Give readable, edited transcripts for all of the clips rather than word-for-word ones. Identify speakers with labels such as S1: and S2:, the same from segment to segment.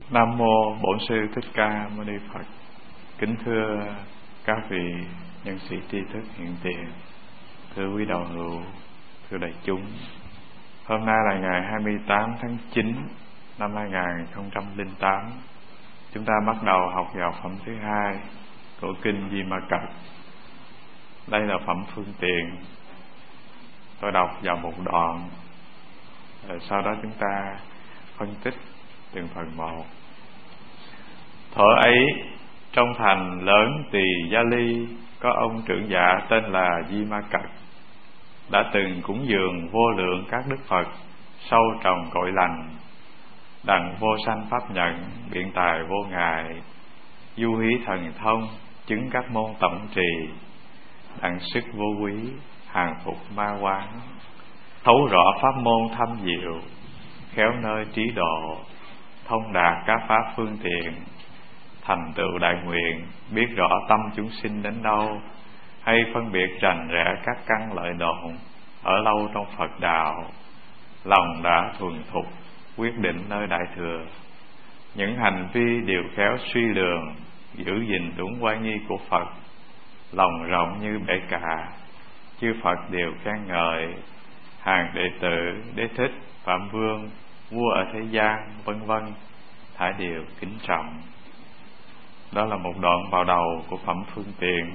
S1: Nam mô Bổn Sư Thích Ca Mâu Ni Phật. Kính thưa các vị nhân sĩ tri thức hiện tiền, thưa quý đạo hữu, thưa đại chúng. Hôm nay là ngày 28 tháng 9 năm 2008. Chúng ta bắt đầu học vào phẩm thứ hai của kinh Di Ma Cật. Đây là phẩm phương tiện. Tôi đọc vào một đoạn, rồi sau đó chúng ta phân tích từng phần một. Thuở ấy, trong thành lớn Tỳ Gia Ly có ông trưởng giả tên là Di Ma Cật, đã từng cúng dường vô lượng các đức Phật, sâu trồng cội lành, đặng vô sanh pháp nhận, biện tài vô ngại, du hí thần thông, chứng các môn tổng trì, đặng sức vô quý, hàng phục ma quán, thấu rõ pháp môn thâm diệu, khéo nơi trí độ, thông đạt các pháp phương tiện, thành tựu đại nguyện, biết rõ tâm chúng sinh đến đâu, hay phân biệt rành rẽ các căn lợi độn, ở lâu trong Phật đạo, lòng đã thuần thục, quyết định nơi đại thừa. Những hành vi đều khéo suy lường, giữ gìn đúng oai nghi của Phật, lòng rộng như bể cả, chư Phật đều khen ngợi. Hàng đệ tử Đế Thích, Phạm Vương, vua ở thế gian, vân vân, thải đều kính trọng. Đó là một đoạn vào đầu của phẩm phương tiện.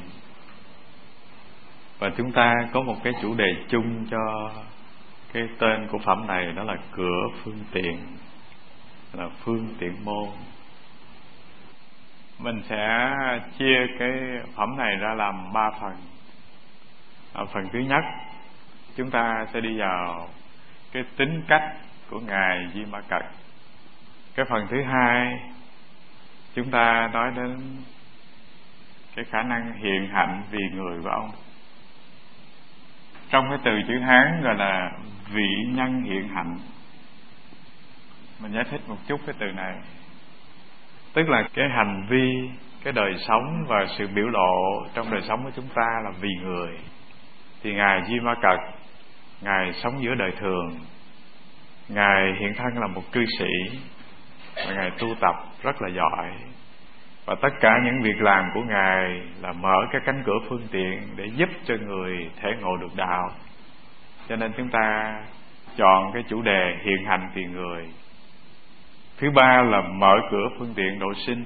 S1: Và chúng ta có một cái chủ đề chung cho cái tên của phẩm này, đó là cửa phương tiện, là phương tiện môn. Mình sẽ chia cái phẩm này ra làm 3 phần. Phần thứ nhất, chúng ta sẽ đi vào cái tính cách của Ngài Di Ma Cật. Cái phần thứ hai, chúng ta nói đến cái khả năng hiện hạnh vì người của ông. Trong cái từ chữ Hán gọi là vị nhân hiện hạnh. Mình giải thích một chút cái từ này. Tức là cái hành vi, cái đời sống và sự biểu lộ trong đời sống của chúng ta là vì người. Thì Ngài Di Ma Cật, Ngài sống giữa đời thường, Ngài hiện thân là một cư sĩ, và Ngài tu tập rất là giỏi. Và tất cả những việc làm của Ngài là mở cái cánh cửa phương tiện để giúp cho người thể ngộ được đạo. Cho nên chúng ta chọn cái chủ đề hiện hạnh vì người. Thứ ba là mở cửa phương tiện độ sinh.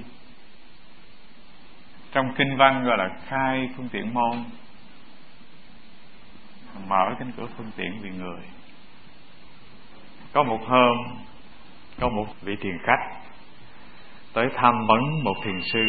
S1: Trong kinh văn gọi là khai phương tiện môn, mở cánh cửa phương tiện vì người. Có một hôm, có một vị thiền khách tới tham vấn một thiền sư.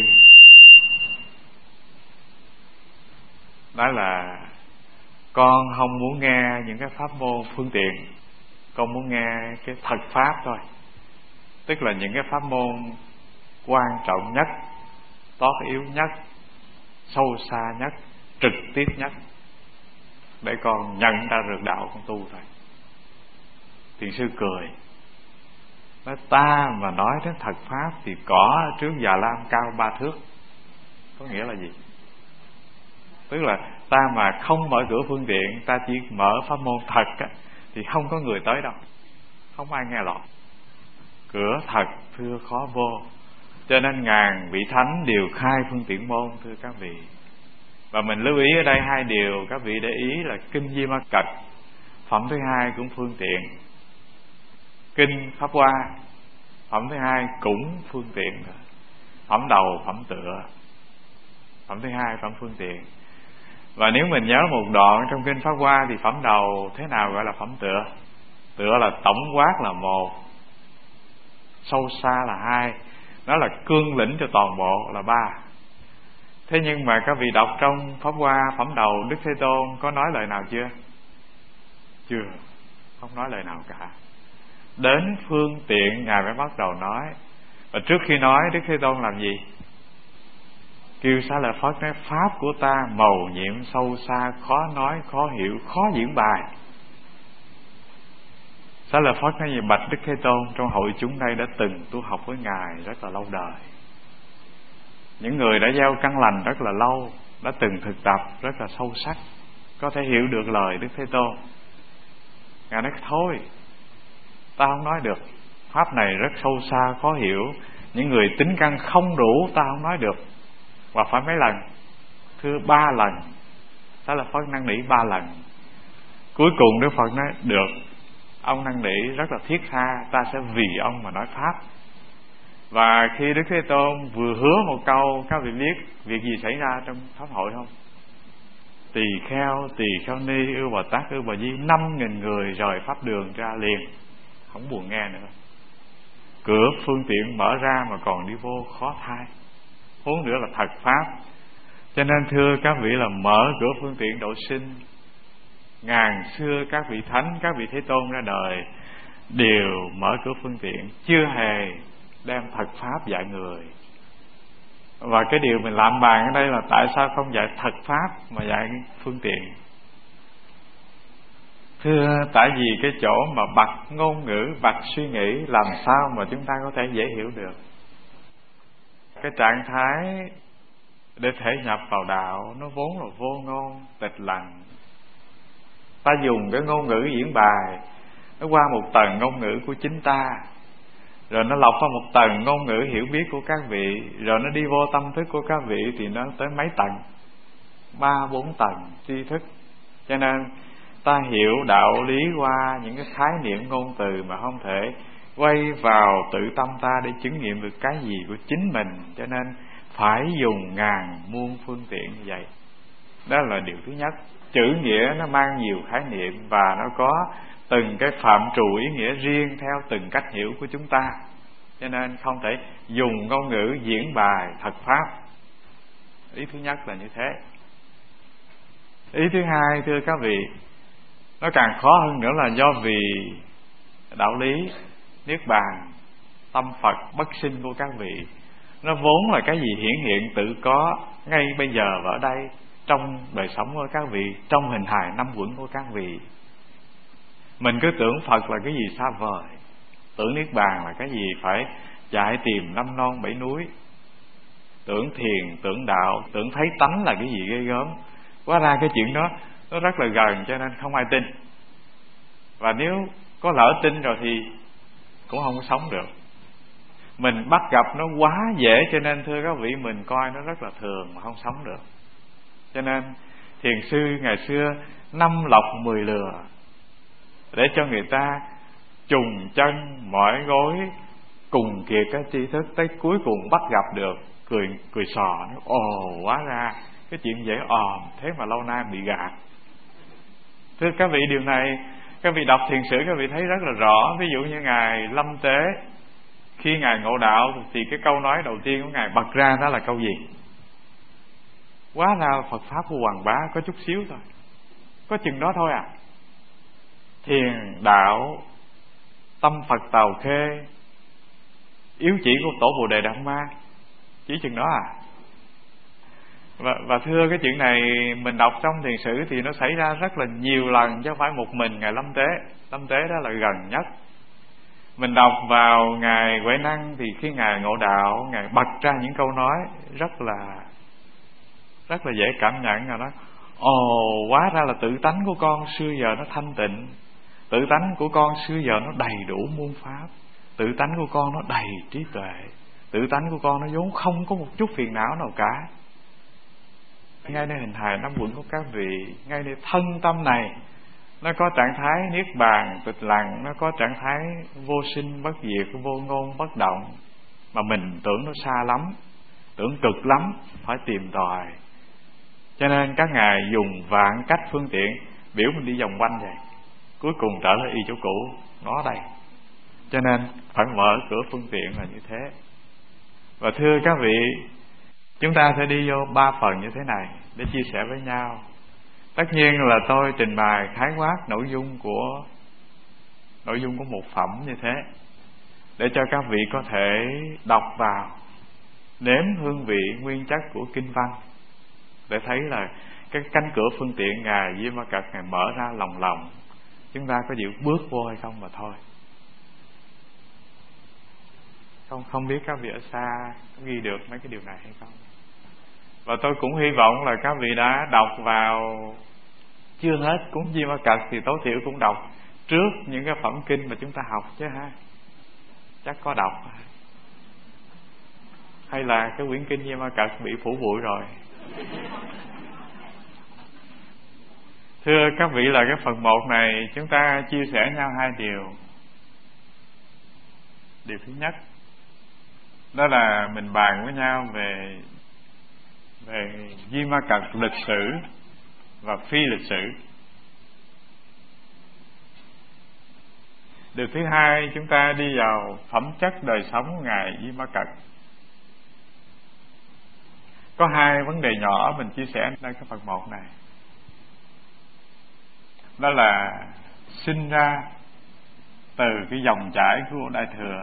S1: Đó là: con không muốn nghe những cái pháp môn phương tiện, con muốn nghe cái thật pháp thôi. Tức là những cái pháp môn quan trọng nhất, tốt yếu nhất, sâu xa nhất, trực tiếp nhất, để con nhận ra được đạo con tu thôi. Thiền sư cười, nói: ta mà nói đến thật pháp thì cỏ trước Già Lam cao 3 thước. Có nghĩa là gì? Tức là ta mà không mở cửa phương tiện, ta chỉ mở pháp môn thật á, thì không có người tới đâu, không ai nghe lọt. Cửa thật thưa khó vô. Cho nên ngàn vị thánh đều khai phương tiện môn, thưa các vị. Và mình lưu ý ở đây 2 điều các vị để ý là kinh Di Ma Cật phẩm thứ hai cũng phương tiện, kinh Pháp Hoa phẩm thứ hai cũng phương tiện. Phẩm đầu phẩm tựa, phẩm thứ hai phẩm phương tiện. Và nếu mình nhớ một đoạn trong kinh Pháp Hoa thì phẩm đầu thế nào gọi là phẩm tựa? Tựa là tổng quát là 1, sâu xa là 2, nó là cương lĩnh cho toàn bộ là 3. Thế nhưng mà các vị đọc trong Pháp Hoa phẩm đầu, Đức Thế Tôn có nói lời nào chưa? Chưa, không nói lời nào cả. Đến phương tiện Ngài mới bắt đầu nói. Và trước khi nói, Đức Thế Tôn làm gì? Kêu Xá Lợi Phất nói: pháp của ta mầu nhiệm sâu xa, khó nói, khó hiểu, khó diễn bài. Xá Lợi Phất nói gì? Bạch Đức Thế Tôn, trong hội chúng đây đã từng tu học với Ngài rất là lâu đời. Những người đã gieo căn lành rất là lâu, đã từng thực tập rất là sâu sắc, có thể hiểu được lời Đức Thế Tôn. Ngài nói: thôi, ta không nói được, pháp này rất sâu xa khó hiểu, Những người tính căn không đủ ta không nói được. Và phải mấy lần? Thưa 3 lần. Đó là Phật năn nỉ 3 lần. Cuối cùng Đức Phật nói được, ông năn nỉ rất là thiết tha, ta sẽ vì ông mà nói pháp. Và khi Đức Thế Tôn vừa hứa một câu, các vị biết việc gì xảy ra trong pháp hội không? Tỳ kheo ni, Ưu Bồ Tát, Ưu Bà Di 5.000 người rời pháp đường ra liền, không buồn nghe nữa. Cửa phương tiện mở ra mà còn đi vô khó thai, huống nữa là thật pháp. Cho nên thưa các vị là mở cửa phương tiện độ sinh. Ngàn xưa các vị thánh, các vị Thế Tôn ra đời đều mở cửa phương tiện, chưa hề đem thật pháp dạy người. Và cái điều mình làm bàn ở đây là tại sao không dạy thật pháp mà dạy phương tiện? Thưa, tại vì cái chỗ mà bặt ngôn ngữ, bặt suy nghĩ, làm sao mà chúng ta có thể dễ hiểu được? Cái trạng thái để thể nhập vào đạo nó vốn là vô ngôn, tịch lặng. Ta dùng cái ngôn ngữ diễn bài, nó qua một tầng ngôn ngữ của chính ta, rồi nó lọc qua một tầng ngôn ngữ hiểu biết của các vị, rồi nó đi vô tâm thức của các vị thì nó tới mấy tầng, 3-4 tầng tri thức. Cho nên ta hiểu đạo lý qua những cái khái niệm ngôn từ mà không thể quay vào tự tâm ta để chứng nghiệm được cái gì của chính mình. Cho nên phải dùng ngàn muôn phương tiện như vậy. Đó là điều thứ nhất. Chữ nghĩa nó mang nhiều khái niệm và nó có từng cái phạm trù ý nghĩa riêng theo từng cách hiểu của chúng ta. Cho nên không thể dùng ngôn ngữ diễn bài thật pháp. Ý thứ nhất là như thế. Ý thứ hai, thưa các vị, nó càng khó hơn nữa là do vì đạo lý niết bàn, tâm Phật bất sinh của các vị, nó vốn là cái gì hiển hiện tự có ngay bây giờ và ở đây, trong đời sống của các vị, trong hình hài năm uẩn của các vị. Mình cứ tưởng Phật là cái gì xa vời, tưởng niết bàn là cái gì phải chạy tìm năm non bảy núi, tưởng thiền, tưởng đạo, tưởng thấy tánh là cái gì ghê gớm. Hóa ra cái chuyện đó nó rất là gần, cho nên không ai tin. Và nếu có lỡ tin rồi thì cũng không có sống được. Mình bắt gặp nó quá dễ, cho nên thưa các vị, mình coi nó rất là thường mà không sống được. Cho nên thiền sư ngày xưa 5 lọc 10 lừa, để cho người ta trùng chân mỏi gối cùng kiệt cái tri thức, tới cuối cùng bắt gặp được, cười sò, nó ồ, hóa ra cái chuyện dễ òm thế mà lâu nay bị gạt. Thưa các vị, điều này các vị đọc thiền sử các vị thấy rất là rõ. Ví dụ như ngài Lâm Tế, khi ngài ngộ đạo thì cái câu nói đầu tiên của ngài bật ra đó là câu gì? Hóa ra Phật pháp của Hoàng Bá có chút xíu thôi, có chừng đó thôi à. Thiền đạo tâm Phật Tào Khê, yếu chỉ của Tổ Bồ Đề Đạt Ma, chỉ chừng đó à. Và thưa, cái chuyện này mình đọc trong thiền sử thì nó xảy ra rất là nhiều lần, chứ không phải một mình ngài Lâm Tế. Lâm Tế đó là gần nhất. Mình đọc vào ngài Huệ Năng thì khi ngài ngộ đạo, ngài bật ra những câu nói rất là dễ cảm nhận. Ngài nói ồ, hóa ra là tự tánh của con xưa giờ nó thanh tịnh, tự tánh của con xưa giờ nó đầy đủ muôn pháp, tự tánh của con nó đầy trí tuệ, tự tánh của con nó vốn không có một chút phiền não nào cả. Ngay nơi hình hài năm uẩn của các vị, ngay nơi thân tâm này, nó có trạng thái niết bàn tịch lặng, nó có trạng thái vô sinh bất diệt, vô ngôn bất động, mà mình tưởng nó xa lắm, tưởng cực lắm, phải tìm tòi. Cho nên các ngài dùng vạn cách phương tiện biểu mình đi vòng quanh vậy, cuối cùng trở lại y chỗ cũ, nó đây. Cho nên phải mở cửa phương tiện là như thế. Và thưa các vị, chúng ta sẽ đi vô 3 phần như thế này để chia sẻ với nhau. Tất nhiên là tôi trình bày khái quát nội dung của một phẩm như thế, để cho các vị có thể đọc vào, nếm hương vị nguyên chất của kinh văn, để thấy là cái cánh cửa phương tiện ngài Di Ma Cật ngài mở ra lòng lòng, chúng ta có chịu bước vô hay không mà thôi. Không biết các vị ở xa có ghi được mấy cái điều này hay không. Và tôi cũng hy vọng là các vị đã đọc vào, chưa hết cuốn Di Ma Cật thì tối thiểu cũng đọc trước những cái phẩm kinh mà chúng ta học chứ ha. Chắc có đọc. hay là cái quyển kinh Di Ma Cật bị phủ bụi rồi? Thưa các vị, là cái phần 1 này chúng ta chia sẻ nhau 2 điều. Điều thứ nhất đó là mình bàn với nhau về Di Ma Cật lịch sử và phi lịch sử. Điều thứ hai, chúng ta đi vào phẩm chất đời sống của Ngài Di Ma Cật. Có 2 vấn đề nhỏ mình chia sẻในcái phần 1 này. Đó là sinh ra từ cái dòng chảy của Đại Thừa.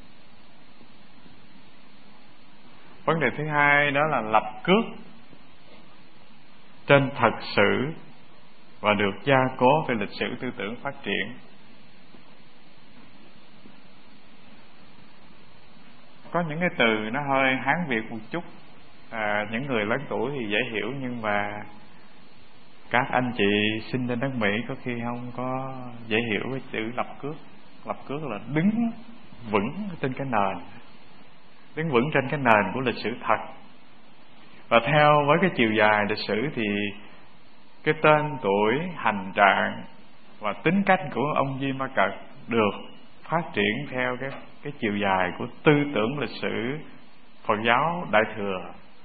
S1: Vấn đề thứ hai đó là lập cước trên thật sự và được gia cố về lịch sử tư tưởng phát triển. Có những cái từ nó hơi Hán Việt một chút, những người lớn tuổi thì dễ hiểu, nhưng mà các anh chị sinh trên đất Mỹ có khi không có dễ hiểu cái chữ lập cước. Lập cước là đứng vững trên cái nền, đứng vững trên cái nền của lịch sử thật. Và theo với cái chiều dài lịch sử thì cái tên tuổi, hành trạng và tính cách của ông Di Ma Cật được phát triển theo cái chiều dài của tư tưởng lịch sử Phật giáo Đại Thừa.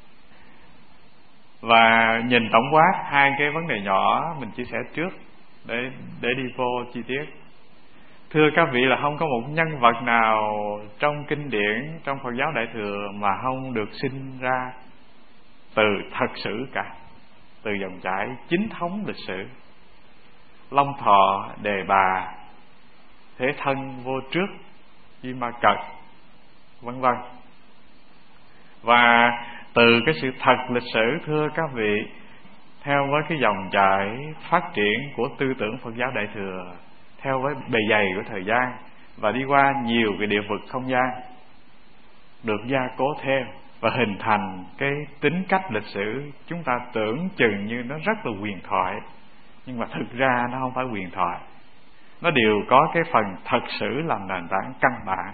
S1: Và nhìn tổng quát 2 cái vấn đề nhỏ mình chia sẻ trước để đi vô chi tiết. Thưa các vị, là không có một nhân vật nào trong kinh điển, trong Phật giáo Đại Thừa mà không được sinh ra từ thật sự cả, từ dòng chảy chính thống lịch sử. Long Thọ, Đề Bà, Thế Thân, Vô Trước, Di Ma Cật, vân vân. Và từ cái sự thật lịch sử, thưa các vị, theo với cái dòng chảy phát triển của tư tưởng Phật giáo Đại Thừa, theo với bề dày của thời gian và đi qua nhiều cái địa vực không gian, được gia cố thêm và hình thành cái tính cách lịch sử chúng ta tưởng chừng như nó rất là huyền thoại, nhưng mà thực ra nó không phải huyền thoại. Nó đều có cái phần thật sự làm nền tảng căn bản.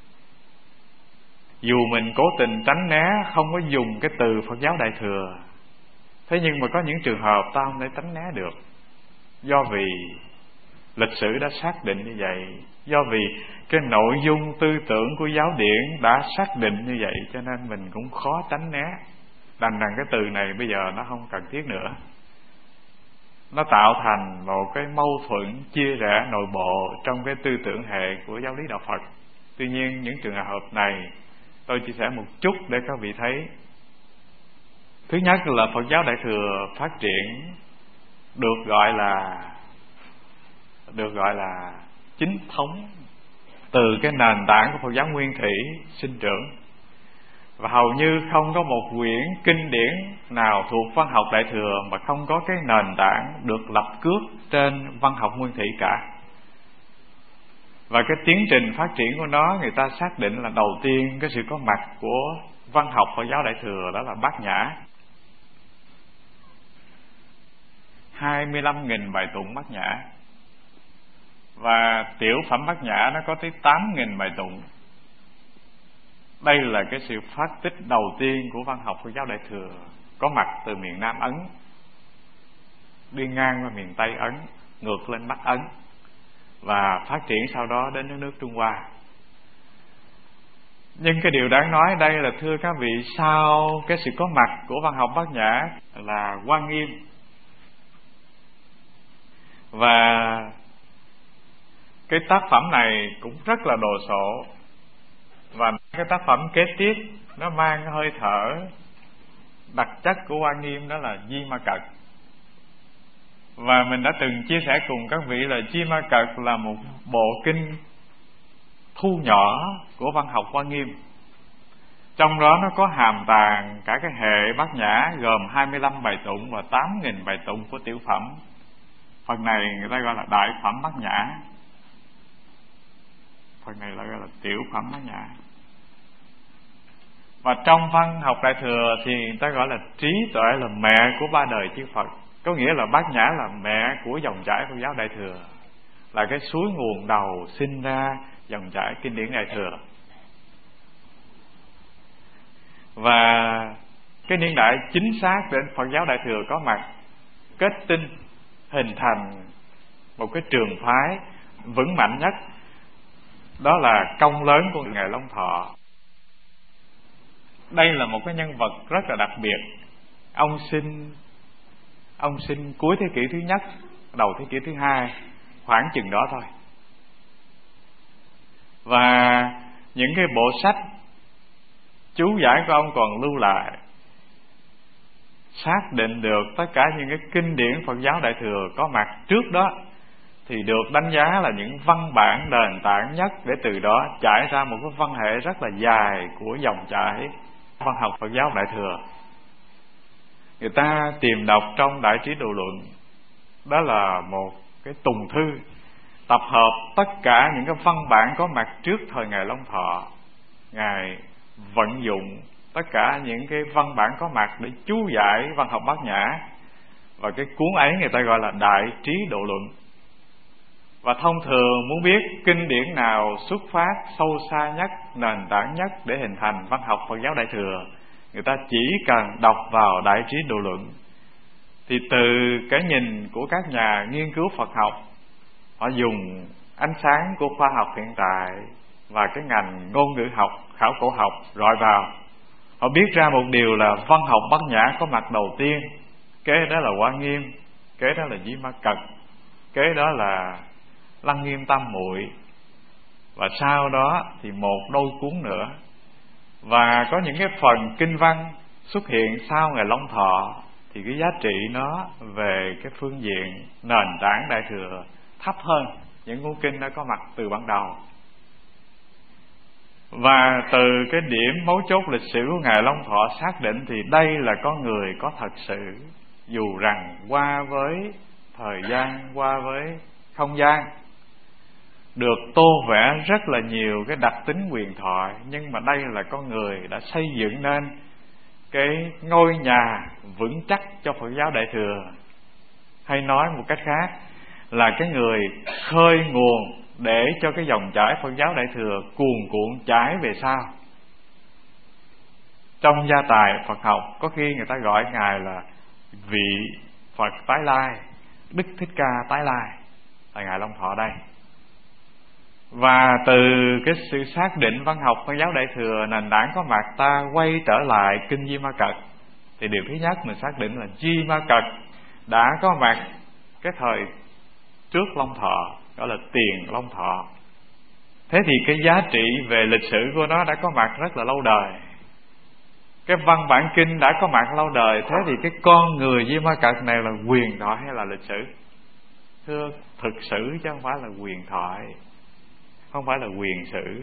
S1: Dù mình cố tình tránh né, không có dùng cái từ Phật giáo Đại Thừa, thế nhưng mà có những trường hợp ta không thể tránh né được, do vì lịch sử đã xác định như vậy, do vì cái nội dung tư tưởng của giáo điển đã xác định như vậy, cho nên mình cũng khó tránh né. Đành rằng cái từ này bây giờ nó không cần thiết nữa. Nó tạo thành một cái mâu thuẫn chia rẽ nội bộ trong cái tư tưởng hệ của giáo lý đạo Phật. Tuy nhiên những trường hợp này tôi chia sẻ một chút để các vị thấy. Thứ nhất là Phật giáo Đại Thừa phát triển được gọi là chính thống từ cái nền tảng của Phật giáo Nguyên Thủy sinh trưởng. Và hầu như không có một quyển kinh điển nào thuộc văn học Đại Thừa mà không có cái nền tảng được lập cước trên văn học Nguyên Thủy cả. Và cái tiến trình phát triển của nó, người ta xác định là đầu tiên cái sự có mặt của văn học Phật giáo Đại Thừa đó là Bát Nhã. 25.000 bài tụng Bát Nhã. Và tiểu phẩm Bát Nhã nó có tới 8.000 bài tụng. Đây là cái sự phát tích đầu tiên của văn học Phật giáo Đại Thừa, có mặt từ miền Nam Ấn, đi ngang qua miền Tây Ấn, ngược lên Bắc Ấn, và phát triển sau đó đến nước Trung Hoa. Nhưng cái điều đáng nói đây là, thưa các vị, sau cái sự có mặt của văn học Bát Nhã là Quan Nghiêm. Và cái tác phẩm này cũng rất là đồ sộ. Và cái tác phẩm kế tiếp nó mang cái hơi thở đặc chất của Quan Nghiêm, đó là Di Ma Cật. Và mình đã từng chia sẻ cùng các vị là Di Ma Cật là một bộ kinh thu nhỏ của văn học Quan Nghiêm. Trong đó nó có hàm tàng cả cái hệ Bát Nhã gồm 25 bài tụng và 8.000 bài tụng của tiểu phẩm. Phần này người ta gọi là đại phẩm Bát Nhã, phần này gọi là tiểu phẩm Bát Nhã. Và trong văn học Đại Thừa thì người ta gọi là trí tuệ là mẹ của 3 đời chư Phật. Có nghĩa là Bát Nhã là mẹ của dòng chảy Phật giáo Đại Thừa, là cái suối nguồn đầu sinh ra dòng chảy kinh điển Đại Thừa. Và cái niên đại chính xác để Phật giáo Đại Thừa có mặt, kết tinh, hình thành một cái trường phái vững mạnh nhất, đó là công lớn của Ngài Long Thọ. Đây là một cái nhân vật rất là đặc biệt. Ông sinh cuối thế kỷ thứ nhất, đầu thế kỷ thứ hai, khoảng chừng đó thôi. Và những cái bộ sách chú giải của ông còn lưu lại, xác định được tất cả những cái kinh điển Phật giáo Đại Thừa có mặt trước đó thì được đánh giá là những văn bản nền tảng nhất, để từ đó trải ra một cái văn hệ rất là dài của dòng chảy văn học Phật giáo Đại Thừa. Người ta tìm đọc trong Đại Trí Độ Luận, đó là một cái tùng thư tập hợp tất cả những cái văn bản có mặt trước thời Ngài Long Thọ. Ngài vận dụng tất cả những cái văn bản có mặt để chú giải văn học Bát Nhã, và cái cuốn ấy người ta gọi là Đại Trí Độ Luận. Và thông thường muốn biết kinh điển nào xuất phát sâu xa nhất, nền tảng nhất để hình thành văn học Phật giáo Đại Thừa, người ta chỉ cần đọc vào Đại Trí Độ Luận. Thì từ cái nhìn của các nhà nghiên cứu Phật học, họ dùng ánh sáng của khoa học hiện tại và cái ngành ngôn ngữ học, khảo cổ học rọi vào, họ biết ra một điều là văn học Bát Nhã có mặt đầu tiên, kế đó là Hoa Nghiêm, kế đó là Di Ma Cật, kế đó là Lăng Nghiêm Tam Muội, và sau đó thì một đôi cuốn nữa. Và có những cái phần kinh văn xuất hiện sau Ngài Long Thọ thì cái giá trị nó về cái phương diện nền tảng Đại Thừa thấp hơn những cuốn kinh đã có mặt từ ban đầu. Và từ cái điểm mấu chốt lịch sử của Ngài Long Thọ xác định thì đây là con người có thật sự, dù rằng qua với thời gian, qua với không gian, được tô vẽ rất là nhiều cái đặc tính huyền thoại, nhưng mà đây là con người đã xây dựng nên cái ngôi nhà vững chắc cho Phật giáo Đại Thừa. Hay nói một cách khác là cái người khơi nguồn để cho cái dòng chảy Phật giáo Đại Thừa cuồn cuộn chảy về sau. Trong gia tài Phật học có khi người ta gọi Ngài là vị Phật tái lai, Đức Thích Ca tái lai, là Ngài Long Thọ đây. Và từ cái sự xác định văn học Phật giáo Đại Thừa nền tảng có mặt, ta quay trở lại kinh Di Ma Cật. Thì điều thứ nhất mình xác định là Di Ma Cật đã có mặt cái thời trước Long Thọ, gọi là tiền Long Thọ. Thế thì cái giá trị về lịch sử của nó đã có mặt rất là lâu đời. Cái văn bản kinh đã có mặt lâu đời. Thế thì cái con người Di Ma Cật này là huyền thoại hay là lịch sử? Thưa, thực sử chứ không phải là huyền thoại, không phải là huyền sử.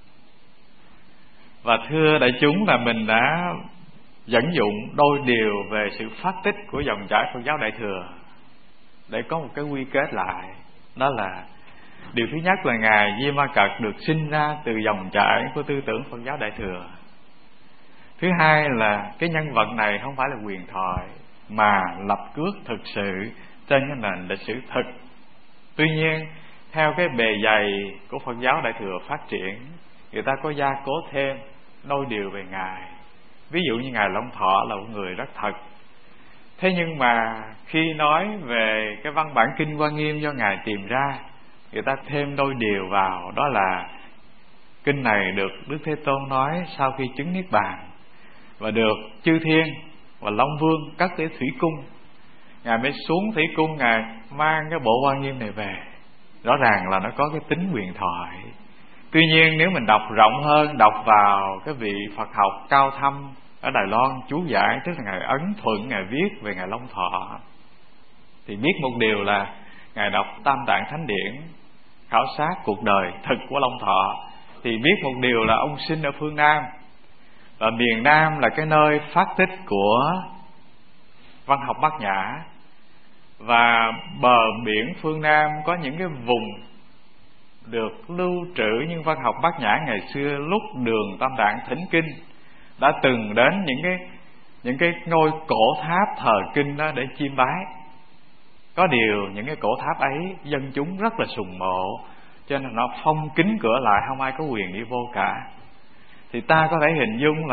S1: Và thưa đại chúng, là mình đã dẫn dụng đôi điều về sự phát tích của dòng chảy Phật giáo Đại Thừa để có một cái quy kết lại. Đó là điều thứ nhất là Ngài Di Ma Cật được sinh ra từ dòng chảy của tư tưởng Phật giáo Đại Thừa. Thứ hai là cái nhân vật này không phải là huyền thoại, mà lập cước thực sự trên cái nền lịch sử thực. Tuy nhiên theo cái bề dày của Phật giáo Đại Thừa phát triển, người ta có gia cố thêm đôi điều về Ngài. Ví dụ như Ngài Long Thọ là một người rất thật. Thế nhưng mà khi nói về cái văn bản kinh Hoa Nghiêm do Ngài tìm ra, người ta thêm đôi điều vào. Đó là kinh này được Đức Thế Tôn nói sau khi chứng Niết Bàn, và được chư thiên và Long Vương cất tới thủy cung. Ngài mới xuống thủy cung, Ngài mang cái bộ Hoa Nghiêm này về. Rõ ràng là nó có cái tính huyền thoại. Tuy nhiên nếu mình đọc rộng hơn, đọc vào cái vị Phật học cao thâm ở Đài Loan chú giải, tức là Ngài Ấn Thuận, Ngài viết về Ngài Long Thọ, thì biết một điều là Ngài đọc Tam Tạng Thánh Điển, khảo sát cuộc đời thực của Long Thọ, thì biết một điều là ông sinh ở phương Nam, và miền Nam là cái nơi phát tích của văn học Bát Nhã. Và bờ biển phương Nam có những cái vùng được lưu trữ những văn học Bát Nhã ngày xưa, lúc Đường Tam Tạng thỉnh kinh đã từng đến những cái ngôi cổ tháp thờ kinh đó để chiêm bái. Có điều những cái cổ tháp ấy dân chúng rất là sùng mộ, cho nên nó phong kín cửa lại, không ai có quyền đi vô cả. Thì ta có thể hình dung là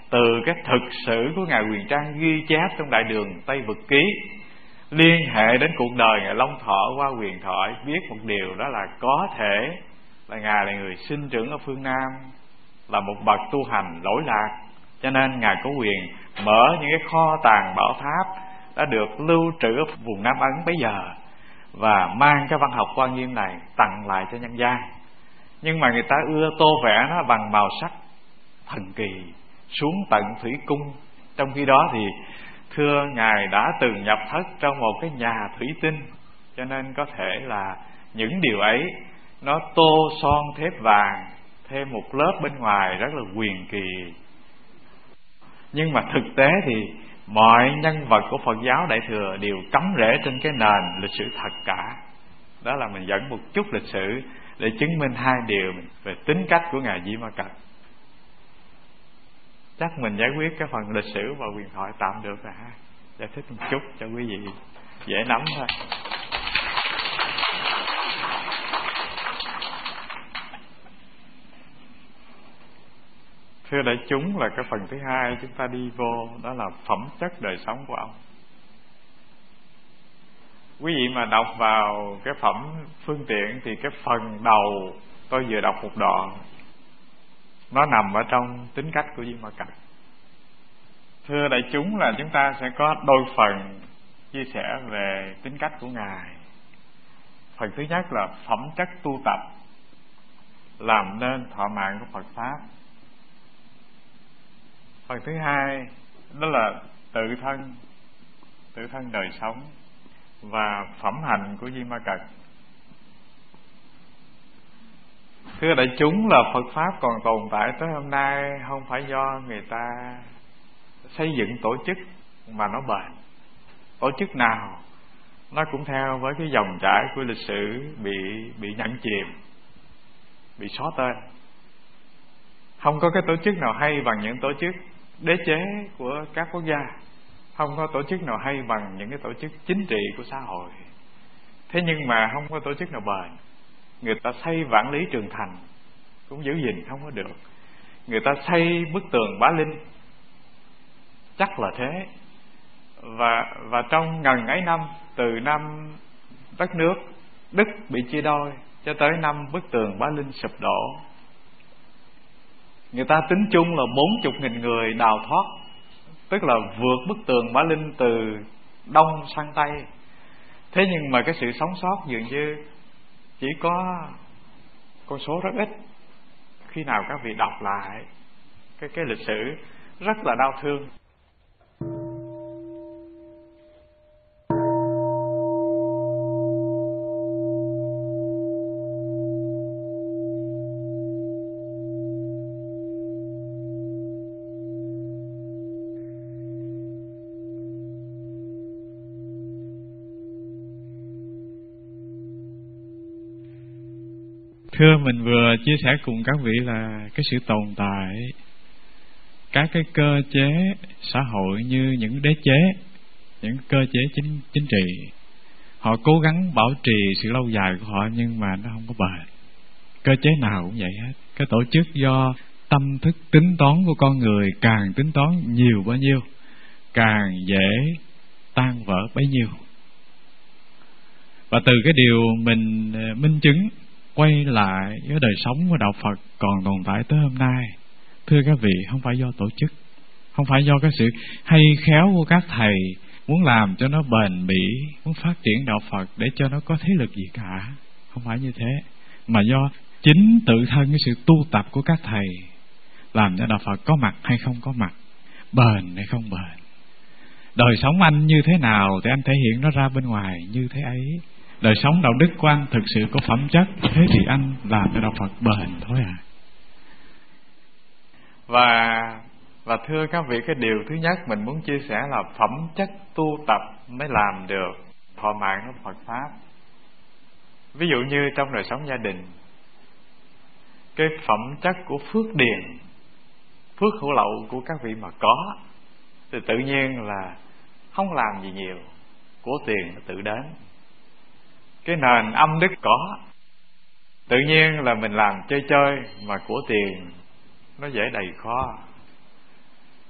S1: từ cái thực sử của Ngài Huyền Trang ghi chép trong Đại Đường Tây Vực Ký, liên hệ đến cuộc đời Ngài Long Thọ qua huyền thoại, biết một điều đó là có thể là Ngài là người sinh trưởng ở phương Nam, là một bậc tu hành lỗi lạc, cho nên Ngài có quyền mở những cái kho tàng bảo tháp đã được lưu trữ ở vùng Nam Ấn bấy giờ, và mang cái văn học Quan Nghiêm này tặng lại cho nhân gian. Nhưng mà người ta ưa tô vẽ nó bằng màu sắc thần kỳ, xuống tận thủy cung. Trong khi đó thì thưa Ngài đã từng nhập thất trong một cái nhà thủy tinh, cho nên có thể là những điều ấy nó tô son thép vàng, thêm một lớp bên ngoài rất là huyền kỳ. Nhưng mà thực tế thì mọi nhân vật của Phật giáo Đại Thừa đều cắm rễ trên cái nền lịch sử thật cả. Đó là mình dẫn một chút lịch sử để chứng minh hai điều về tính cách của Ngài Di Ma Cật. Chắc mình giải quyết cái phần lịch sử và huyền thoại tạm được rồi ha. Giải thích một chút cho quý vị dễ nắm thôi. Thưa đại chúng, là cái phần thứ hai chúng ta đi vô, đó là phẩm chất đời sống của ông. Quý vị mà đọc vào cái phẩm phương tiện thì cái phần đầu tôi vừa đọc một đoạn, nó nằm ở trong tính cách của Di Ma Cật. Thưa đại chúng, là chúng ta sẽ có đôi phần chia sẻ về tính cách của Ngài. Phần thứ nhất là phẩm chất tu tập làm nên thọ mạng của Phật Pháp. Phần thứ hai đó là tự thân đời sống và phẩm hạnh của Di Ma Cật. Thưa đại chúng, là Phật Pháp còn tồn tại tới hôm nay không phải do người ta xây dựng tổ chức mà nó bền. Tổ chức nào nó cũng theo với cái dòng chảy của lịch sử bị nhận chìm, bị xóa tên. Không có cái tổ chức nào hay bằng những tổ chức đế chế của các quốc gia, không có tổ chức nào hay bằng những cái tổ chức chính trị của xã hội. Thế nhưng mà không có tổ chức nào bền. Người ta xây vạn lý trường thành cũng giữ gìn không có được. Người ta xây bức tường Bá Linh chắc là thế. Và trong ngần ấy năm, từ năm đất nước Đức bị chia đôi cho tới năm bức tường Bá Linh sụp đổ, người ta tính chung là 40.000 người đào thoát, tức là vượt bức tường Bá Linh từ đông sang tây. Thế nhưng mà cái sự sống sót dường như chỉ có con số rất ít. Khi nào các vị đọc lại cái lịch sử rất là đau thương. Thưa, mình vừa chia sẻ cùng các vị là cái sự tồn tại các cái cơ chế xã hội như những đế chế, những cơ chế chính trị, họ cố gắng bảo trì sự lâu dài của họ nhưng mà nó không có bền. Cơ chế nào cũng vậy hết. Cái tổ chức do tâm thức tính toán của con người càng tính toán nhiều bao nhiêu, càng dễ tan vỡ bấy nhiêu. Và từ cái điều mình minh chứng quay lại với đời sống của đạo Phật còn tồn tại tới hôm nay, thưa các vị, không phải do tổ chức, không phải do cái sự hay khéo của các thầy muốn làm cho nó bền bỉ, muốn phát triển đạo Phật để cho nó có thế lực gì cả. Không phải như thế, mà do chính tự thân cái sự tu tập của các thầy làm cho đạo Phật có mặt hay không có mặt, bền hay không bền. Đời sống anh như thế nào thì anh thể hiện nó ra bên ngoài như thế ấy. Đời sống đạo đức của anh thực sự có phẩm chất, thế thì anh làm cho đạo Phật bền thôi à. Và thưa các vị, cái điều thứ nhất mình muốn chia sẻ là phẩm chất tu tập mới làm được thọ mạng của Phật Pháp. Ví dụ như trong đời sống gia đình, cái phẩm chất của phước điền, phước hữu lậu của các vị mà có thì tự nhiên là không làm gì nhiều, của tiền nó tự đến. Cái nền âm đức có, tự nhiên là mình làm chơi chơi mà của tiền nó dễ đầy kho.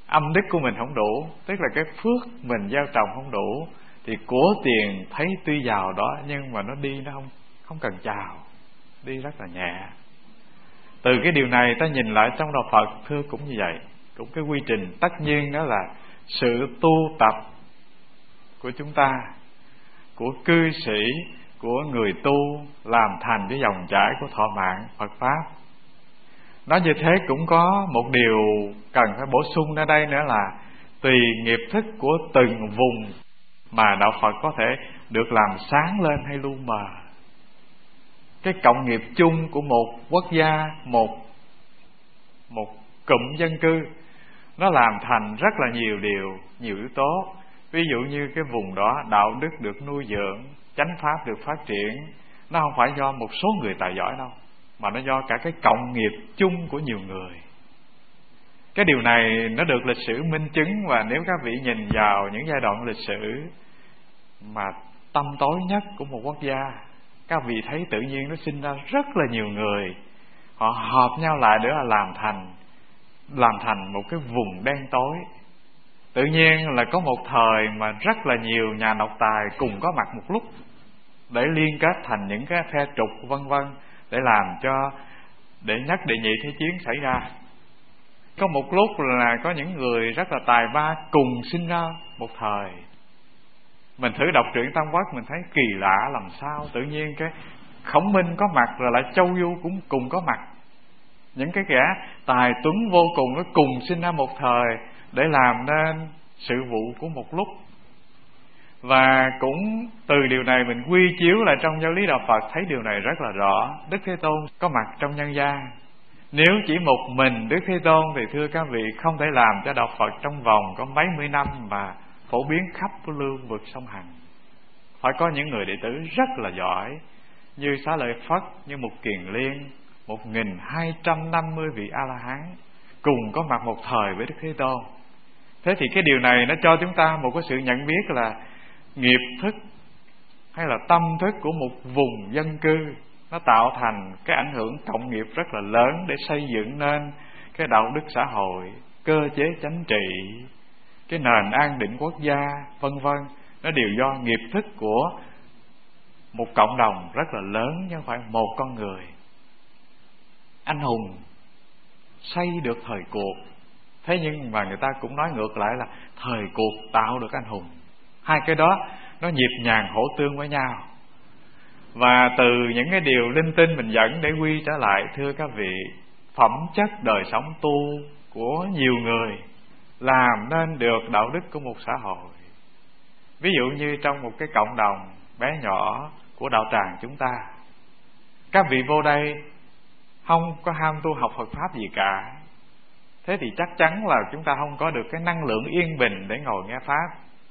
S1: âm đức của mình không đủ, tức là cái phước mình gieo trồng không đủ, thì của tiền thấy tuy giàu đó nhưng mà nó đi nó không cần chào, đi rất là nhẹ. Từ cái điều này ta nhìn lại trong đạo Phật thưa cũng như vậy, cũng cái quy trình tất nhiên đó là sự tu tập của chúng ta, của cư sĩ, của người tu làm thành cái dòng chảy của thọ mạng Phật Pháp. Nói như thế cũng có một điều cần phải bổ sung ở đây nữa là tùy nghiệp thức của từng vùng mà đạo Phật có thể được làm sáng lên hay lu mờ. Cái cộng nghiệp chung của một quốc gia, một cụm dân cư, nó làm thành rất là nhiều điều, nhiều yếu tố. Ví dụ như cái vùng đó đạo đức được nuôi dưỡng, chánh pháp được phát triển, nó không phải do một số người tài giỏi đâu, mà nó do cả cái cộng nghiệp chung của nhiều người. Cái điều này nó được lịch sử minh chứng, và nếu các vị nhìn vào những giai đoạn lịch sử mà tăm tối nhất của một quốc gia, các vị thấy tự nhiên nó sinh ra rất là nhiều người, họ hợp nhau lại để làm thành một cái vùng đen tối. Tự nhiên là có một thời mà rất là nhiều nhà độc tài cùng có mặt một lúc để liên kết thành những cái phe trục vân vân, để nhất đệ nhị thế chiến xảy ra. Có một lúc là có những người rất là tài ba cùng sinh ra một thời. Mình thử đọc truyện Tam Quốc mình thấy kỳ lạ làm sao tự nhiên cái Khổng Minh có mặt rồi lại Châu Du cũng cùng có mặt. Những cái kẻ tài tuấn vô cùng nó cùng sinh ra một thời để làm nên sự vụ của một lúc. Và cũng từ điều này mình quy chiếu lại trong giáo lý đạo Phật, thấy điều này rất là rõ. Đức Thế Tôn có mặt trong nhân gian. Nếu chỉ một mình Đức Thế Tôn thì thưa các vị không thể làm cho đạo Phật trong vòng có mấy mươi năm mà phổ biến khắp lương vực sông Hằng. Phải có những người đệ tử rất là giỏi, như Xá Lợi Phất, như Mục Kiền Liên, 1250 vị A-la-hán cùng có mặt một thời với Đức Thế Tôn. Thế thì cái điều này nó cho chúng ta một cái sự nhận biết là nghiệp thức hay là tâm thức của một vùng dân cư nó tạo thành cái ảnh hưởng cộng nghiệp rất là lớn để xây dựng nên cái đạo đức xã hội, cơ chế chính trị, cái nền an định quốc gia vân vân. Nó đều do nghiệp thức của một cộng đồng rất là lớn, chứ không phải một con người. Anh hùng xây được thời cuộc, thế nhưng mà người ta cũng nói ngược lại là thời cuộc tạo được anh hùng. Hai cái đó nó nhịp nhàng hỗ tương với nhau. Và từ những cái điều linh tinh mình dẫn để quy trở lại, thưa các vị, phẩm chất đời sống tu của nhiều người làm nên được đạo đức của một xã hội. Ví dụ như trong một cái cộng đồng bé nhỏ của đạo tràng chúng ta, các vị vô đây không có ham tu học Phật Pháp gì cả, thế thì chắc chắn là chúng ta không có được cái năng lượng yên bình để ngồi nghe Pháp.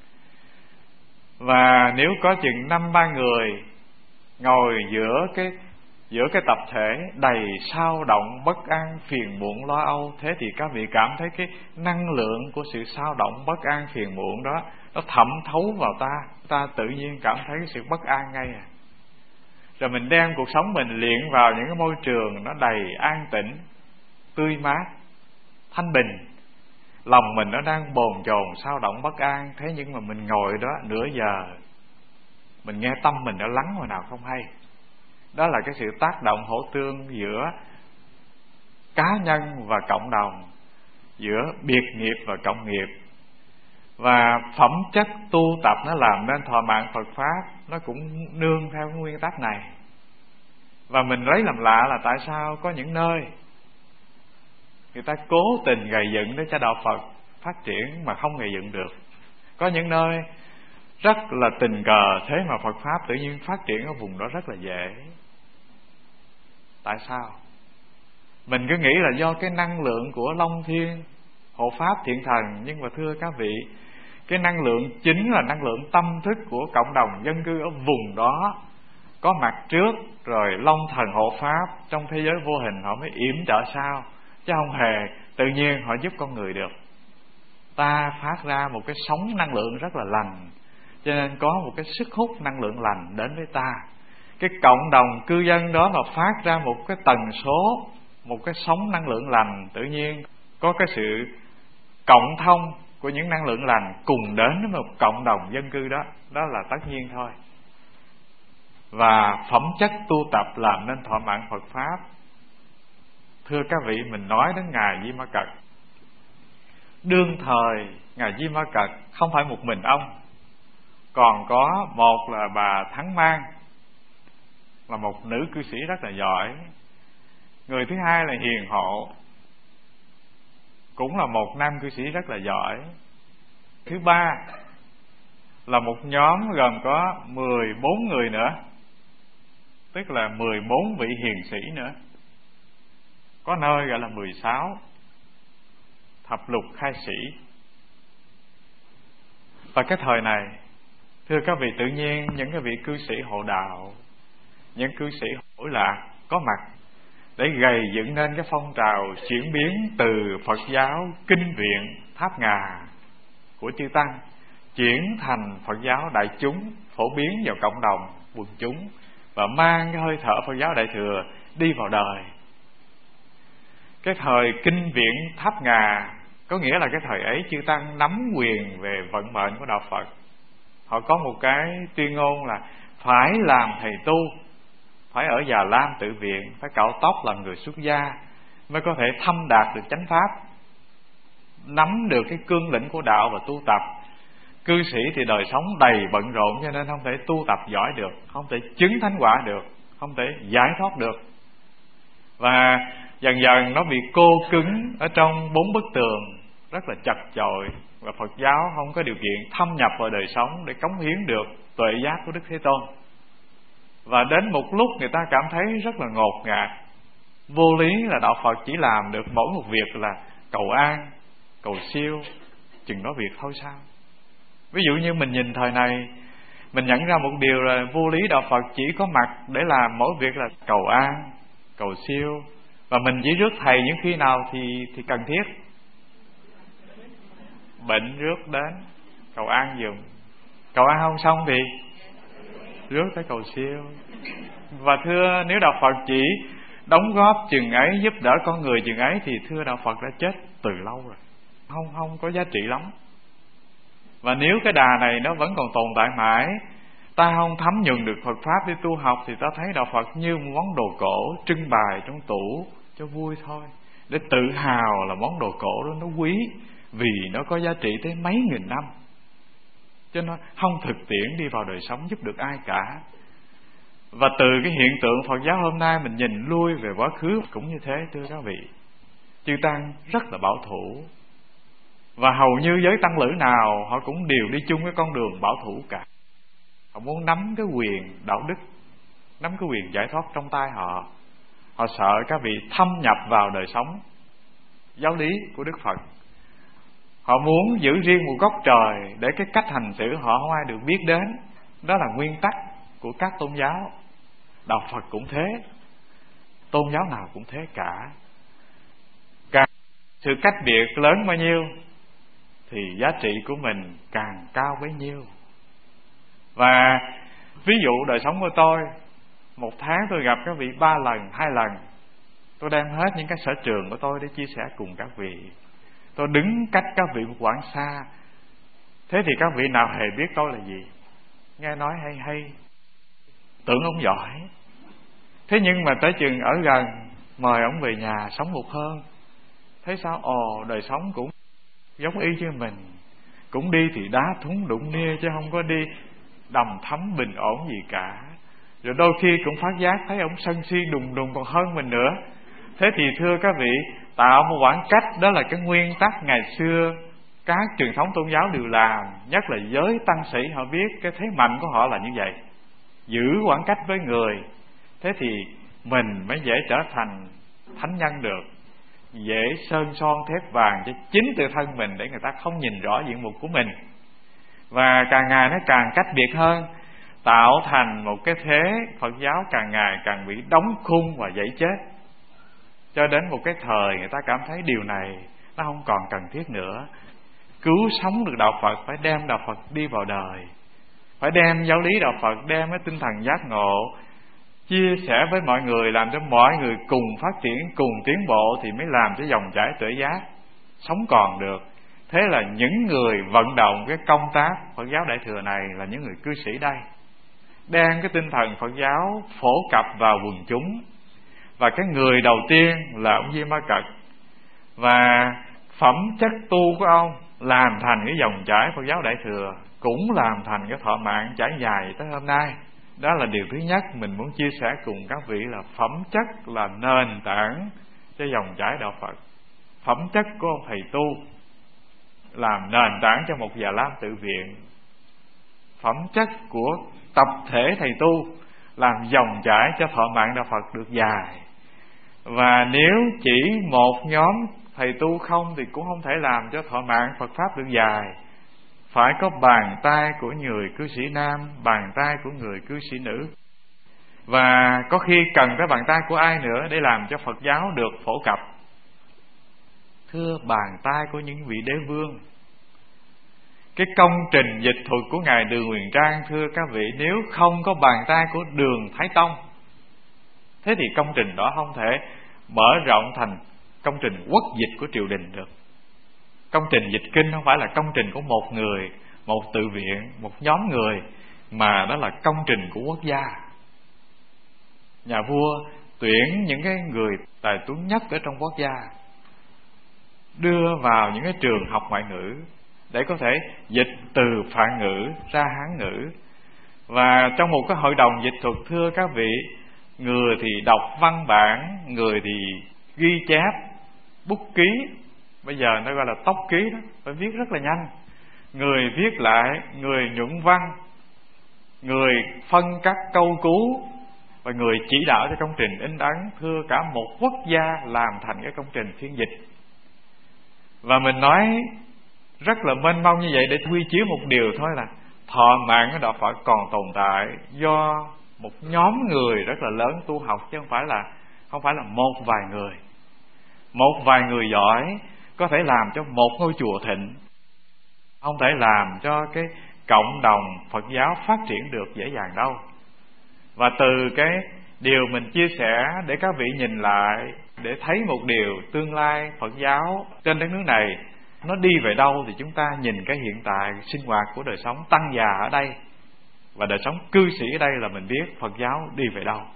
S1: Và nếu có chừng 5-3 người ngồi giữa cái tập thể đầy sao động, bất an, phiền muộn, lo âu, thế thì các vị cảm thấy cái năng lượng của sự sao động, bất an, phiền muộn đó nó thẩm thấu vào ta tự nhiên cảm thấy cái sự bất an ngay à. Rồi mình đem cuộc sống mình luyện vào những cái môi trường nó đầy an tĩnh, tươi mát, thanh bình. Lòng mình nó đang bồn chồn, sao động, bất an, thế nhưng mà mình ngồi đó nửa giờ, mình nghe tâm mình nó lắng hồi nào không hay. Đó là cái sự tác động hỗ tương giữa cá nhân và cộng đồng, giữa biệt nghiệp và cộng nghiệp. Và phẩm chất tu tập nó làm nên thọ mạng Phật Pháp, nó cũng nương theo cái nguyên tắc này. Và mình lấy làm lạ là tại sao có những nơi người ta cố tình gầy dựng để cho đạo Phật phát triển mà không gầy dựng được. Có những nơi rất là tình cờ, thế mà Phật Pháp tự nhiên phát triển ở vùng đó rất là dễ. Tại sao? Mình cứ nghĩ là do cái năng lượng của Long Thiên, hộ Pháp, thiện thần. Nhưng mà thưa các vị, cái năng lượng chính là năng lượng tâm thức của cộng đồng dân cư ở vùng đó có mặt trước, rồi Long Thần hộ Pháp trong thế giới vô hình họ mới yểm trợ sao, chứ không hề tự nhiên họ giúp con người được. Ta phát ra một cái sóng năng lượng rất là lành, cho nên có một cái sức hút năng lượng lành đến với ta. Cái cộng đồng cư dân đó mà phát ra một cái tần số, một cái sóng năng lượng lành, tự nhiên có cái sự cộng thông của những năng lượng lành cùng đến với một cộng đồng dân cư đó, đó là tất nhiên thôi. Và phẩm chất tu tập làm nên thọ mạng Phật Pháp. Thưa các vị, mình nói đến Ngài Di Ma Cật. Đương thời Ngài Di Ma Cật không phải một mình ông, còn có một là bà Thắng Mang, là một nữ cư sĩ rất là giỏi. Người thứ hai là Hiền Hộ, cũng là một nam cư sĩ rất là giỏi. Thứ ba là một nhóm gồm có 14 người nữa, tức là 14 vị hiền sĩ nữa, có nơi gọi là 16 thập lục khai sĩ. Và cái thời này, thưa các vị, tự nhiên những cái vị cư sĩ hộ đạo, những cư sĩ hội lạc có mặt để gầy dựng nên cái phong trào chuyển biến từ Phật giáo kinh viện Tháp Ngà của chư Tăng chuyển thành Phật giáo đại chúng, phổ biến vào cộng đồng quần chúng, và mang cái hơi thở Phật giáo đại thừa đi vào đời. Cái thời kinh viện Tháp Ngà có nghĩa là cái thời ấy chư Tăng nắm quyền về vận mệnh của đạo Phật. Họ có một cái tuyên ngôn là phải làm thầy tu, phải ở Già Lam tự viện, phải cạo tóc làm người xuất gia mới có thể thâm đạt được chánh pháp, nắm được cái cương lĩnh của đạo và tu tập. Cư sĩ thì đời sống đầy bận rộn, cho nên không thể tu tập giỏi được, không thể chứng thánh quả được, không thể giải thoát được. Và dần dần nó bị cô cứng ở trong 4 bức tường rất là chật chội, và Phật giáo không có điều kiện thâm nhập vào đời sống để cống hiến được tuệ giác của Đức Thế Tôn. Và đến một lúc người ta cảm thấy rất là ngột ngạt, vô lý là đạo Phật chỉ làm được mỗi một việc là cầu an, cầu siêu, chừng đó việc thôi sao. Ví dụ như mình nhìn thời này, mình nhận ra một điều là vô lý đạo Phật chỉ có mặt để làm mỗi việc là cầu an, cầu siêu, và mình chỉ rước thầy những khi nào thì cần thiết. Bệnh rước đến cầu an dùm, cầu an không xong thì rước tới cầu siêu. Và thưa, nếu đạo Phật chỉ đóng góp chừng ấy, giúp đỡ con người chừng ấy, thì thưa đạo Phật đã chết từ lâu rồi, không có giá trị lắm. Và nếu cái đà này nó vẫn còn tồn tại mãi, ta không thấm nhuần được Phật Pháp để tu học, thì ta thấy đạo Phật như một món đồ cổ trưng bày trong tủ cho vui thôi, để tự hào là món đồ cổ đó nó quý, vì nó có giá trị tới mấy nghìn năm, cho nó không thực tiễn đi vào đời sống giúp được ai cả. Và từ cái hiện tượng Phật giáo hôm nay mình nhìn lui về quá khứ cũng như thế, thưa các vị. Chư Tăng rất là bảo thủ, và hầu như giới tăng lữ nào họ cũng đều đi chung cái con đường bảo thủ cả. Họ muốn nắm cái quyền đạo đức, nắm cái quyền giải thoát trong tay họ. Họ sợ các vị thâm nhập vào đời sống giáo lý của Đức Phật. Họ muốn giữ riêng một góc trời để cái cách hành xử họ không ai được biết đến. Đó là nguyên tắc của các tôn giáo. Đạo Phật cũng thế, tôn giáo nào cũng thế cả. Càng sự cách biệt lớn bao nhiêu thì giá trị của mình càng cao bấy nhiêu. Và ví dụ đời sống của tôi, một tháng tôi gặp các vị 3 lần, 2 lần. Tôi đem hết những cái sở trường của tôi để chia sẻ cùng các vị. Tôi đứng cách các vị một quãng xa. Thế thì các vị nào hề biết tôi là gì? Nghe nói hay hay, tưởng ông giỏi. Thế nhưng mà tới chừng ở gần, mời ông về nhà sống một hôm, thấy sao? Ồ, đời sống cũng giống y như mình, cũng đi thì đá thúng đụng nia, chứ không có đi đầm thấm bình ổn gì cả. Rồi đôi khi cũng phát giác thấy ông sân si đùng đùng còn hơn mình nữa. Thế thì thưa các vị, tạo một khoảng cách, đó là cái nguyên tắc ngày xưa các truyền thống tôn giáo đều làm, nhất là giới tăng sĩ. Họ biết cái thế mạnh của họ là như vậy, giữ khoảng cách với người. Thế thì mình mới dễ trở thành thánh nhân được, dễ sơn son thép vàng cho chính tự thân mình, để người ta không nhìn rõ diện mục của mình. Và càng ngày nó càng cách biệt hơn, tạo thành một cái thế Phật giáo càng ngày càng bị đóng khung và dãy chết. Cho đến một cái thời người ta cảm thấy điều này nó không còn cần thiết nữa. Cứu sống được đạo Phật phải đem đạo Phật đi vào đời, phải đem giáo lý đạo Phật, đem cái tinh thần giác ngộ chia sẻ với mọi người, làm cho mọi người cùng phát triển, cùng tiến bộ, thì mới làm cho dòng chảy tuệ giác sống còn được. Thế là những người vận động cái công tác Phật giáo Đại Thừa này là những người cư sĩ đây, đem cái tinh thần Phật giáo phổ cập vào quần chúng. Và cái người đầu tiên là ông Di Ma Cật, và phẩm chất tu của ông làm thành cái dòng chảy Phật giáo Đại Thừa, cũng làm thành cái thọ mạng trải dài tới hôm nay. Đó là điều thứ nhất mình muốn chia sẻ cùng các vị, là phẩm chất là nền tảng cho dòng chảy đạo Phật. Phẩm chất của ông thầy tu làm nền tảng cho một Già Lam Tự Viện. Phẩm chất của tập thể thầy tu làm dòng chảy cho thọ mạng đạo Phật được dài. Và nếu chỉ một nhóm thầy tu không thì cũng không thể làm cho thọ mạng Phật Pháp được dài. Phải có bàn tay của người cư sĩ nam, bàn tay của người cư sĩ nữ, và có khi cần tới bàn tay của ai nữa để làm cho Phật giáo được phổ cập. Thưa, bàn tay của những vị đế vương, cái công trình dịch thuật của Ngài Đường Huyền Trang, thưa các vị, nếu không có bàn tay của Đường Thái Tông, thế thì công trình đó không thể mở rộng thành công trình quốc dịch của triều đình được. Công trình dịch kinh không phải là công trình của một người, một tự viện, một nhóm người, mà đó là công trình của quốc gia. Nhà vua tuyển những cái người tài tuấn nhất ở trong quốc gia, đưa vào những cái trường học ngoại ngữ để có thể dịch từ Phạn ngữ ra Hán ngữ. Và trong một cái hội đồng dịch thuật, thưa các vị, người thì đọc văn bản, người thì ghi chép, bút ký, bây giờ nó gọi là tốc ký đó, phải viết rất là nhanh. Người viết lại, người nhuận văn, người phân các câu cú, và người chỉ đạo cho công trình in ấn. Thưa, cả một quốc gia làm thành cái công trình phiên dịch. Và mình nói rất là mênh mông như vậy để quy chiếu một điều thôi, là thọ mạng của đạo Phật còn tồn tại do một nhóm người rất là lớn tu học, chứ không phải là một vài người. Một vài người giỏi có thể làm cho một ngôi chùa thịnh, không thể làm cho cái cộng đồng Phật giáo phát triển được dễ dàng đâu. Và từ cái điều mình chia sẻ để các vị nhìn lại, để thấy một điều, tương lai Phật giáo trên đất nước này nó đi về đâu, thì chúng ta nhìn cái hiện tại sinh hoạt của đời sống tăng già ở đây và đời sống cư sĩ ở đây là mình biết Phật giáo đi về đâu.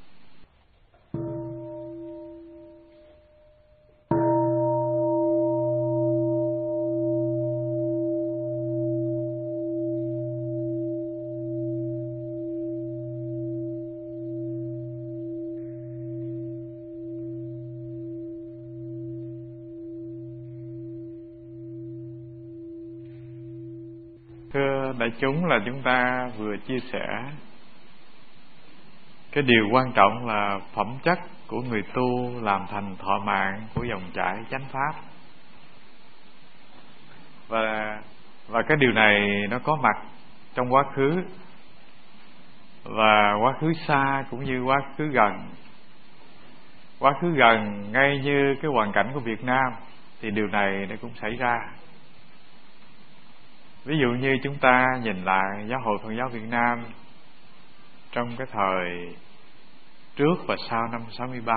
S1: Thưa đại chúng, là chúng ta vừa chia sẻ cái điều quan trọng là phẩm chất của người tu làm thành thọ mạng của dòng chảy chánh pháp. Và cái điều này nó có mặt trong quá khứ, và quá khứ xa cũng như quá khứ gần. Quá khứ gần, ngay như cái hoàn cảnh của Việt Nam, thì điều này nó cũng xảy ra. Ví dụ như chúng ta nhìn lại Giáo hội Phật giáo Việt Nam trong cái thời trước và sau năm 63,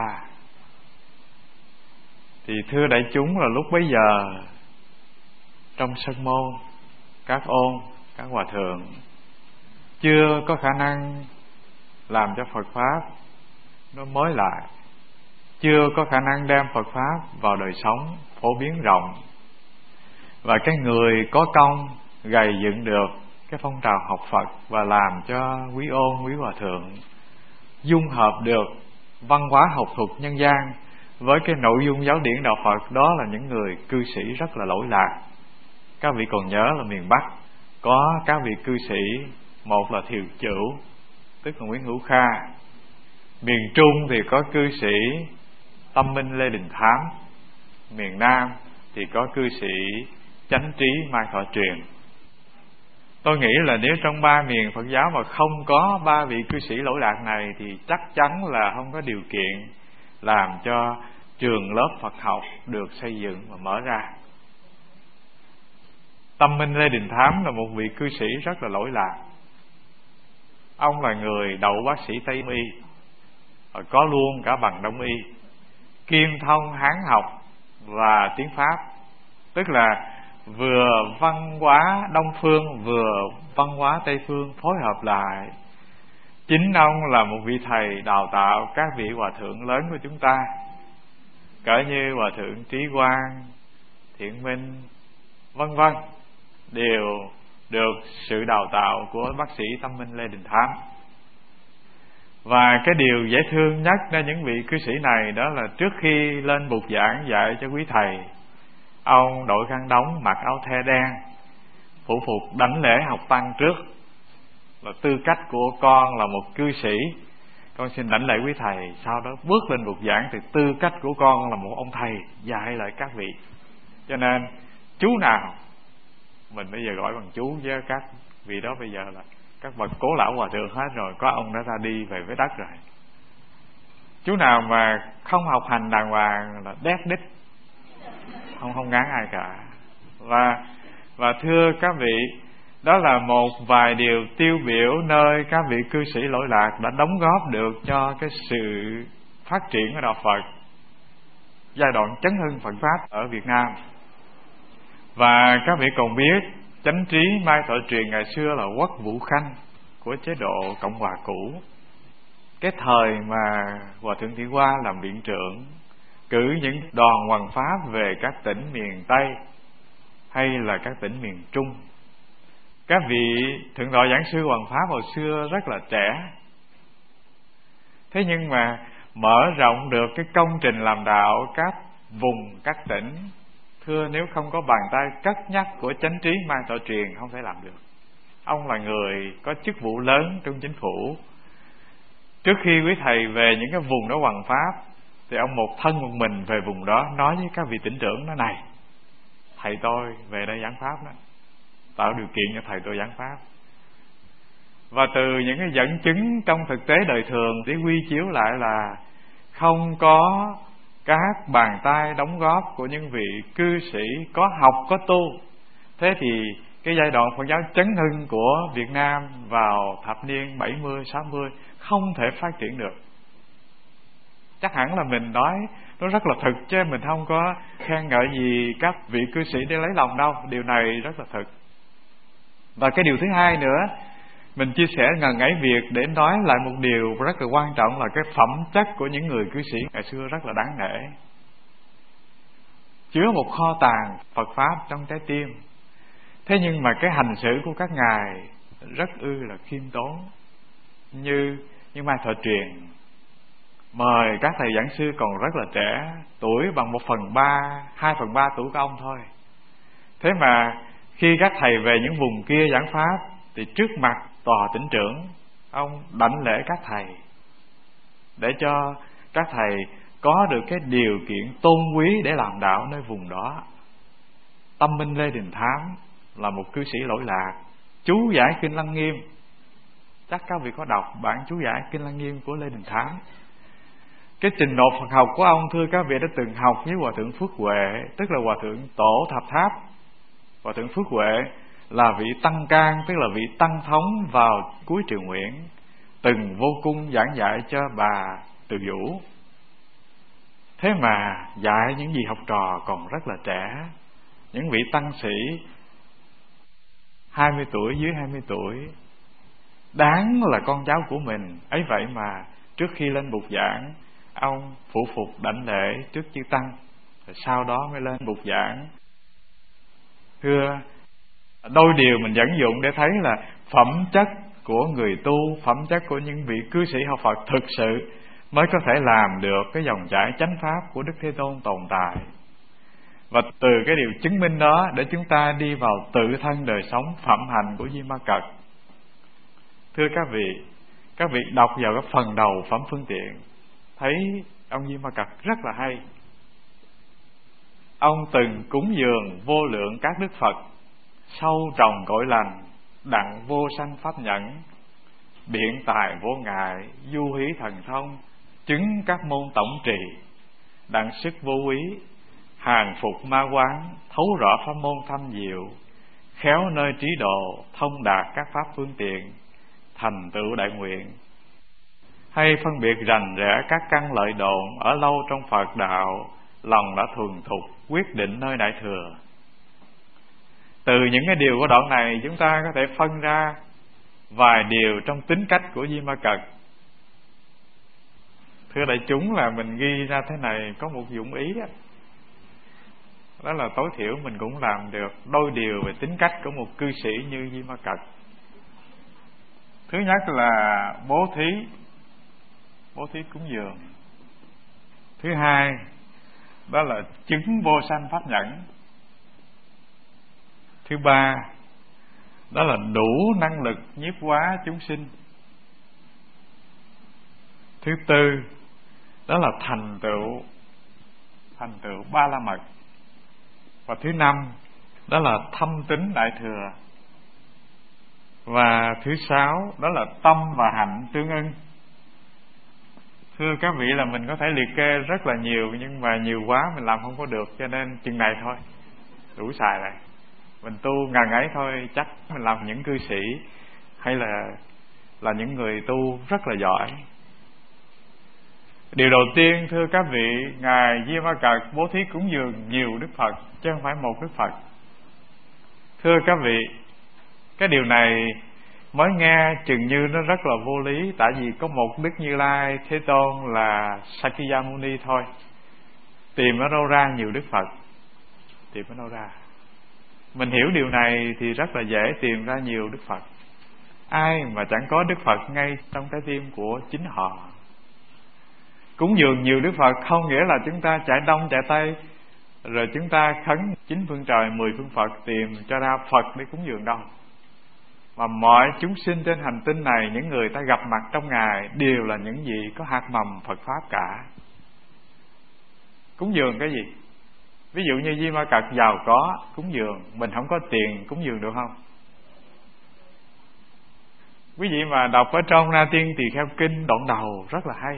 S1: thì thưa đại chúng, là lúc bấy giờ trong sân môn, các ôn, các hòa thượng chưa có khả năng làm cho Phật Pháp nó mới lại, chưa có khả năng đem Phật Pháp vào đời sống phổ biến rộng. Và cái người có công gầy dựng được cái phong trào học Phật và làm cho quý ôn, quý hòa thượng dung hợp được văn hóa học thuật nhân gian với cái nội dung giáo điển đạo Phật, đó là những người cư sĩ rất là lỗi lạc. Các vị còn nhớ là miền Bắc có các vị cư sĩ, một là Thiều Chửu, tức là Nguyễn Hữu Kha. Miền Trung thì có cư sĩ Tâm Minh Lê Đình Thám. Miền Nam thì có cư sĩ Chánh Trí Mai Thọ Truyền. Tôi nghĩ là nếu trong ba miền Phật giáo mà không có ba vị cư sĩ lỗi lạc này, thì chắc chắn là không có điều kiện làm cho trường lớp Phật học được xây dựng và mở ra. Tâm Minh Lê Đình Thám là một vị cư sĩ rất là lỗi lạc. Ông là người đậu bác sĩ Tây y, có luôn cả bằng Đông y, kiêm thông Hán học và tiếng Pháp. Tức là vừa văn hóa Đông phương vừa văn hóa Tây phương phối hợp lại. Chính ông là một vị thầy đào tạo các vị hòa thượng lớn của chúng ta, cỡ như hòa thượng Trí Quang, Thiện Minh, vân vân, đều được sự đào tạo của bác sĩ tâm minh Lê Đình Thám. Và cái điều dễ thương nhất nơi những vị cư sĩ này đó là trước khi lên bục giảng dạy cho quý thầy, ông đội khăn đóng, mặc áo the đen, phủ phục đảnh lễ học tăng trước. Là tư cách của con là một cư sĩ, con xin đảnh lễ quý thầy. Sau đó bước lên bục giảng thì tư cách của con là một ông thầy dạy lại các vị. Cho nên chú nào mình bây giờ gọi bằng chú, với các vị đó bây giờ là các bậc cố lão hòa thượng hết rồi, có ông đã ra đi về với đất rồi. Chú nào mà không học hành đàng hoàng là đét đít, không ngán ai cả. Và thưa các vị, đó là một vài điều tiêu biểu nơi các vị cư sĩ lỗi lạc đã đóng góp được cho cái sự phát triển của đạo Phật giai đoạn chấn hưng Phật Pháp ở Việt Nam. Và các vị còn biết chánh trí Mai Thọ Truyền ngày xưa là Quốc Vũ Khanh của chế độ Cộng hòa cũ. Cái thời mà Hòa Thượng Thị Hoa làm viện trưởng, cử những đoàn hoằng pháp về các tỉnh miền Tây hay là các tỉnh miền Trung. Các vị thượng tọa giảng sư hoằng pháp hồi xưa rất là trẻ, thế nhưng mà mở rộng được cái công trình làm đạo các vùng, các tỉnh. Thưa, nếu không có bàn tay cất nhắc của chánh trí Mai Thọ Truyền không thể làm được. Ông là người có chức vụ lớn trong chính phủ. Trước khi quý thầy về những cái vùng đó hoằng pháp thì ông một thân một mình về vùng đó, nói với các vị tỉnh trưởng nói: này, thầy tôi về đây giảng pháp đó, tạo điều kiện cho thầy tôi giảng pháp. Và từ những cái dẫn chứng trong thực tế đời thường để quy chiếu lại là không có các bàn tay đóng góp của những vị cư sĩ có học có tu. Thế thì cái giai đoạn Phật giáo chấn hưng của Việt Nam vào thập niên 70, 60 không thể phát triển được. Chắc hẳn là mình nói nó rất là thực, chứ mình không có khen ngợi gì các vị cư sĩ để lấy lòng đâu. Điều này rất là thực. Và cái điều thứ hai nữa, mình chia sẻ ngần ấy việc để nói lại một điều rất là quan trọng là cái phẩm chất của những người cư sĩ ngày xưa rất là đáng nể, chứa một kho tàng Phật Pháp trong trái tim. Thế nhưng mà cái hành xử của các ngài rất là khiêm tốn. Như Mai Thọ Truyền mời các thầy giảng sư còn rất là trẻ, tuổi bằng 1/3, 2/3 tuổi của ông thôi. Thế mà khi các thầy về những vùng kia giảng pháp thì trước mặt tòa tỉnh trưởng, ông đảnh lễ các thầy để cho các thầy có được cái điều kiện tôn quý để làm đạo nơi vùng đó. Tâm minh Lê Đình Thám là một cư sĩ lỗi lạc, chú giải Kinh Lăng Nghiêm. Chắc các vị có đọc bản chú giải Kinh Lăng Nghiêm của Lê Đình Thám. Cái trình độ Phật học của ông, thưa các vị đã từng học với Hòa Thượng Phước Huệ, tức là Hòa Thượng Tổ Thập Tháp. Hòa Thượng Phước Huệ là vị tăng can, tức là vị tăng thống vào cuối Triều Nguyễn, từng vô cung giảng dạy cho bà Từ Vũ. Thế mà dạy những gì học trò còn rất là trẻ, những vị tăng sĩ 20 tuổi, dưới 20 tuổi, đáng là con cháu của mình. Ấy vậy mà trước khi lên bục giảng, ông phủ phục đảnh lễ trước chư tăng, rồi sau đó mới lên bục giảng. Thưa, đôi điều mình dẫn dụng để thấy là phẩm chất của người tu, phẩm chất của những vị cư sĩ học Phật thực sự mới có thể làm được cái dòng chảy chánh pháp của Đức Thế Tôn tồn tại. Và từ cái điều chứng minh đó để chúng ta đi vào tự thân đời sống phẩm hành của Di Ma Cật. Thưa các vị đọc vào cái phần đầu phẩm phương tiện, thấy ông Di Ma Cật rất là hay. Ông từng cúng dường vô lượng các đức Phật, sâu trồng cội lành, đặng vô sanh pháp nhẫn, biện tài vô ngại, du hí thần thông, chứng các môn tổng trì, đặng sức vô úy, hàng phục ma quán, thấu rõ pháp môn thâm diệu, khéo nơi trí độ, thông đạt các pháp phương tiện, thành tựu đại nguyện. Hay phân biệt rành rẽ các căn lợi độn, ở lâu trong Phật đạo, lòng đã thuần thục, quyết định nơi đại thừa. Từ những cái điều của đoạn này chúng ta có thể phân ra vài điều trong tính cách của Di Ma Cật. Thưa đại chúng, là mình ghi ra thế này có một dụng ý đó, đó là tối thiểu mình cũng làm được đôi điều về tính cách của một cư sĩ như Di Ma Cật. Thứ nhất là bố thí cúng dường. Thứ hai đó là chứng vô sanh pháp nhẫn. Thứ ba đó là đủ năng lực nhiếp hóa chúng sinh. Thứ tư đó là thành tựu ba la mật. Và thứ năm đó là thâm tín đại thừa. Và thứ sáu đó là tâm và hạnh tương ưng. Thưa các vị, là mình có thể liệt kê rất là nhiều, nhưng mà nhiều quá mình làm không có được, cho nên chừng này thôi, đủ xài rồi. Mình tu ngần ấy thôi, chắc mình làm những cư sĩ hay là những người tu rất là giỏi. Điều đầu tiên, thưa các vị, Ngài Di Ma Cật bố thí cúng dường nhiều Đức Phật, chứ không phải một Đức Phật. Thưa các vị, cái điều này mới nghe chừng như nó rất là vô lý, tại vì có một Đức Như Lai Thế Tôn là Sakyamuni thôi. Tìm ở đâu ra nhiều Đức Phật? Tìm ở đâu ra? Mình hiểu điều này thì rất là dễ tìm ra nhiều Đức Phật. Ai mà chẳng có Đức Phật ngay trong trái tim của chính họ. Cúng dường nhiều Đức Phật không nghĩa là chúng ta chạy đông chạy tây, rồi chúng ta khấn 9 phương trời 10 phương Phật tìm cho ra Phật để cúng dường đâu. Mà mọi chúng sinh trên hành tinh này, những người ta gặp mặt trong Ngài đều là những gì có hạt mầm Phật Pháp cả. Cúng dường cái gì? Ví dụ như Di Ma Cật giàu có, cúng dường. Mình không có tiền, cúng dường được không? Quý vị mà đọc ở trong Na Tiên Tỳ Kheo Kinh đoạn đầu rất là hay.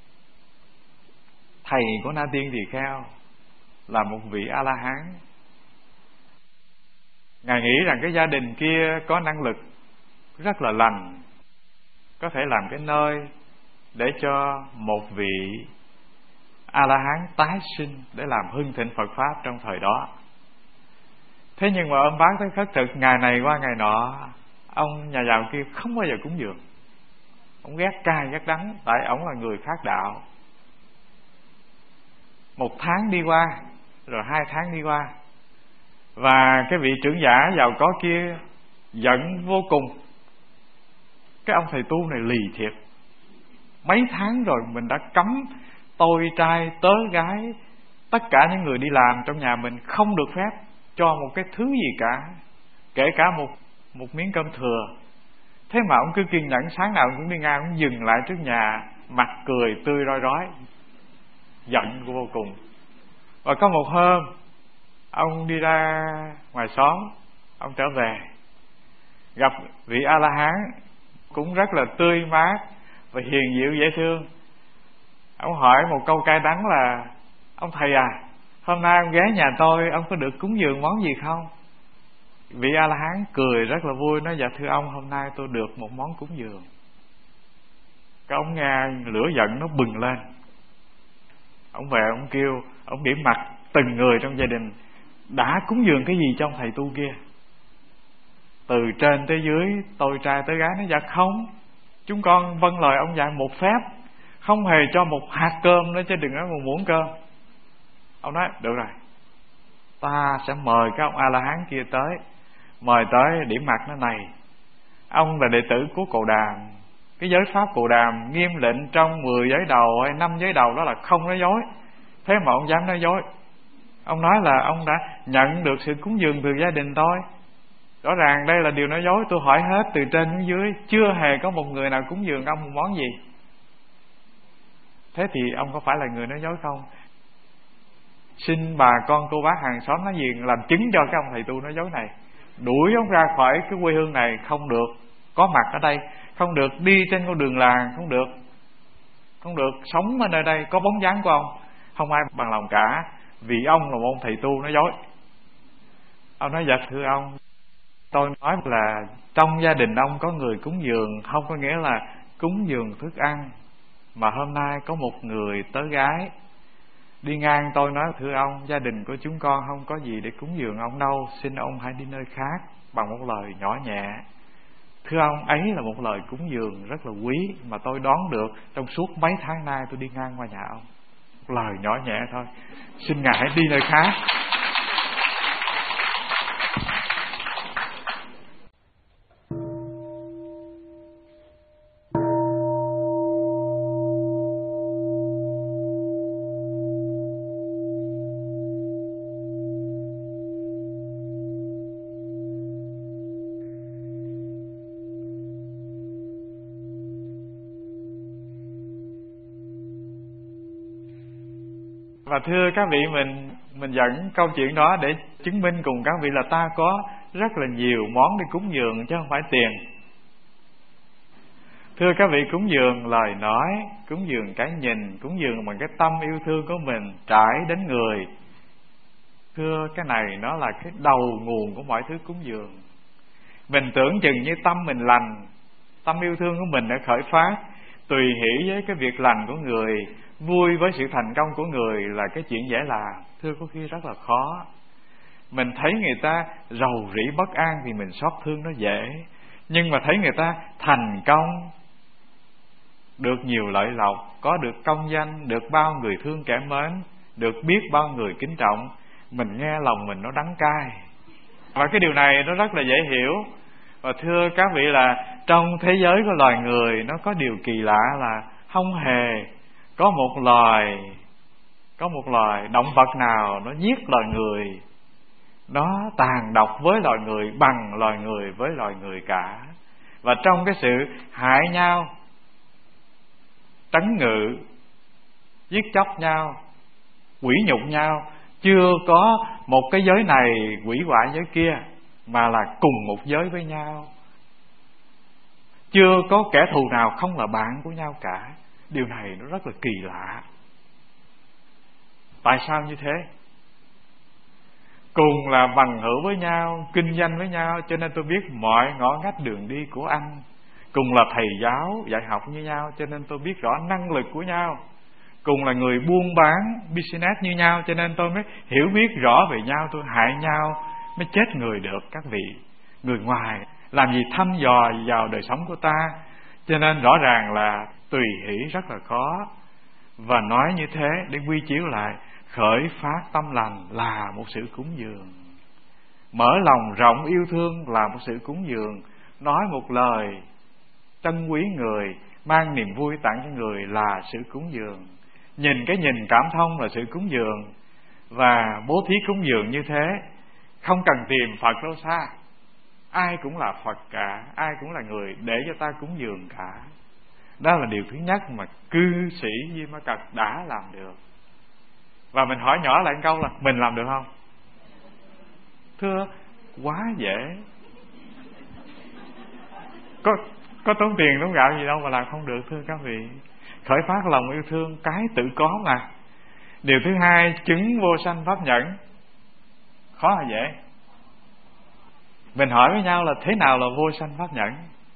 S1: Thầy của Na Tiên Tỳ Kheo là một vị A-la-hán. Ngài nghĩ rằng cái gia đình kia có năng lực rất là lành, có thể làm cái nơi để cho một vị A-la-hán tái sinh để làm hưng thịnh Phật Pháp trong thời đó. Thế nhưng mà ôm bác tới khất thực, ngày này qua ngày nọ, ông nhà giàu kia không bao giờ cúng dường. Ông ghét cay ghét đắng, tại ông là người khác đạo. 1 tháng đi qua, rồi 2 tháng đi qua, và cái vị trưởng giả giàu có kia giận vô cùng. Cái ông thầy tu này lì thiệt. Mấy tháng rồi mình đã cấm tôi trai tớ gái, tất cả những người đi làm trong nhà mình không được phép cho một cái thứ gì cả, kể cả một miếng cơm thừa. Thế mà ông cứ kiên nhẫn, sáng nào ông cũng đi ngang, ông dừng lại trước nhà, mặt cười tươi rói rói, giận vô cùng. Và có một hôm ông đi ra ngoài xóm, ông trở về gặp vị A-la-hán cũng rất là tươi mát và hiền dịu dễ thương. Ông hỏi một câu cay đắng là: ông thầy à, hôm nay ông ghé nhà tôi, ông có được cúng dường món gì không? Vị A-la-hán cười rất là vui, nói: dạ thưa ông, hôm nay tôi được một món cúng dường. Cái ông nghe lửa giận nó bừng lên. Ông về ông kêu, ông điểm mặt từng người trong gia đình đã cúng dường cái gì cho ông thầy tu kia. Từ trên tới dưới, tôi trai tới gái nói: dạ không, chúng con vâng lời ông dạy một phép, không hề cho một hạt cơm nữa, chứ đừng nói một muỗng cơm. Ông nói: được rồi, ta sẽ mời cái ông A-la-hán kia tới. Mời tới, điểm mặt nó: này, ông là đệ tử của Cồ Đàm. Cái giới pháp Cồ Đàm nghiêm lệnh trong 10 giới đầu hay 5 giới đầu đó là không nói dối. Thế mà ông dám nói dối. Ông nói là ông đã nhận được sự cúng dường từ gia đình tôi. Rõ ràng đây là điều nói dối. Tôi hỏi hết từ trên đến dưới, chưa hề có một người nào cúng dường ông một món gì. Thế thì ông có phải là người nói dối không? Xin bà con cô bác hàng xóm nói gì làm chứng cho cái ông thầy tu nói dối này. Đuổi ông ra khỏi cái quê hương này, không được có mặt ở đây, không được đi trên con đường làng, không được sống ở nơi đây có bóng dáng của ông. Không ai bằng lòng cả, vì ông là một thầy tu nói dối. Ông nói: dạ thưa ông, tôi nói là trong gia đình ông có người cúng dường, không có nghĩa là cúng dường thức ăn. Mà hôm nay có một người tớ gái Đi ngang tôi nói: thưa ông, gia đình của chúng con không có gì để cúng dường ông đâu, xin ông hãy đi nơi khác, bằng một lời nhỏ nhẹ. Thưa ông, ấy là một lời cúng dường rất là quý mà tôi đón được trong suốt mấy tháng nay tôi đi ngang qua nhà ông. Một lời nhỏ nhẹ thôi, xin Ngài hãy đi nơi khác. Và thưa các vị, mình dẫn câu chuyện đó để chứng minh cùng các vị là ta có rất là nhiều món để cúng dường chứ không phải tiền. Thưa các vị, cúng dường lời nói, cúng dường cái nhìn, cúng dường bằng cái tâm yêu thương của mình trải đến người. Thưa, cái này nó là cái đầu nguồn của mọi thứ cúng dường. Mình tưởng chừng như tâm mình lành, tâm yêu thương của mình đã khởi phát, tùy hỷ với cái việc lành của người, vui với sự thành công của người là cái chuyện dễ làm. Thưa, có khi rất là khó. Mình thấy người ta rầu rĩ bất an thì mình xót thương nó dễ. Nhưng mà thấy người ta thành công, được nhiều lợi lộc, có được công danh, được bao người thương kẻ mến, được biết bao người kính trọng, mình nghe lòng mình nó đắng cay. Và cái điều này nó rất là dễ hiểu. Và thưa các vị, là trong thế giới của loài người nó có điều kỳ lạ là không hề có một loài động vật nào nó giết loài người, nó tàn độc với loài người bằng loài người với loài người cả. Và trong cái sự hại nhau, trấn ngự, giết chóc nhau, quỷ nhục nhau, chưa có một cái giới này quỷ hoại giới kia, mà là cùng một giới với nhau. Chưa có kẻ thù nào không là bạn của nhau cả. Điều này nó rất là kỳ lạ. Tại sao như thế? Cùng là bằng hữu với nhau, kinh doanh với nhau, cho nên tôi biết mọi ngõ ngách đường đi của anh. Cùng là thầy giáo dạy học như nhau, cho nên tôi biết rõ năng lực của nhau. Cùng là người buôn bán business như nhau, cho nên tôi mới hiểu biết rõ về nhau. Tôi hại nhau mới chết người được các vị. Người ngoài làm gì thăm dò vào đời sống của ta. Cho nên rõ ràng là tùy hỷ rất là khó. Và nói như thế để quy chiếu lại, khởi phát tâm lành là một sự cúng dường. Mở lòng rộng yêu thương là một sự cúng dường. Nói một lời trân quý người, mang niềm vui tặng cho người là sự cúng dường. Nhìn cái nhìn cảm thông là sự cúng dường. Và bố thí cúng dường như thế, không cần tìm Phật đâu xa. Ai cũng là Phật cả, ai cũng là người để cho ta cúng dường cả. Đó là điều thứ nhất mà cư sĩ Di Ma Cật đã làm được. Và mình hỏi nhỏ lại một câu là mình làm được không? Thưa, quá dễ. Có tốn tiền tốn gạo gì đâu mà làm không được, thưa các vị. Khởi phát lòng yêu thương cái tự có mà. Điều thứ hai, chứng vô sanh pháp nhẫn. Khó hay dễ? Mình hỏi với nhau là thế nào là vô sanh pháp nhẫn?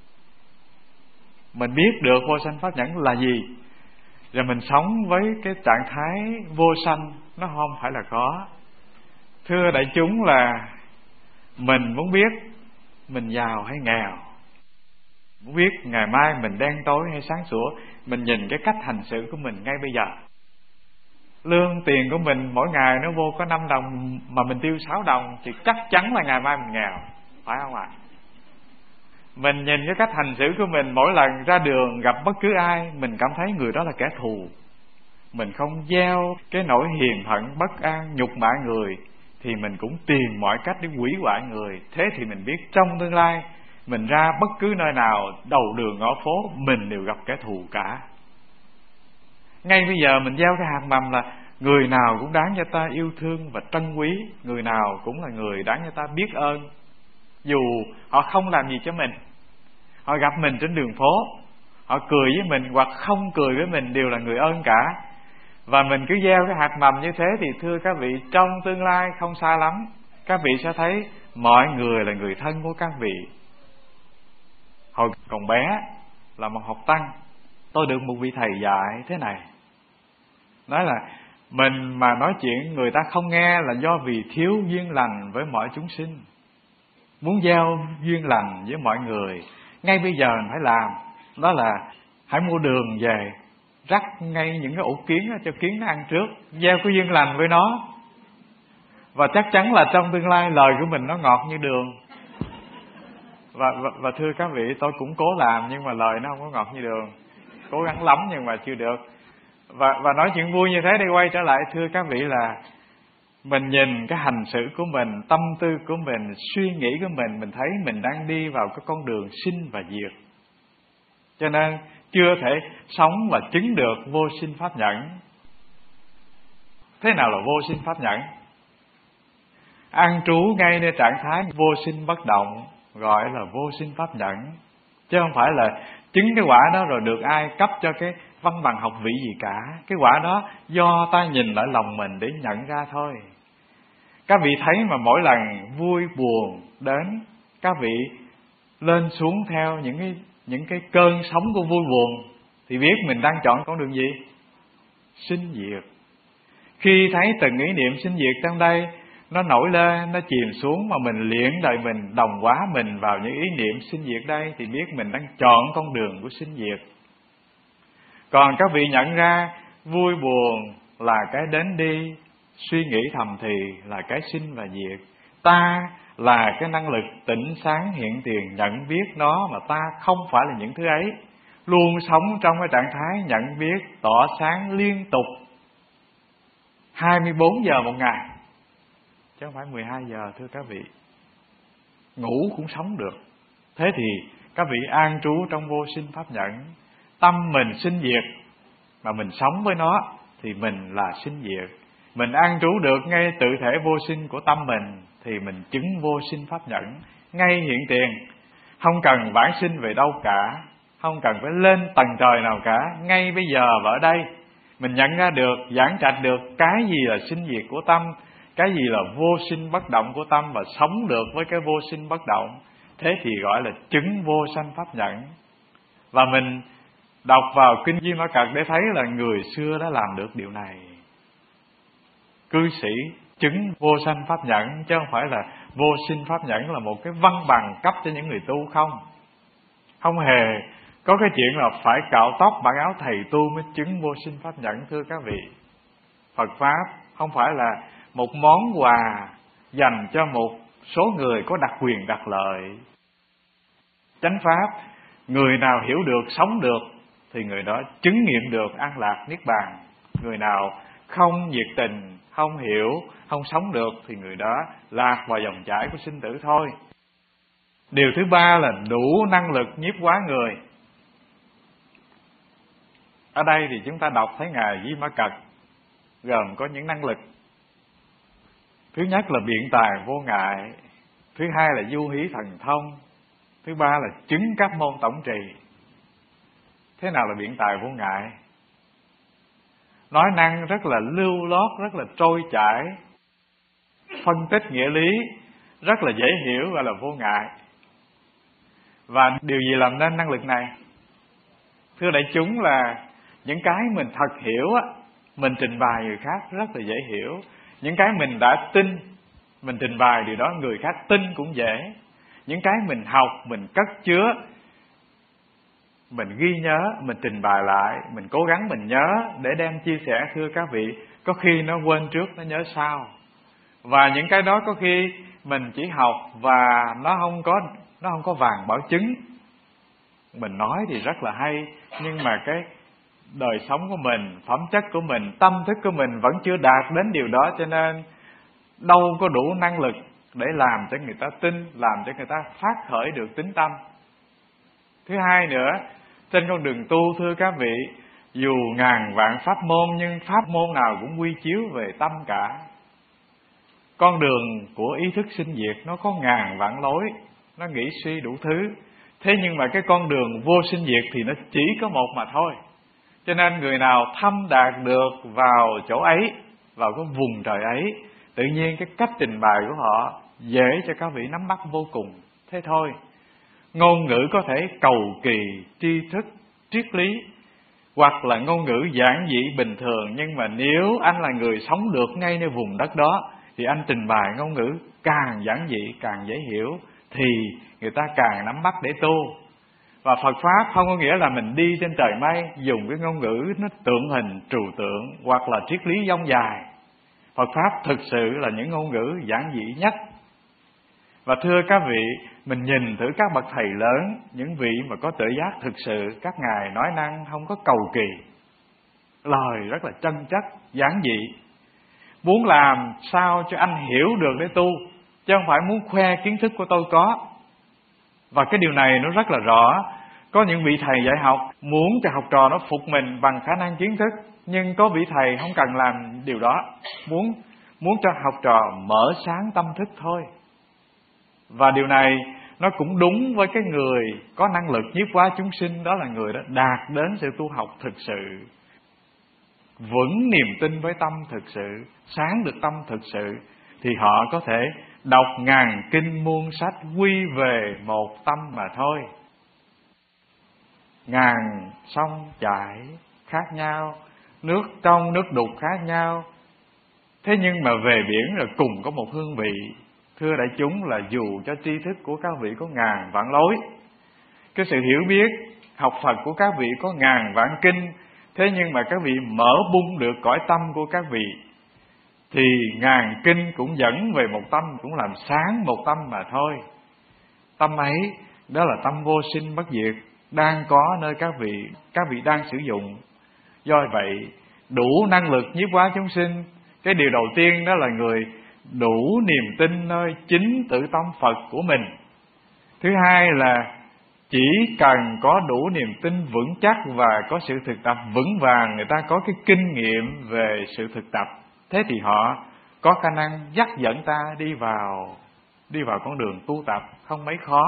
S1: Mình biết được vô sanh pháp nhẫn là gì, rồi mình sống với cái trạng thái vô sanh, nó không phải là có. Thưa đại chúng, là mình muốn biết mình giàu hay nghèo, muốn biết ngày mai mình đen tối hay sáng sủa, mình nhìn cái cách hành xử của mình ngay bây giờ. Lương tiền của mình mỗi ngày nó vô có 5 đồng mà mình tiêu 6 đồng thì chắc chắn là ngày mai mình nghèo, phải không ạ? Mình nhìn cái cách hành xử của mình, mỗi lần ra đường gặp bất cứ ai, mình cảm thấy người đó là kẻ thù. Mình không gieo cái nỗi hiềm hận, bất an, nhục mạ người, thì mình cũng tìm mọi cách để hủy hoại người. Thế thì mình biết trong tương lai mình ra bất cứ nơi nào, đầu đường ngõ phố, mình đều gặp kẻ thù cả. Ngay bây giờ mình gieo cái hạt mầm là người nào cũng đáng cho ta yêu thương và trân quý, người nào cũng là người đáng cho ta biết ơn. Dù họ không làm gì cho mình, họ gặp mình trên đường phố, họ cười với mình hoặc không cười với mình đều là người ơn cả. Và mình cứ gieo cái hạt mầm như thế thì thưa các vị, trong tương lai không xa lắm, các vị sẽ thấy mọi người là người thân của các vị. Hồi còn bé là một học tăng, tôi được một vị thầy dạy thế này, nói là Mình mà nói chuyện người ta không nghe là do vì thiếu duyên lành với mọi chúng sinh. Muốn gieo duyên lành với mọi người, ngay bây giờ mình phải làm. Đó là hãy mua đường về, rắc ngay những cái ổ kiến cho kiến nó ăn trước, gieo cái duyên lành với nó. Và chắc chắn là trong tương lai lời của mình nó ngọt như đường. Và thưa các vị, tôi cũng cố làm nhưng mà lời nó không có ngọt như đường. Cố gắng lắm nhưng mà chưa được. Và nói chuyện vui như thế đi, quay trở lại thưa các vị là mình nhìn cái hành xử của mình, tâm tư của mình, suy nghĩ của mình thấy mình đang đi vào cái con đường sinh và diệt. Cho nên chưa thể sống và chứng được vô sinh pháp nhẫn. Thế nào là vô sinh pháp nhẫn? An trú ngay nơi trạng thái vô sinh bất động gọi là vô sinh pháp nhẫn. Chứ không phải là chứng cái quả đó rồi được ai cấp cho cái văn bằng học vị gì cả. Cái quả đó do ta nhìn lại lòng mình để nhận ra thôi. Các vị thấy mà mỗi lần vui buồn đến, các vị lên xuống theo những cái cơn sóng của vui buồn thì biết mình đang chọn con đường gì? Sinh diệt. Khi thấy từng ý niệm sinh diệt trong đây nó nổi lên, nó chìm xuống mà mình liễn đời mình, đồng hóa mình vào những ý niệm sinh diệt đây thì biết mình đang chọn con đường của sinh diệt. Còn các vị nhận ra vui buồn là cái đến đi, suy nghĩ thầm thì là cái sinh và diệt. Ta là cái năng lực tỉnh sáng hiện tiền nhận biết nó, mà ta không phải là những thứ ấy. Luôn sống trong cái trạng thái nhận biết tỏ sáng liên tục 24 giờ một ngày, chứ không phải 12 giờ thưa các vị. Ngủ cũng sống được. Thế thì các vị an trú trong vô sinh pháp nhẫn. Tâm mình sinh diệt mà mình sống với nó thì mình là sinh diệt. Mình an trú được ngay tự thể vô sinh của tâm mình thì mình chứng vô sinh pháp nhẫn ngay hiện tiền. Không cần vãng sinh về đâu cả, không cần phải lên tầng trời nào cả. Ngay bây giờ và ở đây mình nhận ra được, giảng trạch được cái gì là sinh diệt của tâm, cái gì là vô sinh bất động của tâm, và sống được với cái vô sinh bất động. Thế thì gọi là chứng vô sanh pháp nhẫn. Và mình đọc vào kinh Di Ma Cật để thấy là người xưa đã làm được điều này. Cư sĩ chứng vô sanh pháp nhẫn, chứ không phải là vô sinh pháp nhẫn là một cái văn bằng cấp cho những người tu không. Không hề có cái chuyện là phải cạo tóc mặc áo thầy tu mới chứng vô sinh pháp nhẫn thưa các vị. Phật Pháp không phải là một món quà dành cho một số người có đặc quyền đặc lợi. Chánh Pháp, người nào hiểu được, sống được thì người đó chứng nghiệm được an lạc niết bàn. Người nào không nhiệt tình, không hiểu, không sống được thì người đó lạc vào dòng chảy của sinh tử thôi. Điều thứ ba là đủ năng lực nhiếp hóa người. Ở đây thì chúng ta đọc thấy Ngài Di Ma Cật gồm có những năng lực. Thứ nhất là biện tài vô ngại, thứ hai là du hí thần thông, thứ ba là chứng các môn tổng trì. Thế nào là biện tài vô ngại? Nói năng rất là lưu loát, rất là trôi chảy, phân tích nghĩa lý rất là dễ hiểu, gọi là vô ngại. Và điều gì làm nên năng lực này? Thưa đại chúng là những cái mình thật hiểu á, mình trình bày người khác rất là dễ hiểu. Những cái mình đã tin, mình trình bày điều đó người khác tin cũng dễ. Những cái mình học, mình cất chứa, mình ghi nhớ, mình trình bày lại, mình cố gắng mình nhớ để đem chia sẻ thưa các vị. Có khi nó quên trước, nó nhớ sau. Và những cái đó có khi mình chỉ học và nó không có vàng bảo chứng. Mình nói thì rất là hay, nhưng mà cái đời sống của mình, phẩm chất của mình, tâm thức của mình vẫn chưa đạt đến điều đó, cho nên đâu có đủ năng lực để làm cho người ta tin, làm cho người ta phát khởi được tín tâm. Thứ hai nữa, trên con đường tu thưa các vị, dù ngàn vạn pháp môn nhưng pháp môn nào cũng quy chiếu về tâm cả. Con đường của ý thức sinh diệt nó có ngàn vạn lối, nó nghĩ suy đủ thứ. Thế nhưng mà cái con đường vô sinh diệt thì nó chỉ có một mà thôi. Cho nên người nào thâm đạt được vào chỗ ấy, vào cái vùng trời ấy, tự nhiên cái cách trình bày của họ dễ cho các vị nắm bắt vô cùng. Thế thôi, ngôn ngữ có thể cầu kỳ, tri thức, triết lý, hoặc là ngôn ngữ giản dị bình thường. Nhưng mà nếu anh là người sống được ngay nơi vùng đất đó thì anh trình bày ngôn ngữ càng giản dị, càng dễ hiểu, thì người ta càng nắm bắt để tu. Và Phật Pháp không có nghĩa là mình đi trên trời mây, dùng cái ngôn ngữ nó tượng hình, trừu tượng, hoặc là triết lý dông dài. Phật Pháp thực sự là những ngôn ngữ giản dị nhất. Và thưa các vị, mình nhìn thử các bậc thầy lớn, những vị mà có tự giác thực sự, các ngài nói năng không có cầu kỳ, lời rất là chân chất, giản dị, muốn làm sao cho anh hiểu được để tu, chứ không phải muốn khoe kiến thức của tôi có. Và cái điều này nó rất là rõ. Có những vị thầy dạy học muốn cho học trò nó phục mình bằng khả năng kiến thức, nhưng có vị thầy không cần làm điều đó, muốn cho học trò mở sáng tâm thức thôi. Và điều này nó cũng đúng với cái người có năng lực nhiếp hóa chúng sinh, đó là người đó đạt đến sự tu học thực sự, vững niềm tin với tâm thực sự, sáng được tâm thực sự, thì họ có thể đọc ngàn kinh muôn sách quy về một tâm mà thôi. Ngàn sông chảy khác nhau, nước trong nước đục khác nhau, thế nhưng mà về biển là cùng có một hương vị. Thưa đại chúng, là dù cho tri thức của các vị có ngàn vạn lối, cái sự hiểu biết học Phật của các vị có ngàn vạn kinh, thế nhưng mà các vị mở bung được cõi tâm của các vị, thì ngàn kinh cũng dẫn về một tâm, cũng làm sáng một tâm mà thôi. Tâm ấy, đó là tâm vô sinh bất diệt, đang có nơi các vị đang sử dụng. Do vậy, đủ năng lực nhiếp hóa chúng sinh. Cái điều đầu tiên đó là người đủ niềm tin nơi chính tự tâm Phật của mình. Thứ hai là chỉ cần có đủ niềm tin vững chắc và có sự thực tập vững vàng, người ta có cái kinh nghiệm về sự thực tập, thế thì họ có khả năng dắt dẫn ta đi vào con đường tu tập không mấy khó.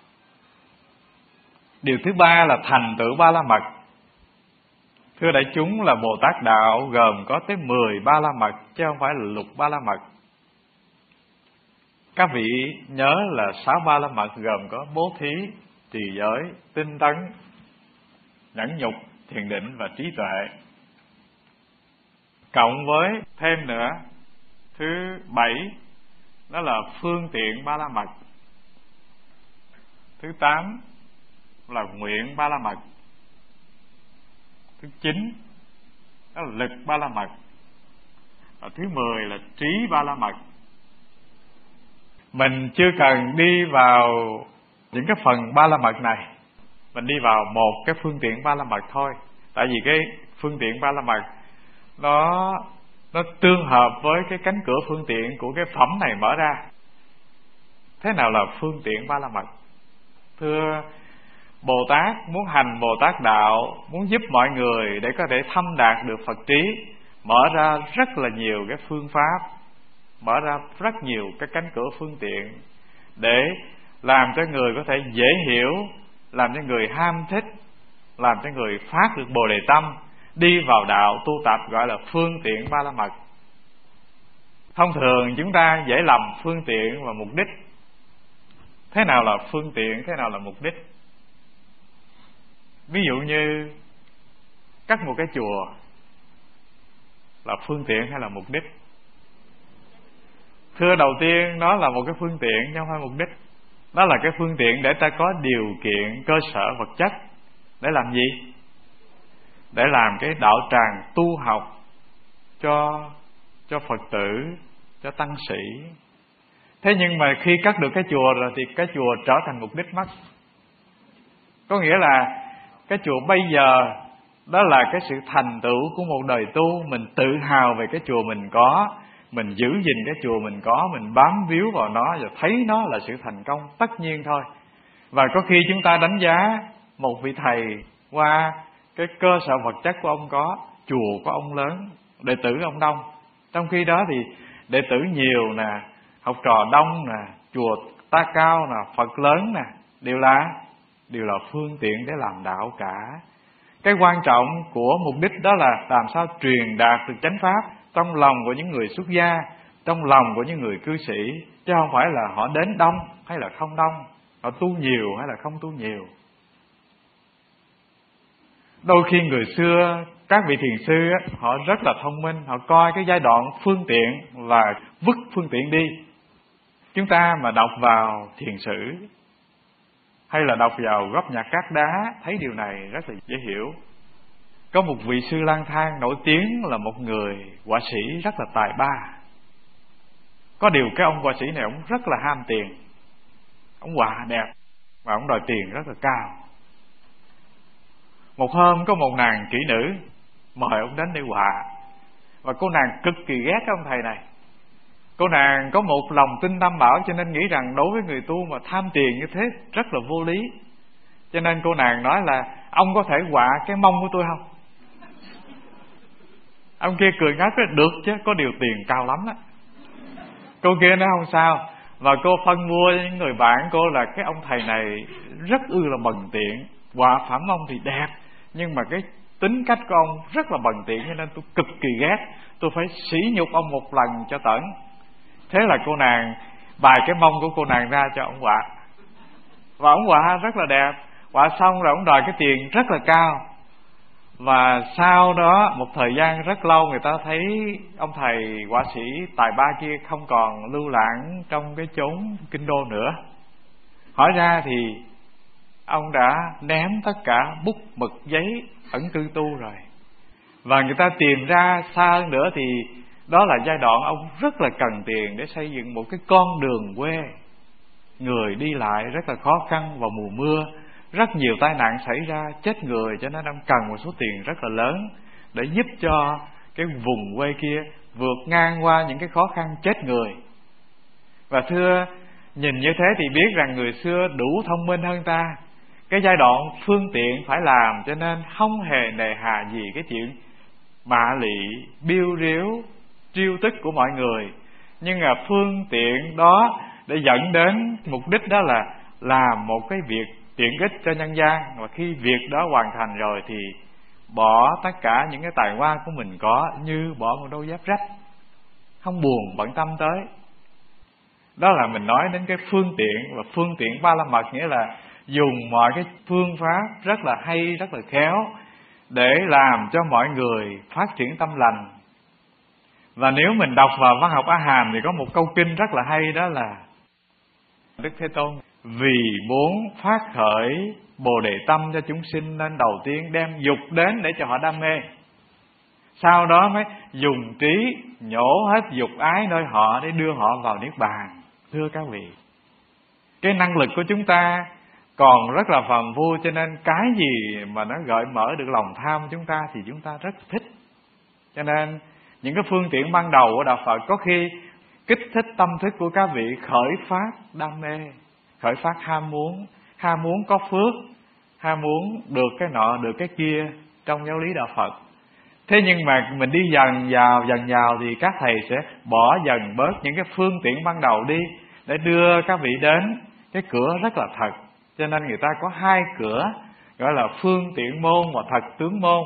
S1: Điều thứ ba là thành tựu ba la mật. Thưa đại chúng, là Bồ Tát đạo gồm có tới 10 ba la mật, chứ không phải là lục ba la mật. Các vị nhớ là 6 ba la mật gồm có bố thí, trì giới, tinh tấn, nhẫn nhục, thiền định và trí tuệ. Cộng với thêm nữa, thứ 7 đó là phương tiện ba la mật. Thứ 8 là nguyện ba la mật. Thứ 9 đó là lực ba la mật. Và thứ 10 là trí ba la mật. Mình chưa cần đi vào những cái phần ba la mật này, mình đi vào một cái phương tiện ba la mật thôi. Tại vì cái phương tiện ba la mật nó tương hợp với cái cánh cửa phương tiện của cái phẩm này mở ra. Thế nào là phương tiện ba la mật? Thưa, Bồ Tát muốn hành Bồ Tát đạo, muốn giúp mọi người để có thể thâm đạt được Phật trí, mở ra rất là nhiều cái phương pháp, mở ra rất nhiều cái cánh cửa phương tiện để làm cho người có thể dễ hiểu, làm cho người ham thích, làm cho người phát được Bồ Đề tâm, đi vào đạo tu tập, gọi là phương tiện ba la mật. Thông thường chúng ta dễ lầm phương tiện và mục đích. Thế nào là phương tiện, thế nào là mục đích? Ví dụ như cắt một cái chùa là phương tiện hay là mục đích? Thưa, đầu tiên nó là một cái phương tiện chứ không phải mục đích. Đó là cái phương tiện để ta có điều kiện cơ sở vật chất để làm gì? Để làm cái đạo tràng tu học cho Phật tử, cho tăng sĩ. Thế nhưng mà khi cắt được cái chùa rồi thì cái chùa trở thành mục đích mất. Có nghĩa là cái chùa bây giờ đó là cái sự thành tựu của một đời tu. Mình tự hào về cái chùa mình có, mình giữ gìn cái chùa mình có, mình bám víu vào nó và thấy nó là sự thành công tất nhiên thôi. Và có khi chúng ta đánh giá một vị thầy qua cái cơ sở vật chất của ông có, chùa của ông lớn, đệ tử ông đông. Trong khi đó thì đệ tử nhiều nè, học trò đông nè, chùa ta cao nè, Phật lớn nè, đều là phương tiện để làm đạo cả. Cái quan trọng của mục đích đó là làm sao truyền đạt được chánh pháp trong lòng của những người xuất gia, trong lòng của những người cư sĩ, chứ không phải là họ đến đông hay là không đông, họ tu nhiều hay là không tu nhiều. Đôi khi người xưa, các vị thiền sư họ rất là thông minh, họ coi cái giai đoạn phương tiện là vứt phương tiện đi. Chúng ta mà đọc vào thiền sử hay là đọc vào góc nhạc Cát Đá thấy điều này rất là dễ hiểu. Có một vị sư lang thang nổi tiếng là một người họa sĩ rất là tài ba. Có điều cái ông họa sĩ này ông rất là ham tiền. Ông họa đẹp và ông đòi tiền rất là cao. Một hôm có một nàng kỹ nữ mời ông đến để họa, và cô nàng cực kỳ ghét cái ông thầy này. Cô nàng có một lòng tin tam bảo, cho nên nghĩ rằng đối với người tu mà tham tiền như thế rất là vô lý. Cho nên cô nàng nói là ông có thể họa cái mông của tôi không? Ông kia cười ngắt nói được chứ, có điều tiền cao lắm đó. Cô kia nói không sao. Và cô phân mua những người bạn cô là cái ông thầy này rất là bần tiện. Họa phẩm ông thì đẹp, nhưng mà cái tính cách của ông rất là bần tiện, cho nên tôi cực kỳ ghét. Tôi phải sỉ nhục ông một lần cho tởn. Thế là cô nàng bài cái mông của cô nàng ra cho ông họa, và ông họa rất là đẹp. Họa xong rồi ông đòi cái tiền rất là cao. Và sau đó một thời gian rất lâu, người ta thấy ông thầy họa sĩ tài ba kia không còn lưu lãng trong cái chốn kinh đô nữa. Hỏi ra thì ông đã ném tất cả bút mực giấy ẩn cư tu rồi. Và người ta tìm ra xa hơn nữa thì đó là giai đoạn ông rất là cần tiền để xây dựng một cái con đường quê. Người đi lại rất là khó khăn vào mùa mưa, rất nhiều tai nạn xảy ra chết người, cho nên ông cần một số tiền rất là lớn để giúp cho cái vùng quê kia vượt ngang qua những cái khó khăn chết người. Và thưa, nhìn như thế thì biết rằng người xưa đủ thông minh hơn ta. Cái giai đoạn phương tiện phải làm, cho nên không hề nề hà gì cái chuyện mạ lị, biêu riếu, triêu tức của mọi người. Nhưng mà phương tiện đó để dẫn đến mục đích đó là làm một cái việc tiện ích cho nhân gian. Và khi việc đó hoàn thành rồi thì bỏ tất cả những cái tài hoa của mình có, như bỏ một đôi dép rách, không buồn bận tâm tới. Đó là mình nói đến cái phương tiện. Và phương tiện Ba La Mật nghĩa là dùng mọi cái phương pháp rất là hay, rất là khéo để làm cho mọi người phát triển tâm lành. Và nếu mình đọc vào văn học A Hàm thì có một câu kinh rất là hay, đó là Đức Thế Tôn vì muốn phát khởi Bồ Đề tâm cho chúng sinh nên đầu tiên đem dục đến để cho họ đam mê, sau đó mới dùng trí nhổ hết dục ái nơi họ để đưa họ vào niết bàn. Thưa các vị, cái năng lực của chúng ta còn rất là phàm phu, cho nên cái gì mà nó gợi mở được lòng tham chúng ta thì chúng ta rất thích. Cho nên những cái phương tiện ban đầu của đạo Phật có khi kích thích tâm thức của các vị khởi phát đam mê, khởi phát ham muốn có phước, ham muốn được cái nọ được cái kia trong giáo lý đạo Phật. Thế nhưng mà mình đi dần vào thì các thầy sẽ bỏ dần bớt những cái phương tiện ban đầu đi để đưa các vị đến cái cửa rất là thật. Cho nên người ta có hai cửa, gọi là phương tiện môn và thật tướng môn.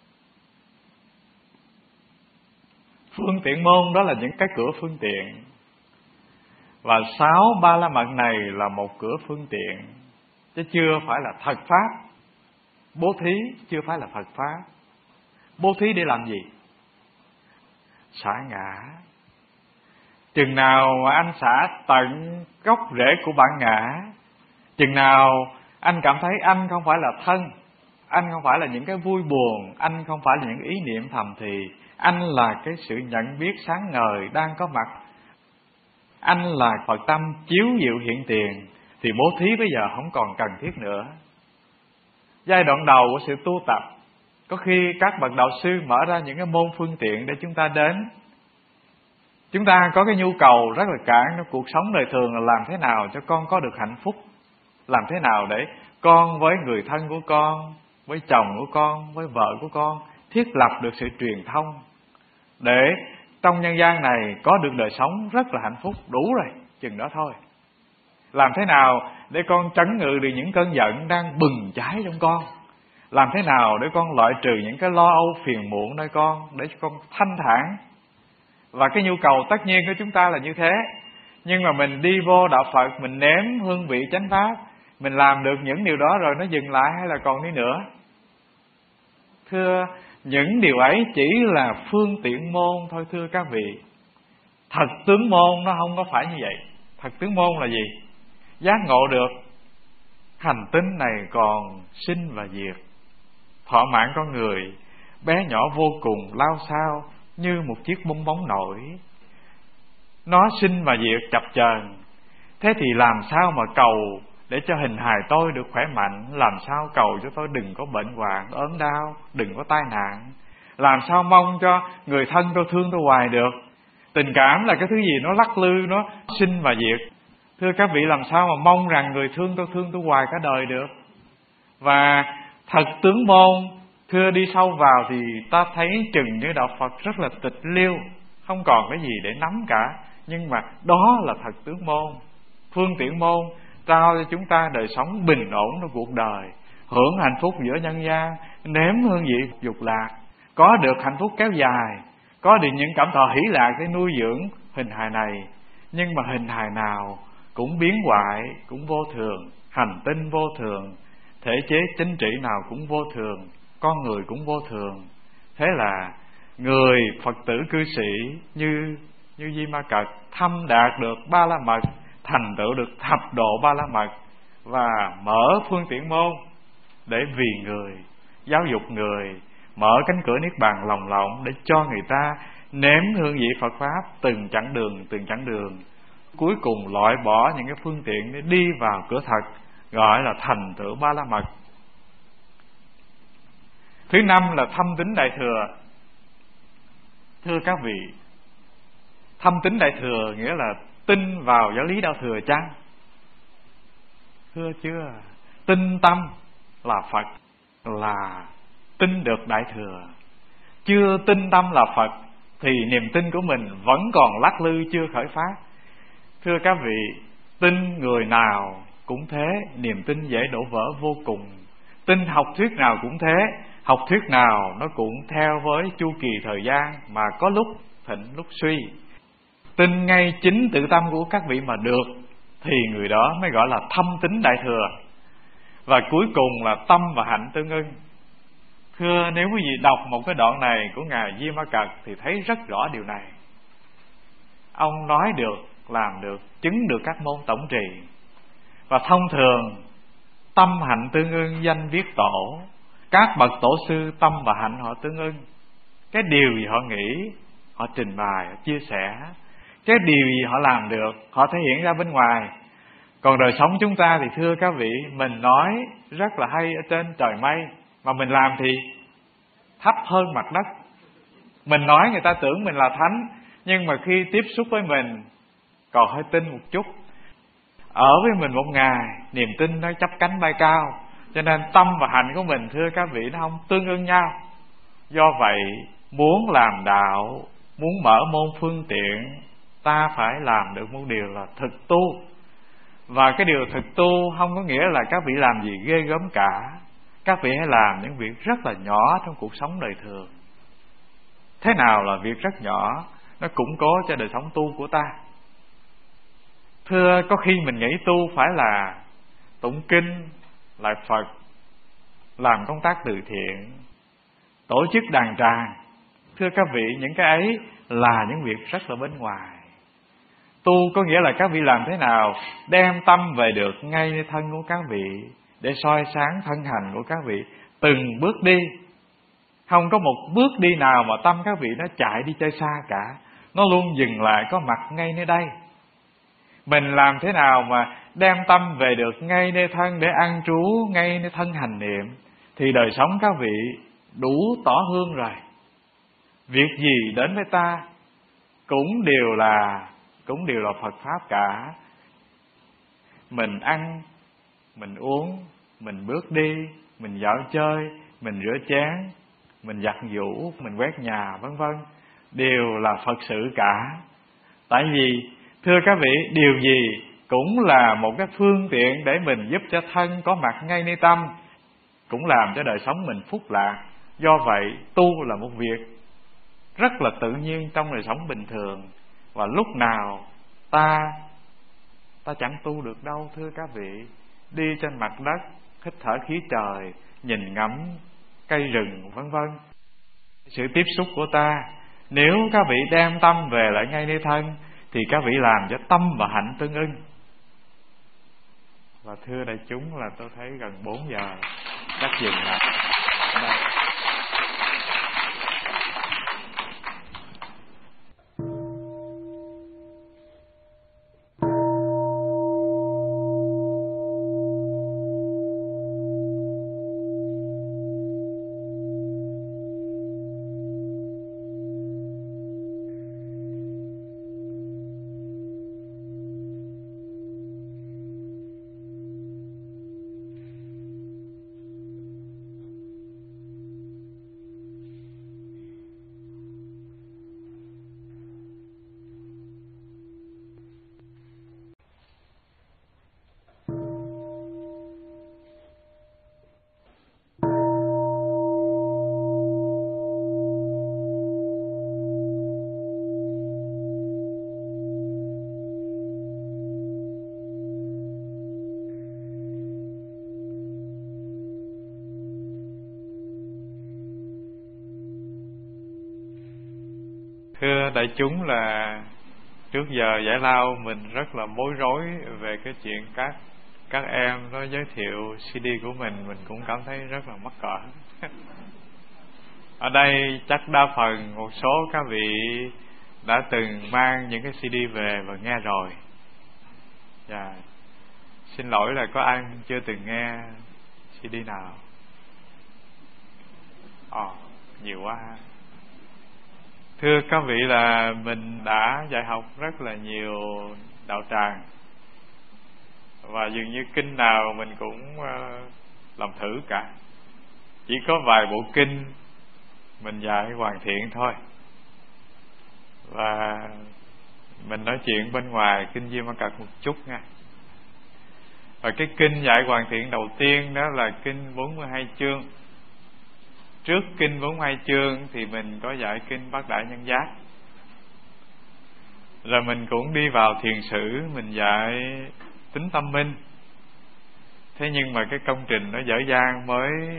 S1: Phương tiện môn đó là những cái cửa phương tiện, và 6 Ba La Mật này là một cửa phương tiện, chứ chưa phải là thật pháp. Bố thí chưa phải là thật pháp. Bố thí để làm gì? Xả ngã. Chừng nào mà anh xả tận gốc rễ của bản ngã, chừng nào anh cảm thấy anh không phải là thân, anh không phải là những cái vui buồn, anh không phải là những ý niệm thầm thì, anh là cái sự nhận biết sáng ngời đang có mặt, anh là Phật tâm chiếu diệu hiện tiền, thì bố thí bây giờ không còn cần thiết nữa. Giai đoạn đầu của sự tu tập, có khi các bậc đạo sư mở ra những cái môn phương tiện để chúng ta đến. Chúng ta có cái nhu cầu rất là cạn trong cuộc sống đời thường là làm thế nào cho con có được hạnh phúc, làm thế nào để con với người thân của con, với chồng của con, với vợ của con thiết lập được sự truyền thông, để trong nhân gian này có được đời sống rất là hạnh phúc. Đủ rồi, chừng đó thôi. Làm thế nào để con trấn ngự được những cơn giận đang bừng cháy trong con, làm thế nào để con loại trừ những cái lo âu phiền muộn nơi con, để cho con thanh thản. Và cái nhu cầu tất nhiên của chúng ta là như thế. Nhưng mà mình đi vô đạo Phật, mình nếm hương vị chánh pháp, mình làm được những điều đó rồi nó dừng lại hay là còn đi nữa? Thưa, những điều ấy chỉ là phương tiện môn thôi thưa các vị. Thật tướng môn nó không có phải như vậy. Thật tướng môn là gì? Giác ngộ được hành tinh này còn sinh và diệt, thọ mạng con người bé nhỏ vô cùng, lao xao như một chiếc bong bóng nổi. Nó sinh và diệt chập chờn. Thế thì làm sao mà cầu để cho hình hài tôi được khỏe mạnh? Làm sao cầu cho tôi đừng có bệnh hoạn, ốm đau, đừng có tai nạn? Làm sao mong cho người thân tôi thương tôi hoài được? Tình cảm là cái thứ gì nó lắc lư, nó sinh và diệt. Thưa các vị, làm sao mà mong rằng người thương tôi hoài cả đời được? Và thật tướng môn, thưa đi sâu vào thì ta thấy chừng như đạo Phật rất là tịch liêu, không còn cái gì để nắm cả. Nhưng mà đó là thật tướng môn. Phương tiện môn trao cho chúng ta đời sống bình ổn trong cuộc đời, hưởng hạnh phúc giữa nhân gian, nếm hương vị dục lạc, có được hạnh phúc kéo dài, có được những cảm thọ hỷ lạc để nuôi dưỡng hình hài này. Nhưng mà hình hài nào cũng biến hoại, cũng vô thường, hành tinh vô thường, thể chế chính trị nào cũng vô thường, con người cũng vô thường. Thế là người Phật tử cư sĩ như Di Ma Cật thâm đạt được Ba La Mật, thành tựu được thập độ Ba La Mật, và mở phương tiện môn để vì người, giáo dục người, mở cánh cửa niết bàn lòng lộng để cho người ta nếm hương vị Phật pháp từng chặng đường, cuối cùng loại bỏ những cái phương tiện để đi vào cửa thật, gọi là thành tựu Ba La Mật. Thứ năm là thâm tín đại thừa. Thưa các vị, thâm tín đại thừa nghĩa là tin vào giáo lý đạo thừa chăng? Thưa chưa? Tin tâm là Phật, là tin được đại thừa. Chưa tin tâm là Phật thì niềm tin của mình vẫn còn lắc lư, chưa khởi phát. Thưa các vị, tin người nào cũng thế, niềm tin dễ đổ vỡ vô cùng. Tin học thuyết nào cũng thế, học thuyết nào nó cũng theo với chu kỳ thời gian mà có lúc thịnh lúc suy. Tin ngay chính tự tâm của các vị mà được thì người đó mới gọi là thâm tín đại thừa. Và cuối cùng là tâm và hạnh tương ưng. Thưa, nếu quý vị đọc một cái đoạn này của Ngài Di Ma Cật thì thấy rất rõ điều này. Ông nói được, làm được, chứng được các môn tổng trì. Và thông thường tâm hạnh tương ưng danh viết tổ. Các bậc tổ sư tâm và hạnh họ tương ưng. Cái điều gì họ nghĩ, họ trình bày, họ chia sẻ. Cái điều gì họ làm được, họ thể hiện ra bên ngoài. Còn đời sống chúng ta thì thưa các vị, mình nói rất là hay ở trên trời mây, mà mình làm thì thấp hơn mặt đất. Mình nói người ta tưởng mình là thánh, nhưng mà khi tiếp xúc với mình còn hơi tin một chút. Ở với mình một ngày, niềm tin nó chắp cánh bay cao. Cho nên tâm và hạnh của mình thưa các vị nó không tương ưng nhau. Do vậy muốn làm đạo, muốn mở môn phương tiện, ta phải làm được một điều là thực tu. Và cái điều thực tu không có nghĩa là các vị làm gì ghê gớm cả. Các vị hãy làm những việc rất là nhỏ trong cuộc sống đời thường. Thế nào là việc rất nhỏ? Nó củng cố cho đời sống tu của ta. Thưa, có khi mình nghĩ tu phải là tụng kinh, lại Phật, làm công tác từ thiện, tổ chức đàn tràng. Thưa các vị, những cái ấy là những việc rất là bên ngoài. Tu có nghĩa là các vị làm thế nào đem tâm về được ngay nơi thân của các vị, để soi sáng thân hành của các vị từng bước đi. Không có một bước đi nào mà tâm các vị nó chạy đi chơi xa cả. Nó luôn dừng lại có mặt ngay nơi đây. Mình làm thế nào mà đem tâm về được ngay nơi thân để an trú, ngay nơi thân hành niệm, thì đời sống các vị đủ tỏ hương rồi. Việc gì đến với ta cũng đều là Phật Pháp cả. Mình ăn, mình uống, mình bước đi, mình dạo chơi, mình rửa chén, mình giặt giũ, mình quét nhà, vân vân, đều là Phật sự cả. Tại vì thưa các vị, điều gì cũng là một cái phương tiện để mình giúp cho thân có mặt ngay nơi tâm, cũng làm cho đời sống mình phúc lạc. Do vậy tu là một việc rất là tự nhiên trong đời sống bình thường. Và lúc nào ta chẳng tu được đâu thưa các vị. Đi trên mặt đất, hít thở khí trời, nhìn ngắm cây rừng vân vân. Sự tiếp xúc của ta, nếu các vị đem tâm về lại ngay nơi thân thì các vị làm cho tâm và hạnh tương ưng. Và thưa đại chúng, là tôi thấy gần 4 giờ chắc dừng lại. Thưa đại chúng, là trước giờ giải lao mình rất là bối rối về cái chuyện các em có giới thiệu CD của mình cũng cảm thấy rất là mắc cỡ. Ở đây chắc đa phần một số các vị đã từng mang những cái CD về và nghe rồi. Và xin lỗi là có ai chưa từng nghe CD nào? Nhiều quá ha. Thưa các vị, là mình đã dạy học rất là nhiều đạo tràng, và dường như kinh nào mình cũng làm thử cả. Chỉ có vài bộ kinh mình dạy hoàn thiện thôi. Và mình nói chuyện bên ngoài kinh Di Ma Cật một chút nha. Và cái kinh dạy hoàn thiện đầu tiên đó là kinh 42 chương. Trước kinh 42 chương thì mình có dạy kinh Bát Đại Nhân Giác. Rồi mình cũng đi vào thiền sử, mình dạy tính tâm minh. Thế nhưng mà cái công trình nó dở dang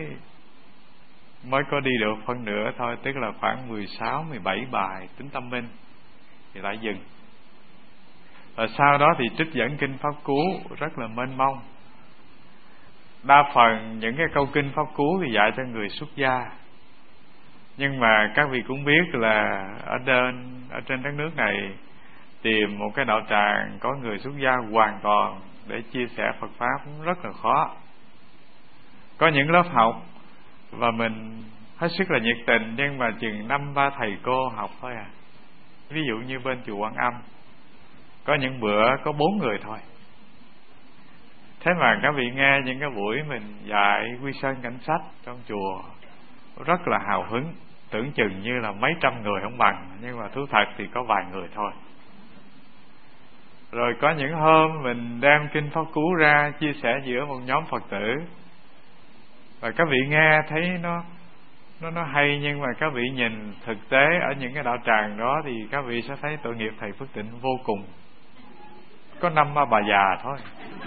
S1: mới có đi được phân nửa thôi, tức là khoảng 16-17 bài tính tâm minh thì lại dừng. Và sau đó thì trích dẫn kinh Pháp Cú rất là mênh mông. Đa phần những cái câu kinh Pháp Cú thì dạy cho người xuất gia. Nhưng mà các vị cũng biết là ở trên đất nước này tìm một cái đạo tràng có người xuất gia hoàn toàn để chia sẻ Phật Pháp cũng rất là khó. Có những lớp học và mình hết sức là nhiệt tình, nhưng mà chừng 5-3 thầy cô học thôi à. Ví dụ như bên chùa Quan Âm, có những bữa có 4 người thôi. Thế mà các vị nghe những cái buổi mình dạy Quy Sơn Cảnh Sách trong chùa rất là hào hứng, tưởng chừng như là mấy trăm người không bằng, nhưng mà thú thật thì có vài người thôi. Rồi có những hôm mình đem kinh Pháp Cú ra chia sẻ giữa một nhóm Phật tử, và các vị nghe thấy nó hay, nhưng mà các vị nhìn thực tế ở những cái đạo tràng đó thì các vị sẽ thấy tội nghiệp thầy Phước Tịnh vô cùng. Có 5 bà già thôi.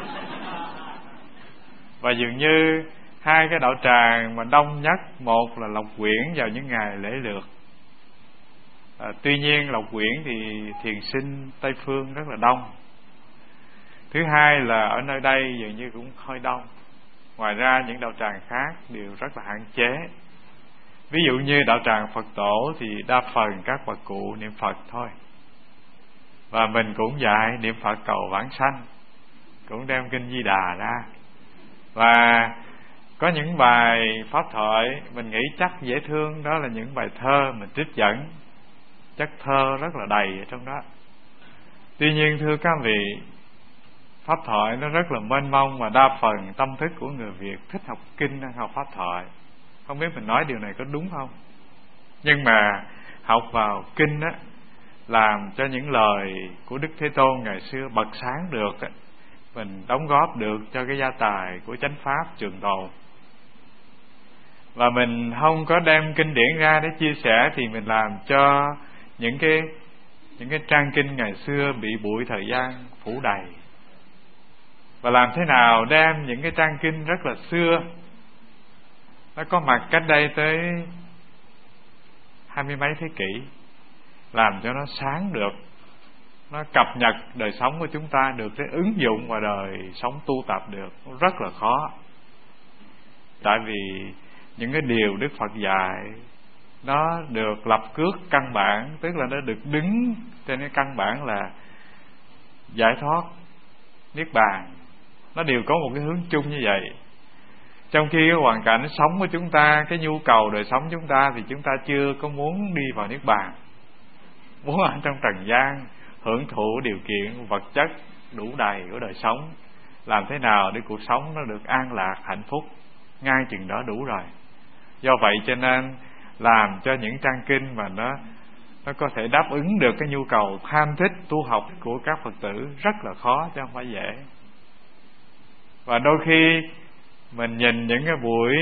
S1: Và dường như hai cái đạo tràng mà đông nhất, một là Lộc Quyển vào những ngày lễ lượt. Tuy nhiên Lộc Quyển thì thiền sinh Tây Phương rất là đông. Thứ hai là ở nơi đây dường như cũng hơi đông. Ngoài ra những đạo tràng khác đều rất là hạn chế. Ví dụ như đạo tràng Phật Tổ thì đa phần các bà cụ niệm Phật thôi. Và mình cũng dạy niệm Phật cầu vãng sanh, cũng đem kinh Di Đà ra. Và có những bài pháp thoại mình nghĩ chắc dễ thương, đó là những bài thơ mình trích dẫn, chất thơ rất là đầy ở trong đó. Tuy nhiên thưa các vị, pháp thoại nó rất là mênh mông, và đa phần tâm thức của người Việt thích học kinh hơn học pháp thoại. Không biết mình nói điều này có đúng không? Nhưng mà học vào kinh á, làm cho những lời của Đức Thế Tôn ngày xưa bật sáng được á, mình đóng góp được cho cái gia tài của chánh pháp trường tồn. Và mình không có đem kinh điển ra để chia sẻ, thì mình làm cho những cái trang kinh ngày xưa bị bụi thời gian phủ đầy. Và làm thế nào đem những cái trang kinh rất là xưa, nó có mặt cách đây tới 20 mấy thế kỷ, làm cho nó sáng được, nó cập nhật đời sống của chúng ta được, cái ứng dụng vào đời sống tu tập được, rất là khó. Tại vì những cái điều Đức Phật dạy nó được lập cước căn bản, tức là nó được đứng trên cái căn bản là giải thoát, niết bàn, nó đều có một cái hướng chung như vậy. Trong khi cái hoàn cảnh sống của chúng ta, cái nhu cầu đời sống chúng ta thì chúng ta chưa có muốn đi vào niết bàn, muốn ở trong trần gian hưởng thụ điều kiện vật chất đủ đầy của đời sống, làm thế nào để cuộc sống nó được an lạc hạnh phúc, ngay chừng đó đủ rồi. Do vậy cho nên làm cho những trang kinh mà nó có thể đáp ứng được cái nhu cầu tham thích tu học của các Phật tử rất là khó, chứ không phải dễ. Và đôi khi mình nhìn những cái buổi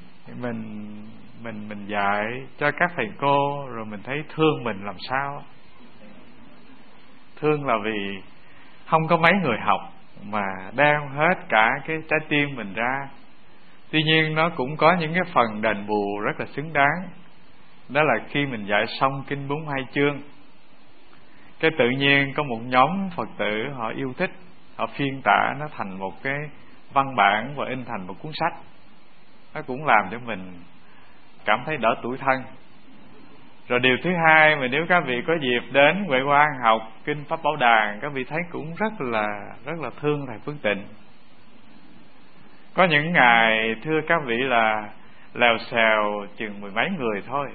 S1: mình dạy cho các thầy cô, rồi mình thấy thương mình làm sao. Thương là vì không có mấy người học mà đem hết cả cái trái tim mình ra. Tuy nhiên nó cũng có những cái phần đền bù rất là xứng đáng. Đó là khi mình dạy xong kinh 42 chương, cái tự nhiên có một nhóm Phật tử họ yêu thích, họ phiên tả nó thành một cái văn bản và in thành một cuốn sách. Nó cũng làm cho mình cảm thấy đỡ tủi thân. Rồi điều thứ hai, mà nếu các vị có dịp đến Huệ Quang học kinh Pháp Bảo Đàn, các vị thấy cũng rất là thương thầy Phước Tịnh. Có những ngày thưa các vị là lèo xèo chừng 10 mấy người thôi,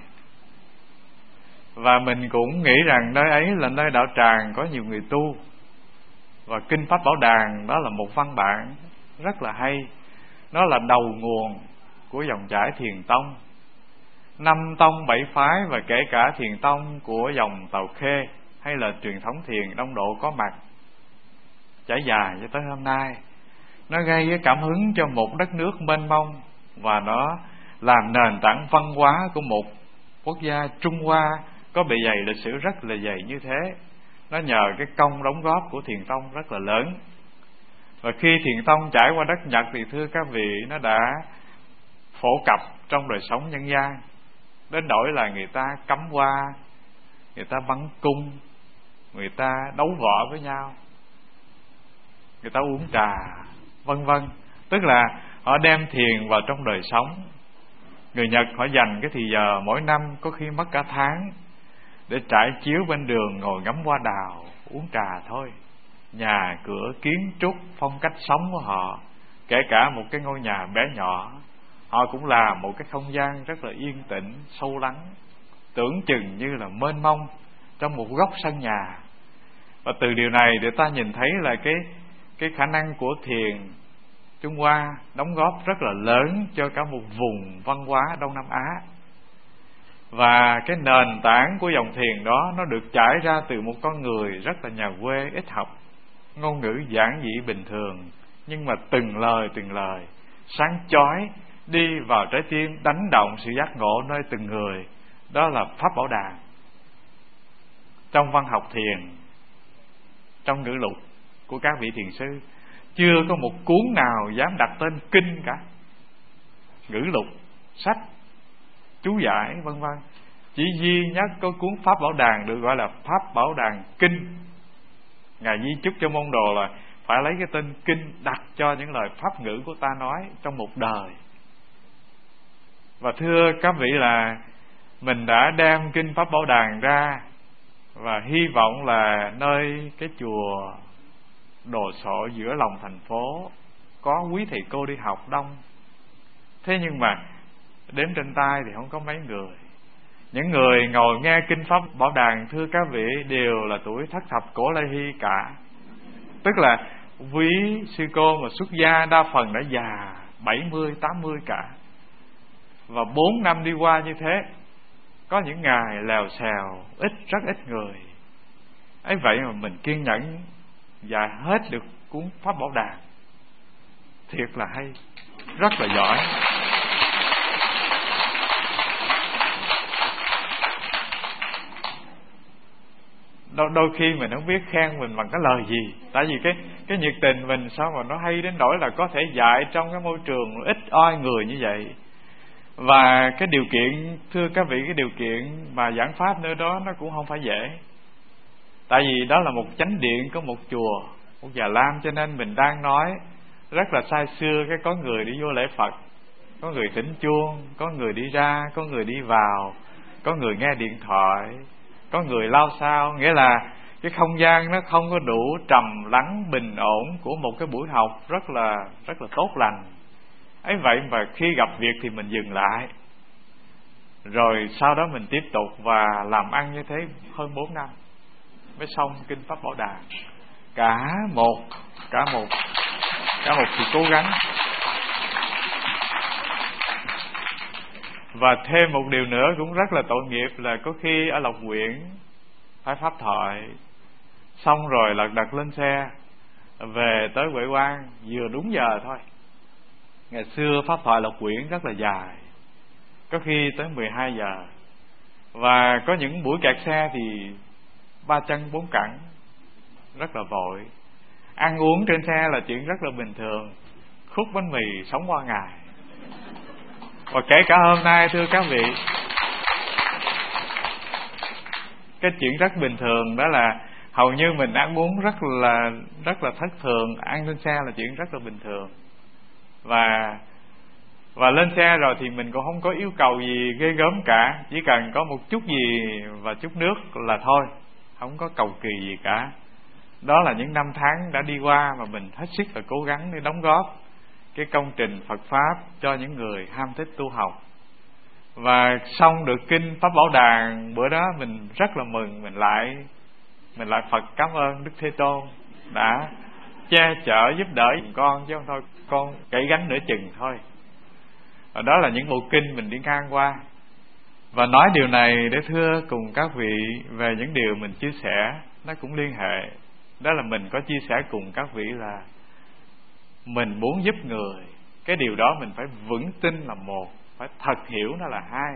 S1: và mình cũng nghĩ rằng nơi ấy là nơi đạo tràng có nhiều người tu. Và kinh Pháp Bảo Đàn đó là một văn bản rất là hay. Nó là đầu nguồn của dòng chảy Thiền Tông, 5 tông 7 phái, và kể cả Thiền Tông của dòng Tàu Khê hay là truyền thống thiền Đông Độ có mặt, trải dài cho tới hôm nay. Nó gây cái cảm hứng cho một đất nước mênh mông, và nó làm nền tảng văn hóa của một quốc gia Trung Hoa có bề dày lịch sử rất là dày như thế. Nó nhờ cái công đóng góp của Thiền Tông rất là lớn. Và khi Thiền Tông trải qua đất Nhật thì thưa các vị, nó đã phổ cập trong đời sống nhân gian, đến nỗi là người ta cắm hoa, người ta bắn cung, người ta đấu võ với nhau, người ta uống trà, vân vân. Tức là họ đem thiền vào trong đời sống. Người Nhật họ dành cái thì giờ mỗi năm có khi mất cả tháng để trải chiếu bên đường, ngồi ngắm hoa đào, uống trà thôi. Nhà cửa kiến trúc, phong cách sống của họ, kể cả một cái ngôi nhà bé nhỏ, họ cũng là một cái không gian rất là yên tĩnh, sâu lắng, tưởng chừng như là mênh mông trong một góc sân nhà. Và từ điều này để ta nhìn thấy là cái khả năng của thiền Trung Hoa đóng góp rất là lớn cho cả một vùng văn hóa Đông Nam Á. Và cái nền tảng của dòng thiền đó nó được trải ra từ một con người rất là nhà quê, ít học, ngôn ngữ giản dị bình thường, nhưng mà từng lời sáng chói đi vào trái tim, đánh động sự giác ngộ nơi từng người. Đó là Pháp Bảo Đàn. Trong văn học thiền, trong ngữ lục của các vị thiền sư, chưa có một cuốn nào dám đặt tên kinh cả. Ngữ lục, sách, chú giải vân vân, chỉ duy nhất có cuốn Pháp Bảo Đàn được gọi là Pháp Bảo Đàn Kinh. Ngài di chúc cho môn đồ là phải lấy cái tên kinh đặt cho những lời pháp ngữ của ta nói trong một đời. Và thưa các vị là mình đã đem kinh Pháp Bảo Đàn ra, và hy vọng là nơi cái chùa Đồ Sộ giữa lòng thành phố có quý thầy cô đi học đông. Thế nhưng mà đếm trên tay thì không có mấy người. Những người ngồi nghe kinh Pháp Bảo Đàn thưa các vị đều là tuổi thất thập cổ lai hy cả. Tức là quý sư cô mà xuất gia đa phần đã già 70, 80 cả. Và 4 năm đi qua như thế, có những ngày lèo xèo, rất ít người. ấy vậy mà mình kiên nhẫn dạy hết được cuốn Pháp Bảo Đàn, thiệt là hay, rất là giỏi. Đôi khi mình không biết khen mình bằng cái lời gì, tại vì cái nhiệt tình mình sao mà nó hay đến nỗi là có thể dạy trong cái môi trường ít oi người như vậy. Và cái điều kiện, thưa các vị, cái điều kiện mà giảng pháp nơi đó nó cũng không phải dễ. Tại vì đó là một chánh điện, có một chùa, một Già Lam, cho nên mình đang nói rất là xa xưa. Cái có người đi vô lễ Phật, có người thỉnh chuông, có người đi ra, có người đi vào, có người nghe điện thoại, có người lao sao. Nghĩa là cái không gian nó không có đủ trầm lắng bình ổn của một cái buổi học rất là tốt lành. Ấy vậy mà khi gặp việc thì mình dừng lại, rồi sau đó mình tiếp tục và làm ăn như thế hơn 4 năm mới xong Kinh Pháp Bảo Đà. Cả một sự cố gắng. Và thêm một điều nữa cũng rất là tội nghiệp là có khi ở Lộc Quyển phải pháp thoại xong rồi lật đật lên xe về tới Huệ Quang vừa đúng giờ thôi. Ngày xưa pháp thoại Lộc Quyển rất là dài, có khi tới 12 giờ. Và có những buổi kẹt xe thì 3 chân 4 cẳng, rất là vội. Ăn uống trên xe là chuyện rất là bình thường, khúc bánh mì sống qua ngày. Và kể cả hôm nay, thưa các vị, cái chuyện rất bình thường đó là hầu như mình ăn uống rất là thất thường. Ăn trên xe là chuyện rất là bình thường. Và lên xe rồi thì mình cũng không có yêu cầu gì ghê gớm cả, chỉ cần có một chút gì và chút nước là thôi, không có cầu kỳ gì cả. Đó là những năm tháng đã đi qua mà mình hết sức là cố gắng để đóng góp cái công trình Phật Pháp cho những người ham thích tu học. Và xong được Kinh Pháp Bảo Đàn bữa đó mình rất là mừng. Mình lại Phật cảm ơn Đức Thế Tôn đã che chở giúp đỡ con, chứ không thôi con gãy gánh nửa chừng thôi. Và đó là những bộ kinh mình đi ngang qua. Và nói điều này để thưa cùng các vị về những điều mình chia sẻ, nó cũng liên hệ. Đó là mình có chia sẻ cùng các vị là mình muốn giúp người, cái điều đó mình phải vững tin là một, phải thật hiểu nó là hai.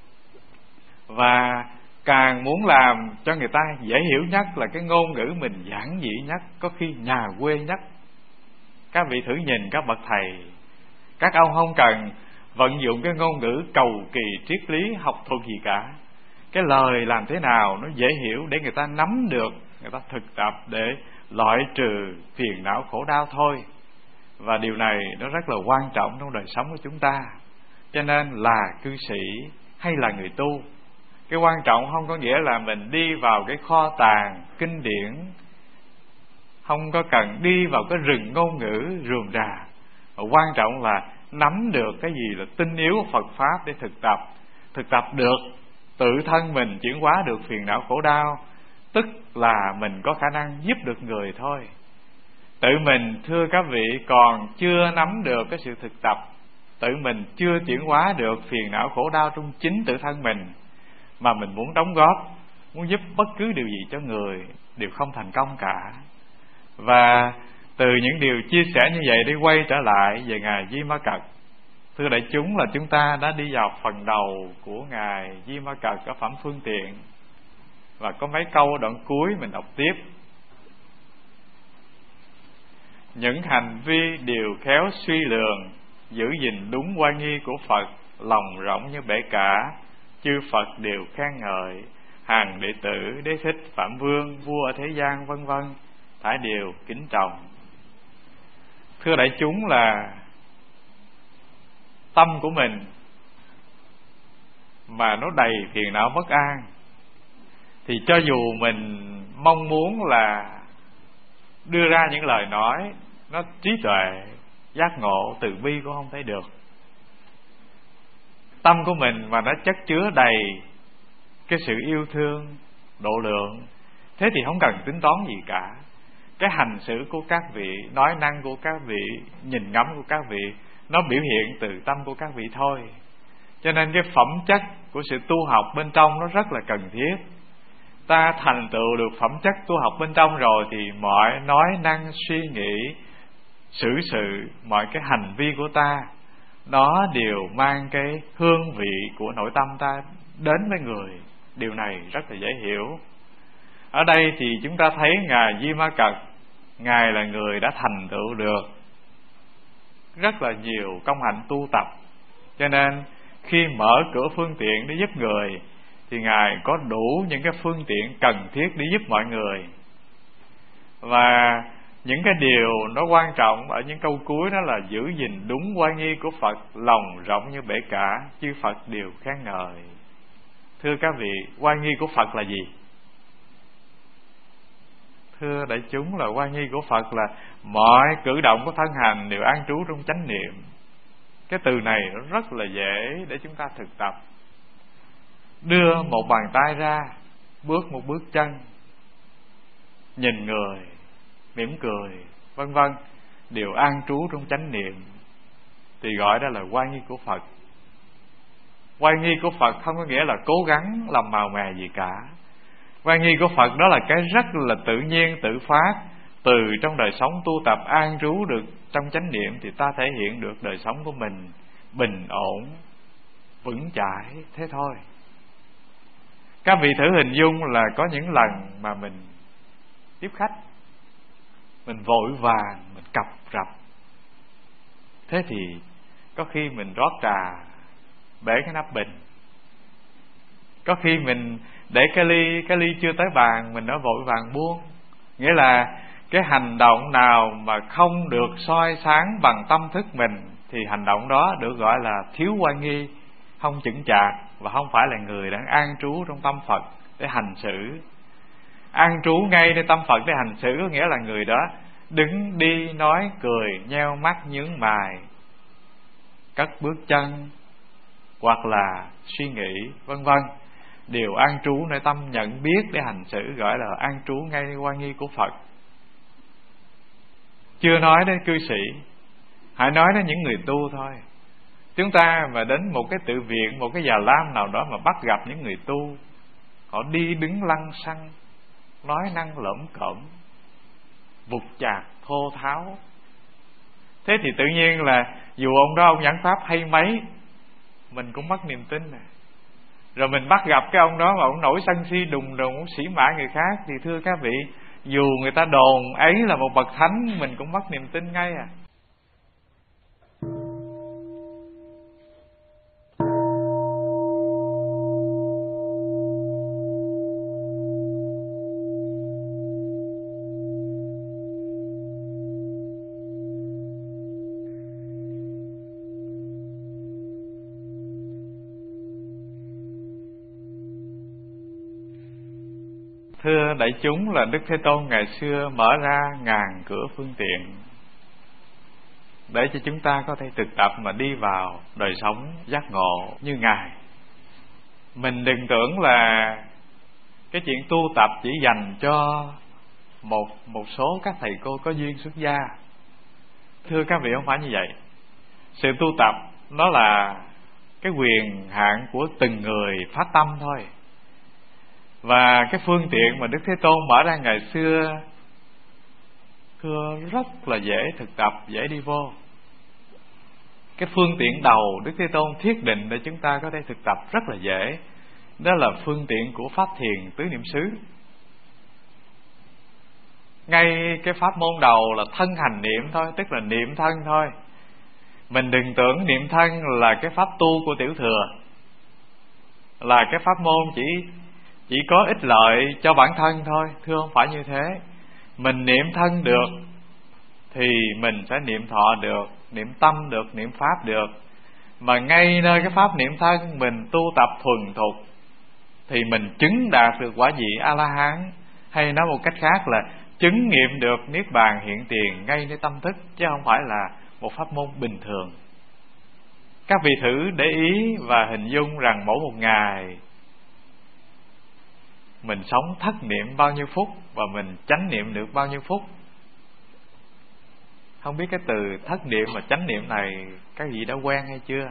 S1: Và càng muốn làm cho người ta dễ hiểu nhất là cái ngôn ngữ mình giản dị nhất, có khi nhà quê nhất. Các vị thử nhìn các bậc thầy, các ông không cần vận dụng cái ngôn ngữ cầu kỳ triết lý học thuật gì cả. Cái lời làm thế nào nó dễ hiểu để người ta nắm được, người ta thực tập để loại trừ phiền não khổ đau thôi. Và điều này nó rất là quan trọng trong đời sống của chúng ta. Cho nên là cư sĩ hay là người tu, cái quan trọng không có nghĩa là mình đi vào cái kho tàng kinh điển, không có cần đi vào cái rừng ngôn ngữ rườm rà. Quan trọng là nắm được cái gì là tinh yếu của Phật Pháp để thực tập được tự thân mình chuyển hóa được phiền não khổ đau, tức là mình có khả năng giúp được người thôi. Tự mình, thưa các vị, còn chưa nắm được cái sự thực tập, tự mình chưa chuyển hóa được phiền não khổ đau trong chính tự thân mình, mà mình muốn đóng góp, muốn giúp bất cứ điều gì cho người, đều không thành công cả. Và từ những điều chia sẻ như vậy để quay trở lại về Ngài Di Ma Cật, thưa đại chúng, là chúng ta đã đi vào phần đầu của Ngài Di Ma Cật ở Phẩm Phương Tiện. Và có mấy câu đoạn cuối mình đọc tiếp. Những hành vi đều khéo suy lường, giữ gìn đúng oai nghi của Phật, lòng rộng như bể cả, chư Phật đều khen ngợi, hàng đệ tử Đế Thích, Phạm Vương, vua ở thế gian vân vân, thải đều kính trọng. Thưa đại chúng, là tâm của mình mà nó đầy phiền não bất an, thì cho dù mình mong muốn là đưa ra những lời nói nó trí tuệ, giác ngộ, từ bi cũng không thấy được. Tâm của mình mà nó chất chứa đầy cái sự yêu thương, độ lượng, thế thì không cần tính toán gì cả. Cái hành xử của các vị, nói năng của các vị, nhìn ngắm của các vị, nó biểu hiện từ tâm của các vị thôi. Cho nên cái phẩm chất của sự tu học bên trong nó rất là cần thiết. Ta thành tựu được phẩm chất tu học bên trong rồi thì mọi nói năng suy nghĩ, xử sự, mọi cái hành vi của ta nó đều mang cái hương vị của nội tâm ta đến với người. Điều này rất là dễ hiểu. Ở đây thì chúng ta thấy Ngài Di Ma Cật, Ngài là người đã thành tựu được rất là nhiều công hạnh tu tập. Cho nên khi mở cửa phương tiện để giúp người thì Ngài có đủ những cái phương tiện cần thiết để giúp mọi người. Và những cái điều nó quan trọng ở những câu cuối đó là giữ gìn đúng oai nghi của Phật, lòng rộng như bể cả, chư Phật đều khen ngợi. Thưa các vị, oai nghi của Phật là gì? Thưa đại chúng, là oai nghi của Phật là mọi cử động của thân hành đều an trú trong chánh niệm. Cái từ này rất là dễ để chúng ta thực tập. Đưa một bàn tay ra, bước một bước chân, nhìn người, mỉm cười, vân vân, đều an trú trong chánh niệm, thì gọi đó là oai nghi của Phật. Oai nghi của Phật không có nghĩa là cố gắng làm màu mè gì cả. Oai nghi của Phật đó là cái rất là tự nhiên, tự phát. Từ trong đời sống tu tập an trú được trong chánh niệm thì ta thể hiện được đời sống của mình bình ổn, vững chãi, thế thôi. Các vị thử hình dung là có những lần mà mình tiếp khách, mình vội vàng, mình cập rập, thế thì có khi mình rót trà bể cái nắp bình, có khi mình để cái ly chưa tới bàn mình đã vội vàng buông. Nghĩa là cái hành động nào mà không được soi sáng bằng tâm thức mình thì hành động đó được gọi là thiếu oai nghi, không chững chạc, và không phải là người đang an trú trong tâm Phật để hành xử. An trú ngayในtâm Phật để hành xử có nghĩa là người đó đứng đi nói cười, nheo mắt nhướng mày, cất bước chân hoặc là suy nghĩ vân vân, đều an trú nơi tâm nhận biết để hành xử, gọi là an trú ngay oai nghi của Phật. Chưa nói đến cư sĩ, hãy nói đến những người tu thôi. Chúng ta mà đến một cái tự viện, một cái già lam nào đó mà bắt gặp những người tu, họ đi đứng lăng xăng, nói năng lởm cởm, vụt chạc thô tháo, thế thì tự nhiên là dù ông đó ông giảng pháp hay mấy, mình cũng mất niềm tin này. Rồi mình bắt gặp cái ông đó mà ông nổi sân si đùng đùng, ông sỉ mã người khác, thì thưa các vị, dù người ta đồn ấy là một bậc thánh, mình cũng mất niềm tin ngay à. Thưa đại chúng, là Đức Thế Tôn ngày xưa mở ra ngàn cửa phương tiện để cho chúng ta có thể thực tập mà đi vào đời sống giác ngộ như Ngài. Mình đừng tưởng là cái chuyện tu tập chỉ dành cho một số các thầy cô có duyên xuất gia. Thưa các vị, không phải như vậy. Sự tu tập nó là cái quyền hạn của từng người phát tâm thôi. Và cái phương tiện mà Đức Thế Tôn mở ra ngày xưa, thưa, rất là dễ thực tập, dễ đi vô. Cái phương tiện đầu Đức Thế Tôn thiết định để chúng ta có thể thực tập rất là dễ, đó là phương tiện của pháp thiền tứ niệm xứ. Ngay cái pháp môn đầu là thân hành niệm thôi, tức là niệm thân thôi. Mình đừng tưởng niệm thân là cái pháp tu của tiểu thừa, là cái pháp môn chỉ có ích lợi cho bản thân thôi. Thưa, không phải như thế. Mình niệm thân được thì mình sẽ niệm thọ được, niệm tâm được, niệm pháp được. Mà ngay nơi cái pháp niệm thân mình tu tập thuần thục thì mình chứng đạt được quả vị A-la-hán, hay nói một cách khác là chứng nghiệm được niết bàn hiện tiền ngay nơi tâm thức, chứ không phải là một pháp môn bình thường. Các vị thử để ý và hình dung rằng mỗi một ngày mình sống thất niệm bao nhiêu phút và mình chánh niệm được bao nhiêu phút. Không biết cái từ thất niệm và chánh niệm này các vị đã quen hay chưa?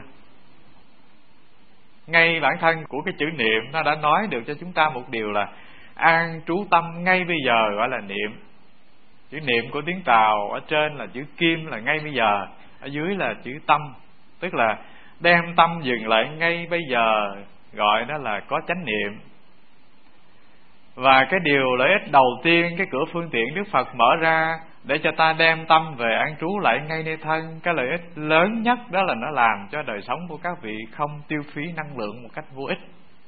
S1: Ngay bản thân của cái chữ niệm nó đã nói được cho chúng ta một điều là an trú tâm ngay bây giờ, gọi là niệm. Chữ niệm của tiếng Tàu ở trên là chữ kim là ngay bây giờ, ở dưới là chữ tâm, tức là đem tâm dừng lại ngay bây giờ, gọi đó là có chánh niệm. Và cái điều lợi ích đầu tiên, cái cửa phương tiện Đức Phật mở ra để cho ta đem tâm về an trú lại ngay nơi thân. Cái lợi ích lớn nhất đó là nó làm cho đời sống của các vị không tiêu phí năng lượng một cách vô ích.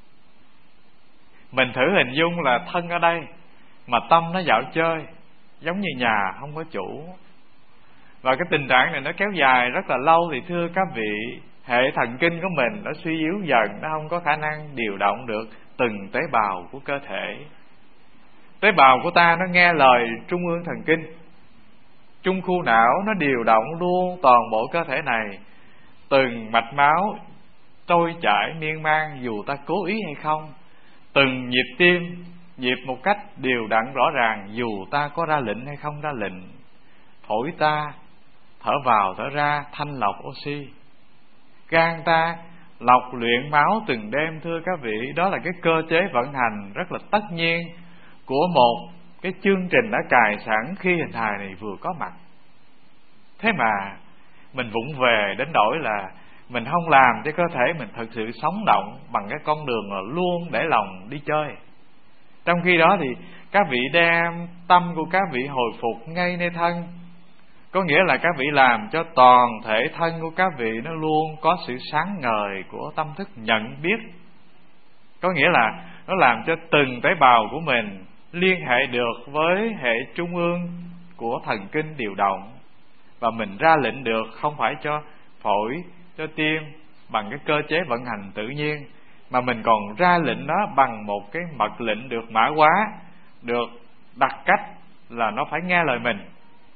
S1: Mình thử hình dung là thân ở đây mà tâm nó dạo chơi, giống như nhà không có chủ. Và cái tình trạng này nó kéo dài rất là lâu thì thưa các vị, hệ thần kinh của mình nó suy yếu dần, nó không có khả năng điều động được từng tế bào của cơ thể. Tế bào của ta nó nghe lời trung ương thần kinh, trung khu não nó điều động luôn toàn bộ cơ thể này. Từng mạch máu trôi chảy miên man dù ta cố ý hay không, từng nhịp tim nhịp một cách đều đặn rõ ràng dù ta có ra lệnh hay không ra lệnh. Phổi ta thở vào thở ra thanh lọc oxy, gan ta lọc luyện máu từng đêm. Thưa các vị, đó là cái cơ chế vận hành rất là tất nhiên của một cái chương trình đã cài sẵn khi hình hài này vừa có mặt. Thế mà mình vụng về đến nỗi là mình không làm cho cơ thể mình thực sự sống động bằng cái con đường là luôn để lòng đi chơi. Trong khi đó thì các vị đem tâm của các vị hồi phục ngay nơi thân. Có nghĩa là các vị làm cho toàn thể thân của các vị nó luôn có sự sáng ngời của tâm thức nhận biết. Có nghĩa là nó làm cho từng tế bào của mình liên hệ được với hệ trung ương của thần kinh điều động. Và mình ra lệnh được không phải cho phổi, cho tim bằng cái cơ chế vận hành tự nhiên, mà mình còn ra lệnh nó bằng một cái mật lệnh được mã hóa, được đặt cách là nó phải nghe lời mình.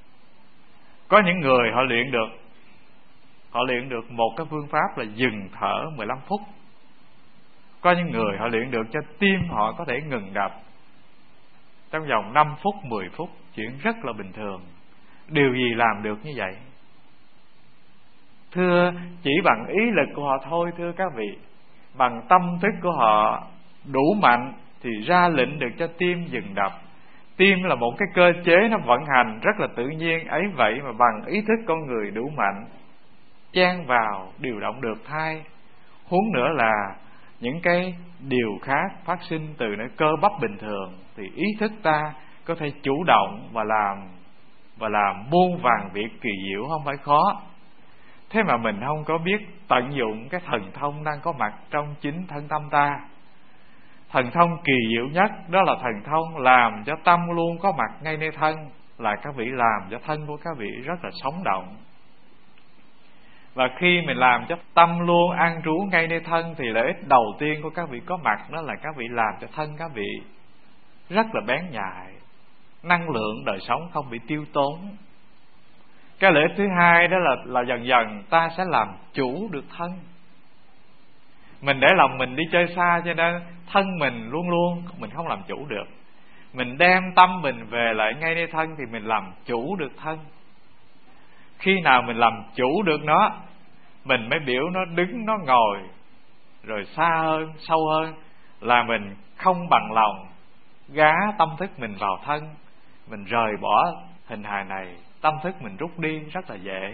S1: Có những người họ luyện được một cái phương pháp là dừng thở 15 phút. Có những người họ luyện được cho tim họ có thể ngừng đập trong vòng 5 phút, 10 phút, chuyện rất là bình thường. Điều gì làm được như vậy? Thưa, chỉ bằng ý lực của họ thôi thưa các vị. Bằng tâm thức của họ đủ mạnh thì ra lệnh được cho tim dừng đập. Tim là một cái cơ chế nó vận hành rất là tự nhiên, ấy vậy mà bằng ý thức con người đủ mạnh, chen vào điều động được thai. Huống nữa là những cái điều khác phát sinh từ nơi cơ bắp bình thường thì ý thức ta có thể chủ động và làm muôn vàn việc kỳ diệu không phải khó. Thế mà mình không có biết tận dụng cái thần thông đang có mặt trong chính thân tâm ta. Thần thông kỳ diệu nhất đó là thần thông làm cho tâm luôn có mặt ngay nơi thân, là các vị làm cho thân của các vị rất là sống động. Và khi mình làm cho tâm luôn an trú ngay nơi thân thì lợi ích đầu tiên của các vị có mặt đó là các vị làm cho thân các vị rất là bén nhạy, năng lượng đời sống không bị tiêu tốn. Cái lợi ích thứ hai đó là dần dần ta sẽ làm chủ được thân. Mình để lòng mình đi chơi xa cho nên thân mình luôn luôn mình không làm chủ được. Mình đem tâm mình về lại ngay nơi thân thì mình làm chủ được thân. Khi nào mình làm chủ được nó, mình mới biểu nó đứng, nó ngồi, rồi xa hơn, sâu hơn là mình không bằng lòng gá tâm thức mình vào thân. Mình rời bỏ hình hài này, tâm thức mình rút đi rất là dễ.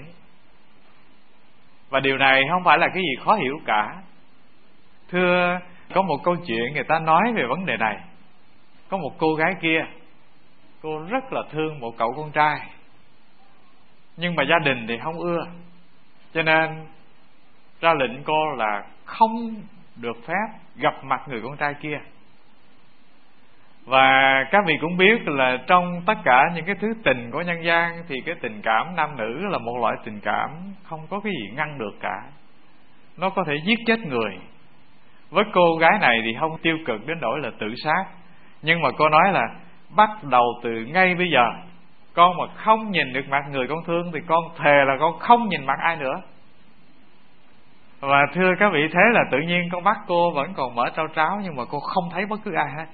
S1: Và điều này không phải là cái gì khó hiểu cả. Thưa, có một câu chuyện người ta nói về vấn đề này. Có một cô gái kia, cô rất là thương một cậu con trai, nhưng mà gia đình thì không ưa, cho nên ra lệnh cô là không được phép gặp mặt người con trai kia. Và các vị cũng biết là trong tất cả những cái thứ tình của nhân gian thì cái tình cảm nam nữ là một loại tình cảm không có cái gì ngăn được cả. Nó có thể giết chết người. Với cô gái này thì không tiêu cực đến nỗi là tự sát, nhưng mà cô nói là bắt đầu từ ngay bây giờ, con mà không nhìn được mặt người con thương thì con thề là con không nhìn mặt ai nữa. Và thưa các vị, thế là tự nhiên con mắt cô vẫn còn mở trao tráo, nhưng mà cô không thấy bất cứ ai hết.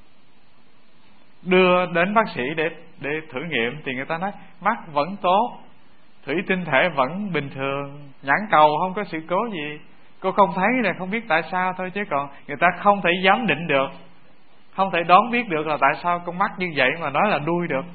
S1: Đưa đến bác sĩ để thử nghiệm thì người ta nói mắt vẫn tốt, thủy tinh thể vẫn bình thường, nhãn cầu không có sự cố gì. Cô không thấy là không biết tại sao thôi, chứ còn người ta không thể giám định được, không thể đoán biết được là tại sao con mắt như vậy mà nói là đuôi được.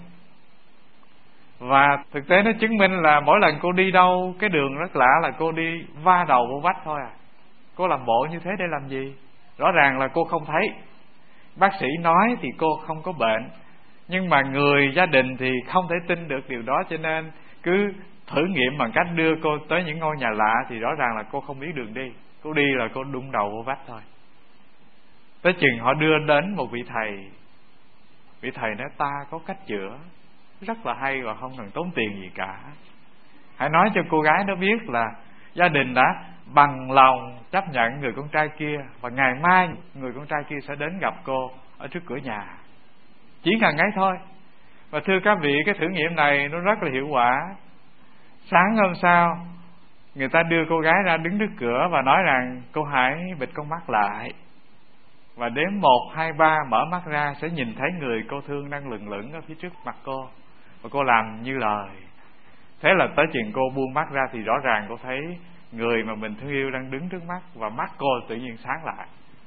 S1: Và thực tế nó chứng minh là mỗi lần cô đi đâu cái đường rất lạ là cô đi va đầu vô vách thôi à. Cô làm bộ như thế để làm gì? Rõ ràng là cô không thấy. Bác sĩ nói thì cô không có bệnh, Nhưng mà người gia đình thì không thể tin được điều đó, cho nên cứ thử nghiệm bằng cách đưa cô tới những ngôi nhà lạ. Thì rõ ràng là cô không biết đường đi. Cô đi là cô đụng đầu vô vách thôi. Tới chừng họ đưa đến một vị thầy. Vị thầy nói ta có cách chữa rất là hay và không cần tốn tiền gì cả. Hãy nói cho cô gái đó biết là gia đình đã bằng lòng chấp nhận người con trai kia, và ngày mai người con trai kia sẽ đến gặp cô ở trước cửa nhà. Chỉ cần ấy thôi. Và thưa các vị, cái thử nghiệm này nó rất là hiệu quả. Sáng hôm sau, người ta đưa cô gái ra đứng trước cửa và nói rằng cô hãy bịt con mắt lại, và đếm 1, 2, 3 mở mắt ra sẽ nhìn thấy người cô thương đang lừng lững ở phía trước mặt cô. Và cô làm như lời. Thế là tới chừng cô buông mắt ra thì rõ ràng cô thấy người mà mình thương yêu đang đứng trước mắt, và mắt cô tự nhiên sáng lại.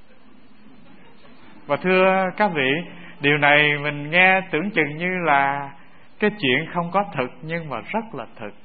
S1: Và thưa các vị, điều này mình nghe tưởng chừng như là cái chuyện không có thực, nhưng mà rất là thực.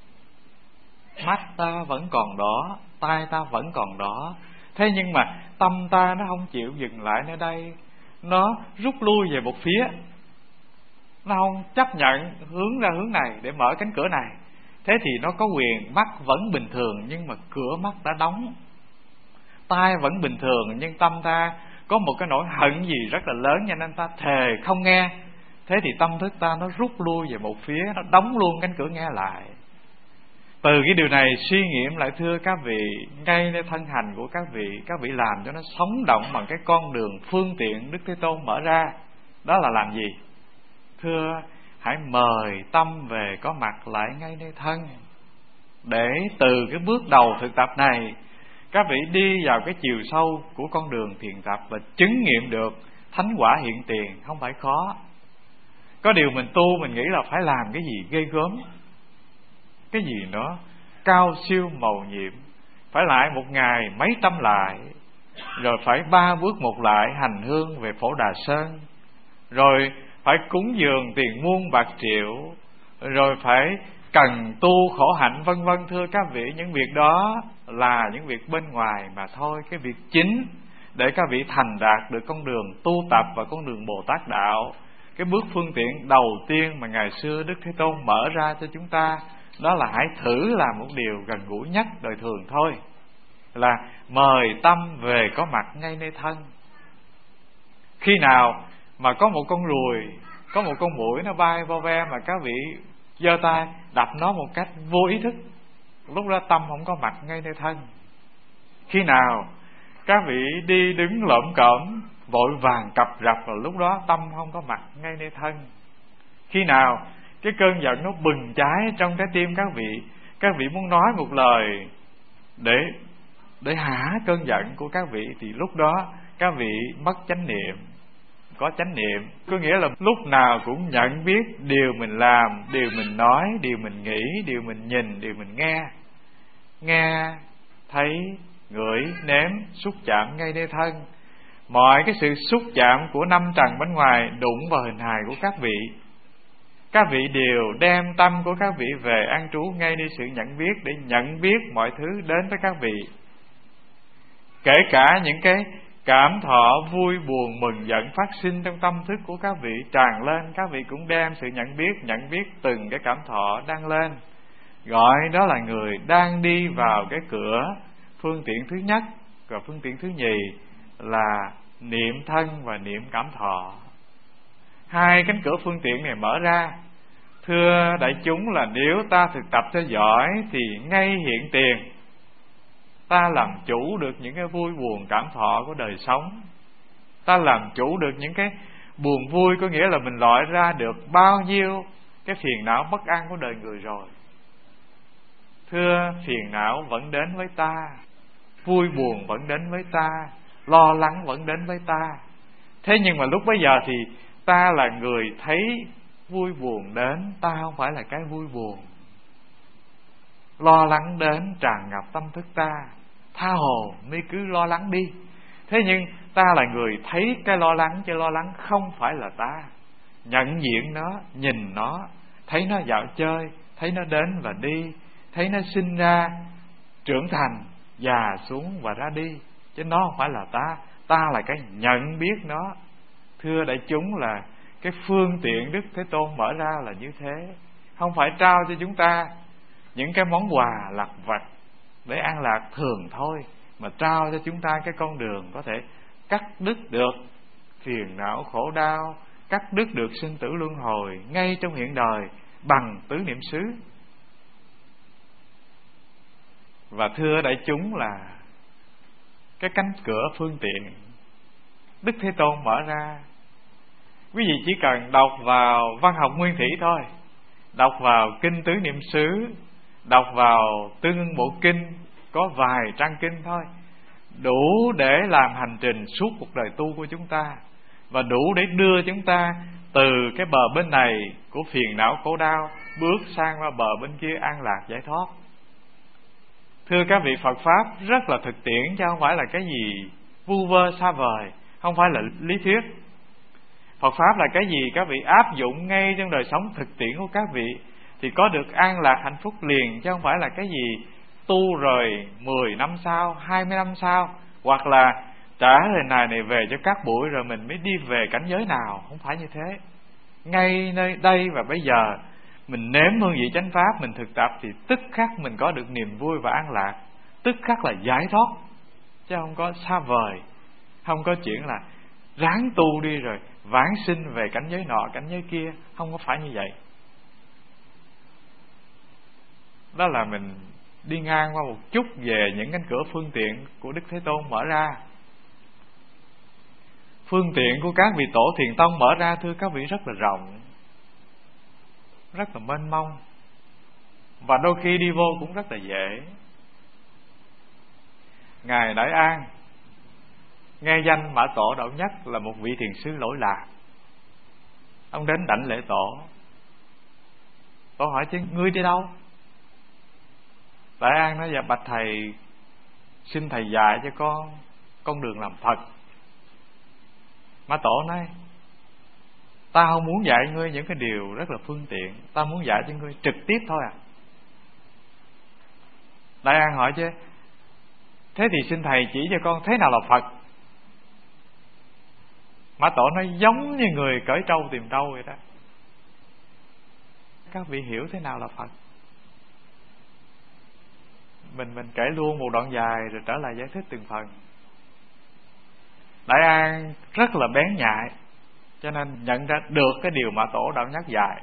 S1: Mắt ta vẫn còn đó, tai ta vẫn còn đó, thế nhưng mà tâm ta nó không chịu dừng lại nơi đây. Nó rút lui về một phía, nó không chấp nhận hướng ra hướng này để mở cánh cửa này. Thế thì nó có quyền, mắt vẫn bình thường nhưng mà cửa mắt đã đóng. Tai vẫn bình thường nhưng tâm ta có một cái nỗi hận gì rất là lớn, cho nên ta thề không nghe. Thế thì tâm thức ta nó rút lui về một phía, nó đóng luôn cánh cửa nghe lại. Từ cái điều này suy nghiệm lại thưa các vị, ngay nơi thân hành của các vị làm cho nó sống động bằng cái con đường phương tiện Đức Thế Tôn mở ra. Đó là làm gì? Thưa, hãy mời tâm về có mặt lại ngay nơi thân, để từ cái bước đầu thực tập này các vị đi vào cái chiều sâu của con đường thiền tập và chứng nghiệm được thánh quả hiện tiền. Không phải khó. Có điều mình tu mình nghĩ là phải làm cái gì ghê gớm, cái gì nó cao siêu mầu nhiệm, phải lại một ngày mấy trăm lại, rồi phải 3 bước một lại hành hương về Phổ Đà Sơn, rồi phải cúng dường tiền muôn bạc triệu, rồi phải cần tu khổ hạnh vân vân. Thưa các vị, những việc đó là những việc bên ngoài mà thôi. Cái việc chính để các vị thành đạt được con đường tu tập và con đường Bồ Tát đạo, cái bước phương tiện đầu tiên mà ngày xưa Đức Thế Tôn mở ra cho chúng ta, đó là hãy thử làm một điều gần gũi nhất đời thường thôi, là mời tâm về có mặt ngay nơi thân. Khi nào mà có một con ruồi, có một con muỗi nó bay vo ve mà các vị giơ tay đập nó một cách vô ý thức, lúc đó tâm không có mặt ngay nơi thân. Khi nào các vị đi đứng lởm cởm vội vàng cập rập, vào lúc đó tâm không có mặt ngay nơi thân. Khi nào cái cơn giận nó bừng cháy trong trái tim các vị muốn nói một lời để hả cơn giận của các vị, thì lúc đó các vị mất chánh niệm. Có chánh niệm có nghĩa là lúc nào cũng nhận biết điều mình làm, điều mình nói, điều mình nghĩ, điều mình nhìn, điều mình nghe. Nghe, thấy, ngửi, nếm, xúc chạm ngay nơi thân. Mọi cái sự xúc chạm của năm trần bên ngoài đụng vào hình hài của các vị đều đem tâm của các vị về an trú ngay nơi sự nhận biết, để nhận biết mọi thứ đến với các vị. Kể cả những cái cảm thọ vui buồn mừng giận phát sinh trong tâm thức của các vị tràn lên, các vị cũng đem sự nhận biết từng cái cảm thọ đang lên, gọi đó là người đang đi vào cái cửa phương tiện thứ nhất. Và phương tiện thứ nhì là niệm thân và niệm cảm thọ. Hai cánh cửa phương tiện này mở ra, thưa đại chúng, là nếu ta thực tập cho giỏi thì ngay hiện tiền ta làm chủ được những cái vui buồn cảm thọ của đời sống. Ta làm chủ được những cái buồn vui, có nghĩa là mình loại ra được bao nhiêu cái phiền não bất an của đời người rồi. Thưa, phiền não vẫn đến với ta, vui buồn vẫn đến với ta, lo lắng vẫn đến với ta. Thế nhưng mà lúc bấy giờ thì ta là người thấy vui buồn đến, ta không phải là cái vui buồn. Lo lắng đến tràn ngập tâm thức ta, tha hồ mi cứ lo lắng đi. Thế nhưng ta là người thấy cái lo lắng, chứ lo lắng không phải là ta. Nhận diện nó, nhìn nó, thấy nó dạo chơi, thấy nó đến và đi, thấy nó sinh ra, trưởng thành, già xuống và ra đi, chứ nó không phải là ta. Ta là cái nhận biết nó. Thưa đại chúng, là cái phương tiện Đức Thế Tôn mở ra là như thế. Không phải trao cho chúng ta những cái món quà lặt vặt để an lạc thường thôi, mà trao cho chúng ta cái con đường có thể cắt đứt được phiền não khổ đau, cắt đứt được sinh tử luân hồi ngay trong hiện đời bằng tứ niệm xứ. Và thưa đại chúng, là cái cánh cửa phương tiện Đức Thế Tôn mở ra. Quý vị chỉ cần đọc vào văn học nguyên thủy thôi, đọc vào kinh tứ niệm xứ, đọc vào tương ưng bộ kinh, có vài trang kinh thôi, đủ để làm hành trình suốt cuộc đời tu của chúng ta, và đủ để đưa chúng ta từ cái bờ bên này của phiền não khổ đau bước sang qua bờ bên kia an lạc giải thoát. Thưa các vị, Phật Pháp rất là thực tiễn, chứ không phải là cái gì vu vơ xa vời, không phải là lý thuyết. Phật Pháp là cái gì các vị áp dụng ngay trong đời sống thực tiễn của các vị thì có được an lạc hạnh phúc liền, chứ không phải là cái gì tu rồi 10 năm sau, 20 năm sau, hoặc là trả lời này về cho các bụi rồi mình mới đi về cảnh giới nào. Không phải như thế. Ngay nơi đây và bây giờ mình nếm hương vị chánh pháp, mình thực tập thì tức khắc mình có được niềm vui và an lạc, tức khắc là giải thoát, chứ không có xa vời, không có chuyện là ráng tu đi rồi vãng sinh về cảnh giới nọ cảnh giới kia. Không có phải như vậy. Đó là mình đi ngang qua một chút về những cánh cửa phương tiện của Đức Thế Tôn mở ra. Phương tiện của các vị tổ Thiền Tông mở ra, thưa các vị, rất là rộng, rất là mênh mông, và đôi khi đi vô cũng rất là dễ. Ngài Đại An nghe danh Mã Tổ Đạo Nhất là một vị thiền sư lỗi lạc. Ông đến đảnh lễ tổ. Tổ hỏi chứ ngươi đi đâu? Đại An nói: dạ bạch thầy, xin thầy dạy cho con đường làm Phật. Mã Tổ nói: ta không muốn dạy ngươi những cái điều rất là phương tiện, ta muốn dạy cho ngươi trực tiếp thôi à. Đại An hỏi chứ thế thì xin thầy chỉ cho con thế nào là Phật. Mã Tổ nói: giống như người cởi trâu tìm trâu vậy đó. Các vị hiểu thế nào là Phật? Mình kể luôn một đoạn dài rồi trở lại giải thích từng phần. Đại An rất là bén nhạy, cho nên nhận ra được cái điều Mã Tổ Đạo Nhất dạy.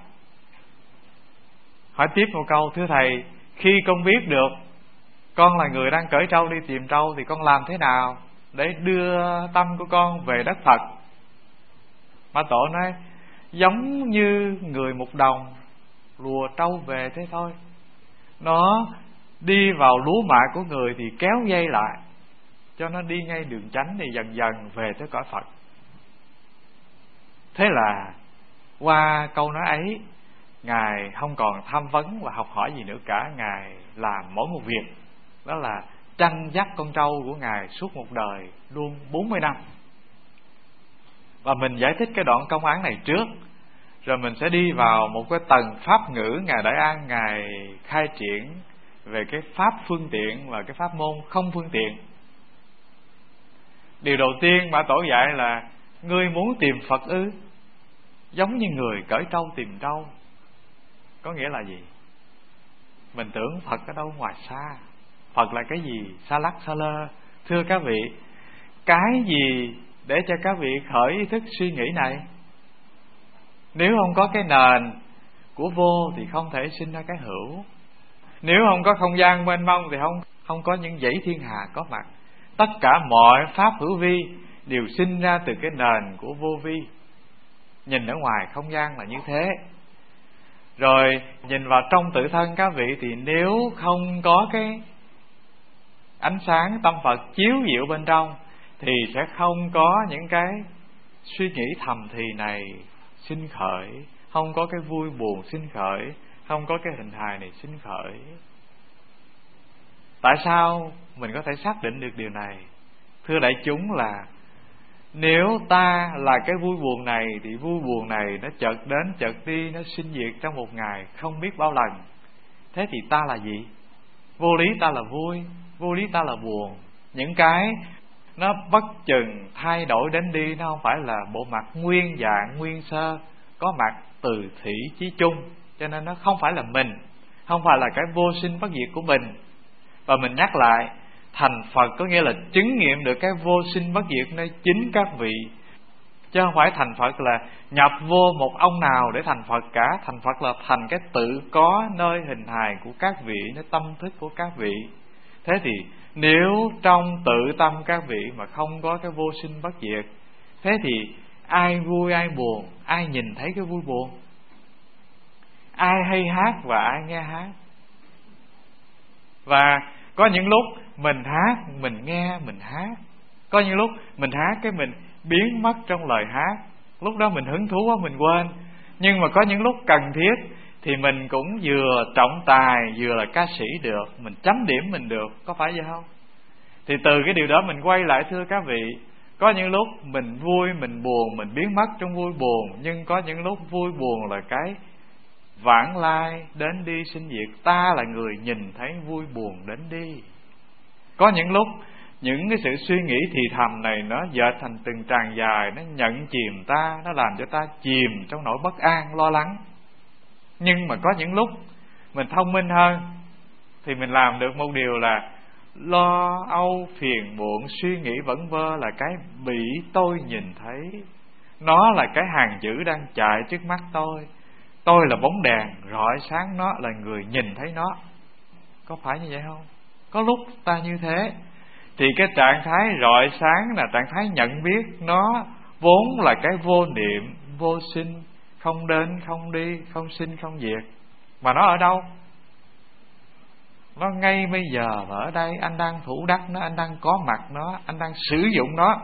S1: Hỏi tiếp một câu: thưa thầy, khi con biết được con là người đang cởi trâu đi tìm trâu thì con làm thế nào để đưa tâm của con về đất Phật? Mã Tổ nói: giống như người mục đồng lùa trâu về thế thôi. Nó đi vào lúa mạ của người thì kéo dây lại cho nó đi ngay đường chánh, thì dần dần về tới cõi Phật. Thế là qua câu nói ấy, Ngài không còn tham vấn và học hỏi gì nữa cả. Ngài làm mỗi một việc, đó là chăn dắt con trâu của Ngài suốt một đời, luôn 40 năm. Và mình giải thích cái đoạn công án này trước, rồi mình sẽ đi vào một cái tầng pháp ngữ Ngài Đại An Ngài khai triển về cái pháp phương tiện và cái pháp môn không phương tiện. Điều đầu tiên Mã Tổ dạy là: ngươi muốn tìm Phật ư? Giống như người cởi trâu tìm trâu. Có nghĩa là gì? Mình tưởng Phật ở đâu ngoài xa. Phật là cái gì? Xa lắc xa lơ. Thưa các vị, cái gì để cho các vị khởi ý thức suy nghĩ này? Nếu không có cái nền của vô thì không thể sinh ra cái hữu. Nếu không có không gian mênh mông thì không có những dãy thiên hà có mặt. Tất cả mọi pháp hữu vi đều sinh ra từ cái nền của vô vi. Nhìn ở ngoài không gian là như thế. Rồi nhìn vào trong tự thân các vị thì nếu không có cái ánh sáng tâm Phật chiếu diệu bên trong thì sẽ không có những cái suy nghĩ thầm thì này sinh khởi, không có cái vui buồn sinh khởi, không có cái hình hài này sinh khởi. Tại sao mình có thể xác định được điều này? Thưa đại chúng, là nếu ta là cái vui buồn này thì vui buồn này nó chợt đến chợt đi, nó sinh diệt trong một ngày không biết bao lần. Thế thì ta là gì? Vô lý ta là vui, vô lý ta là buồn. Những cái nó bất chừng thay đổi đến đi. Nó không phải là bộ mặt nguyên dạng nguyên sơ, có mặt từ thủy chí chung. Cho nên nó không phải là mình, không phải là cái vô sinh bất diệt của mình. Và mình nhắc lại, thành Phật có nghĩa là chứng nghiệm được cái vô sinh bất diệt nơi chính các vị, chứ không phải thành Phật là nhập vô một ông nào để thành Phật cả. Thành Phật là thành cái tự có nơi hình hài của các vị, nơi tâm thức của các vị. Thế thì nếu trong tự tâm các vị mà không có cái vô sinh bất diệt, thế thì ai vui ai buồn, ai nhìn thấy cái vui buồn? Ai hay hát và ai nghe hát? Và có những lúc mình hát, mình nghe, mình hát. Có những lúc mình hát cái mình biến mất trong lời hát, lúc đó mình hứng thú quá mình quên. Nhưng mà có những lúc cần thiết thì mình cũng vừa trọng tài vừa là ca sĩ được, mình chấm điểm mình được, có phải vậy không? Thì từ cái điều đó mình quay lại thưa các vị, có những lúc mình vui mình buồn, mình biến mất trong vui buồn. Nhưng có những lúc vui buồn là cái vãng lai đến đi sinh diệt, ta là người nhìn thấy vui buồn đến đi. Có những lúc những cái sự suy nghĩ thì thầm này nó dệt thành từng tràng dài, nó nhận chìm ta, nó làm cho ta chìm trong nỗi bất an, lo lắng. Nhưng mà có những lúc mình thông minh hơn thì mình làm được một điều là lo âu, phiền muộn, suy nghĩ vẩn vơ là cái bị tôi nhìn thấy. Nó là cái hàng chữ đang chạy trước mắt tôi. Tôi là bóng đèn rọi sáng, nó là người nhìn thấy nó. Có phải như vậy không? Có lúc ta như thế thì cái trạng thái rọi sáng là trạng thái nhận biết. Nó vốn là cái vô niệm, vô sinh, không đến, không đi, không sinh, không diệt. Mà nó ở đâu? Nó ngay bây giờ và ở đây. Anh đang thủ đắc nó, anh đang có mặt nó, anh đang sử dụng nó.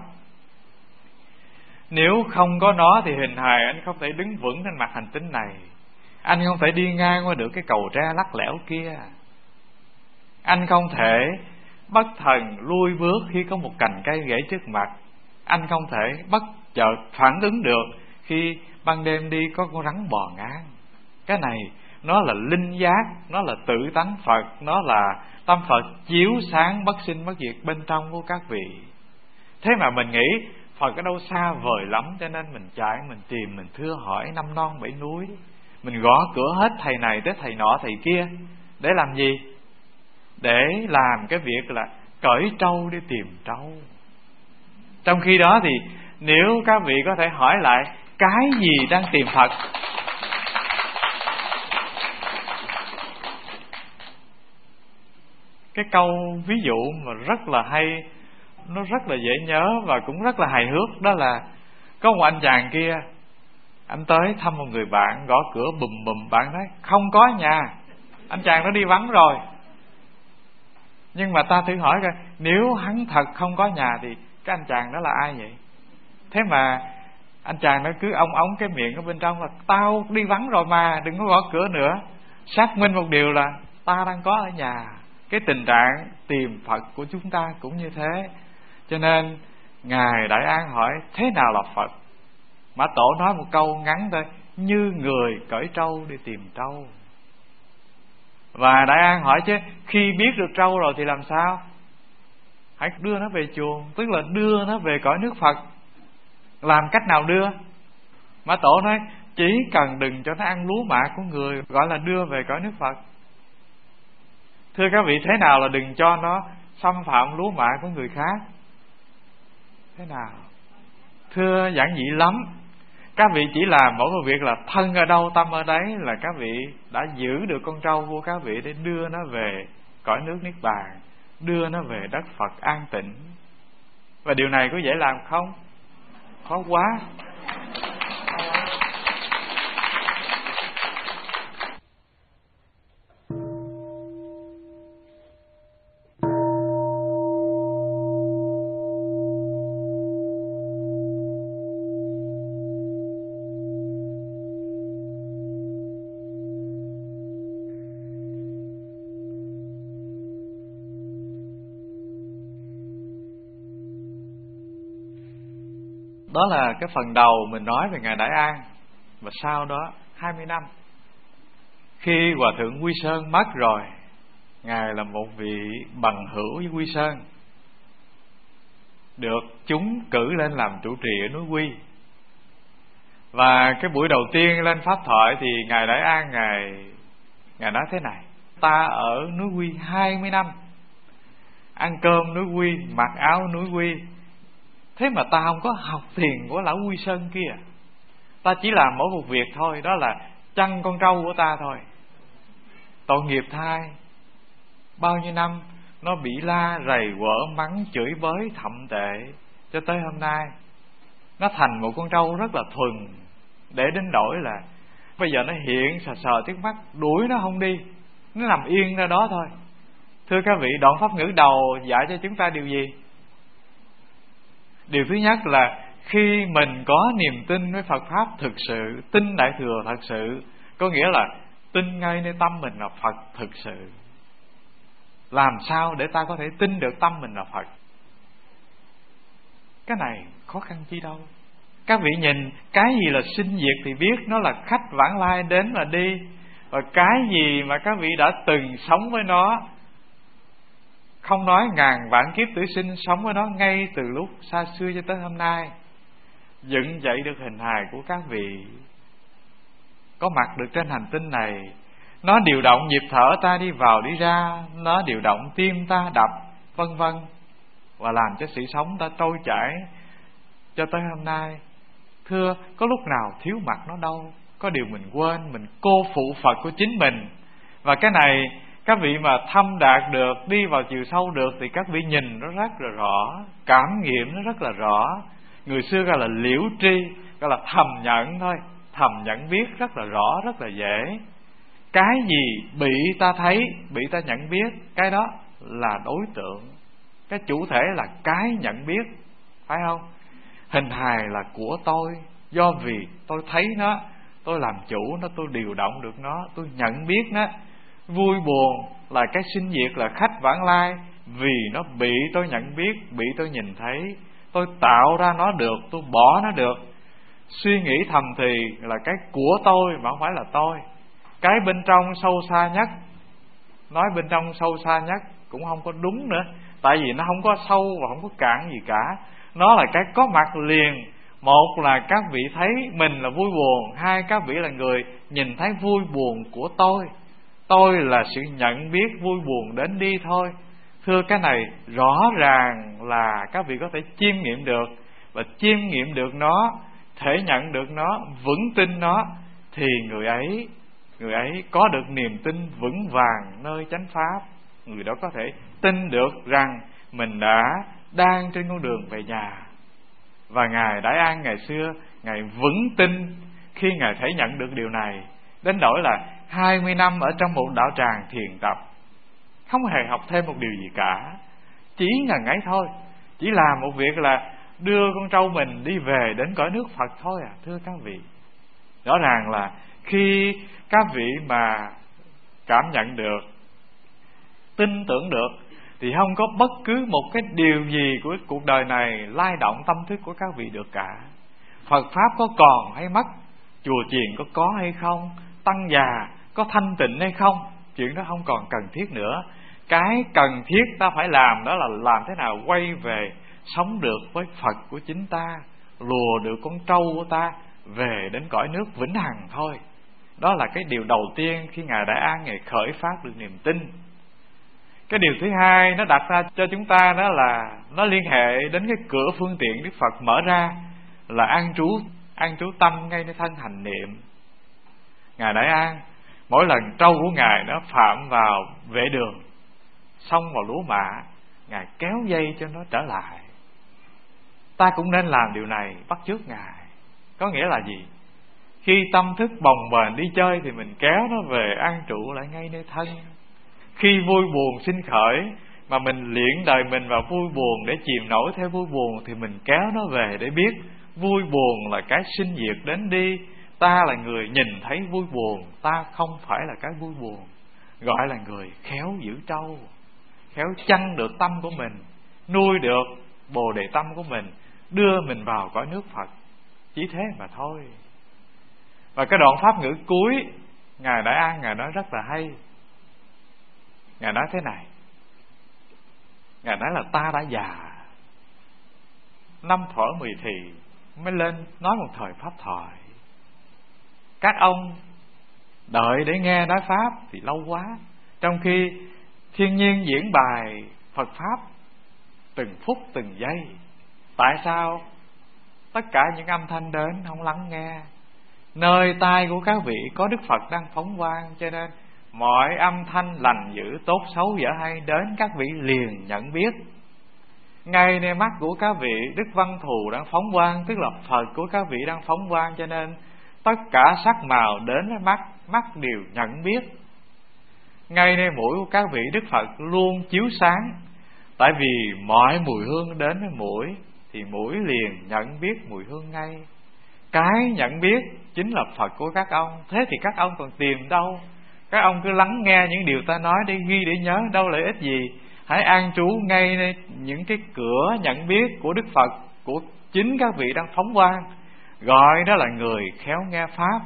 S1: Nếu không có nó thì hình hài anh không thể đứng vững trên mặt hành tinh này. Anh không thể đi ngang qua được cái cầu tre lắc lẻo kia. Anh không thể bất thần lui bước khi có một cành cây gãy trước mặt. Anh không thể bất chợt phản ứng được khi ban đêm đi có con rắn bò ngang. Cái này nó là linh giác, nó là tự tánh Phật, nó là tâm Phật chiếu sáng bất sinh bất diệt bên trong của các vị. Thế mà mình nghĩ Phật ở đâu xa vời lắm, cho nên mình chạy, mình tìm, mình thưa hỏi năm non bảy núi. Mình gõ cửa hết thầy này tới thầy nọ thầy kia. Để làm gì? Để làm cái việc là cởi trâu đi tìm trâu. Trong khi đó thì nếu các vị có thể hỏi lại cái gì đang tìm Phật, cái câu ví dụ mà rất là hay, nó rất là dễ nhớ và cũng rất là hài hước. Đó là có một anh chàng kia, anh tới thăm một người bạn, gõ cửa bùm bùm, bạn nói không có nhà, anh chàng nó đi vắng rồi. Nhưng mà ta thử hỏi coi, nếu hắn thật không có nhà thì cái anh chàng đó là ai vậy? Thế mà anh chàng nó cứ ong ống cái miệng ở bên trong là tao đi vắng rồi mà, đừng có gõ cửa nữa. Xác minh một điều là ta đang có ở nhà. Cái tình trạng tìm Phật của chúng ta cũng như thế. Cho nên Ngài Đại An hỏi thế nào là Phật? Mã Tổ nói một câu ngắn thôi: như người cởi trâu đi tìm trâu. Và Đại An hỏi chứ khi biết được trâu rồi thì làm sao? Hãy đưa nó về chuồng, tức là đưa nó về cõi nước Phật. Làm cách nào đưa? Mã Tổ nói chỉ cần đừng cho nó ăn lúa mạ của người, gọi là đưa về cõi nước Phật. Thưa các vị, thế nào là đừng cho nó xâm phạm lúa mạ của người khác? Thế nào? Thưa giản dị lắm. Các vị chỉ làm mỗi một việc là thân ở đâu tâm ở đấy là các vị đã giữ được con trâu của các vị để đưa nó về cõi nước Niết Bàn, đưa nó về đất Phật an tịnh. Và điều này có dễ làm không? Khó quá. Đó là cái phần đầu mình nói về Ngài Đại An. Và sau đó 20 năm khi Hòa Thượng Quy Sơn mất rồi, Ngài là một vị bằng hữu với Quy Sơn. được chúng cử lên làm trụ trì ở núi Quy. Và cái buổi đầu tiên lên pháp thoại thì Ngài Đại An Ngài nói thế này: ta ở núi Quy 20 năm, ăn cơm núi Quy, mặc áo núi Quy, thế mà ta không có học thiền của lão Quy Sơn kia. Ta chỉ làm mỗi một việc thôi, đó là chăn con trâu của ta thôi. Tội nghiệp thai, bao nhiêu năm nó bị la rầy quở, mắng chửi bới thậm tệ, cho tới hôm nay nó thành một con trâu rất là thuần, để đến đổi là bây giờ nó hiện sờ sờ trước mắt, đuổi nó không đi, nó nằm yên ra đó thôi. Thưa các vị, đoạn pháp ngữ đầu dạy cho chúng ta điều gì? Điều thứ nhất là khi mình có niềm tin với Phật Pháp thực sự, tin Đại Thừa thật sự, có nghĩa là tin ngay nơi tâm mình là Phật thực sự. Làm sao để ta có thể tin được tâm mình là Phật? Cái này khó khăn chi đâu. Các vị nhìn cái gì là sinh diệt thì biết nó là khách vãng lai đến và đi. Và cái gì mà các vị đã từng sống với nó, không nói ngàn vạn kiếp tử sinh, sống với nó ngay từ lúc xa xưa cho tới hôm nay, dựng dậy được hình hài của các vị, có mặt được trên hành tinh này. Nó điều động nhịp thở ta đi vào đi ra, nó điều động tim ta đập, vân vân, và làm cho sự sống ta trôi chảy cho tới hôm nay. Thưa, có lúc nào thiếu mặt nó đâu. Có điều mình quên, mình cô phụ Phật của chính mình. Và cái này các vị mà thâm đạt được, đi vào chiều sâu được, thì các vị nhìn nó rất là rõ, cảm nghiệm nó rất là rõ. Người xưa gọi là liễu tri, gọi là thầm nhận thôi. Thầm nhận biết rất là rõ, rất là dễ. Cái gì bị ta thấy, bị ta nhận biết, cái đó là đối tượng. Cái chủ thể là cái nhận biết, phải không? Hình hài là của tôi, do vì tôi thấy nó, tôi làm chủ nó, tôi điều động được nó, tôi nhận biết nó. Vui buồn là cái sinh diệt, là khách vãng lai, vì nó bị tôi nhận biết, bị tôi nhìn thấy. Tôi tạo ra nó được, tôi bỏ nó được. Suy nghĩ thầm thì là cái của tôi mà không phải là tôi. Cái bên trong sâu xa nhất, nói bên trong sâu xa nhất cũng không có đúng nữa. Tại vì nó không có sâu và không có cạn gì cả. Nó là cái có mặt liền. Một là các vị thấy mình là vui buồn, hai, các vị là người nhìn thấy vui buồn của tôi. Tôi là sự nhận biết vui buồn đến đi thôi. Thưa, cái này rõ ràng là các vị có thể chiêm nghiệm được. Và chiêm nghiệm được nó, thể nhận được nó, vững tin nó, thì người ấy có được niềm tin vững vàng nơi chánh pháp. Người đó có thể tin được rằng mình đang trên con đường về nhà. Và Ngài Đại An ngày xưa, Ngài vững tin khi Ngài thể nhận được điều này, đến nỗi là 20 năm ở trong một đạo tràng thiền tập, không hề học thêm một điều gì cả, chỉ ngần ấy thôi, chỉ làm một việc là đưa con trâu mình đi về đến cõi nước Phật thôi à. Thưa các vị, rõ ràng là khi các vị mà cảm nhận được, tin tưởng được, thì không có bất cứ một cái điều gì của cuộc đời này lay động tâm thức của các vị được cả. Phật Pháp có còn hay mất, chùa chiền có hay không, tăng già có thanh tịnh hay không, chuyện đó không còn cần thiết nữa. Cái cần thiết ta phải làm đó là làm thế nào quay về sống được với Phật của chính ta, lùa được con trâu của ta về đến cõi nước vĩnh hằng thôi. Đó là cái điều đầu tiên khi Ngài Đại An Ngài khởi phát được niềm tin. Cái điều thứ hai nó đặt ra cho chúng ta đó là nó liên hệ đến cái cửa phương tiện Đức Phật mở ra, là an trú tâm ngay nơi thân hành niệm. Ngài Đại An mỗi lần trâu của Ngài nó phạm vào vệ đường, xông vào lúa mạ, Ngài kéo dây cho nó trở lại. Ta cũng nên làm điều này, bắt chước Ngài. Có nghĩa là gì? Khi tâm thức bồng bềnh đi chơi thì mình kéo nó về an trụ lại ngay nơi thân. Khi vui buồn sinh khởi mà mình luyện đời mình vào vui buồn để chìm nổi theo vui buồn, thì mình kéo nó về để biết vui buồn là cái sinh diệt đến đi. Ta là người nhìn thấy vui buồn, ta không phải là cái vui buồn. Gọi là người khéo giữ trâu, khéo chăn được tâm của mình, nuôi được bồ đề tâm của mình, đưa mình vào cõi nước Phật. Chỉ thế mà thôi. Và cái đoạn pháp ngữ cuối Ngài Đại An Ngài nói rất là hay. Ngài nói thế này, Ngài nói là ta đã già, năm thuở 10 thì mới lên nói một thời pháp thoại. Các ông đợi để nghe nói pháp thì lâu quá, trong khi thiên nhiên diễn bài Phật pháp từng phút từng giây. Tại sao tất cả những âm thanh đến không lắng nghe? Nơi tai của các vị có Đức Phật đang phóng quang, cho nên mọi âm thanh lành dữ, tốt xấu dở hay đến các vị liền nhận biết. Ngay nơi mắt của các vị Đức Văn Thù đang phóng quang, tức là Phật của các vị đang phóng quang, cho nên tất cả sắc màu đến với mắt đều nhận biết. Ngay nơi mũi của các vị Đức Phật luôn chiếu sáng, tại vì mọi mùi hương đến với mũi thì mũi liền nhận biết mùi hương ngay. Cái nhận biết chính là Phật của các ông. Thế thì các ông còn tìm đâu? Các ông cứ lắng nghe những điều ta nói để ghi để nhớ, đâu lợi ích gì. Hãy an trú ngay nơi những cái cửa nhận biết của Đức Phật, của chính các vị đang phóng quang, gọi đó là người khéo nghe pháp.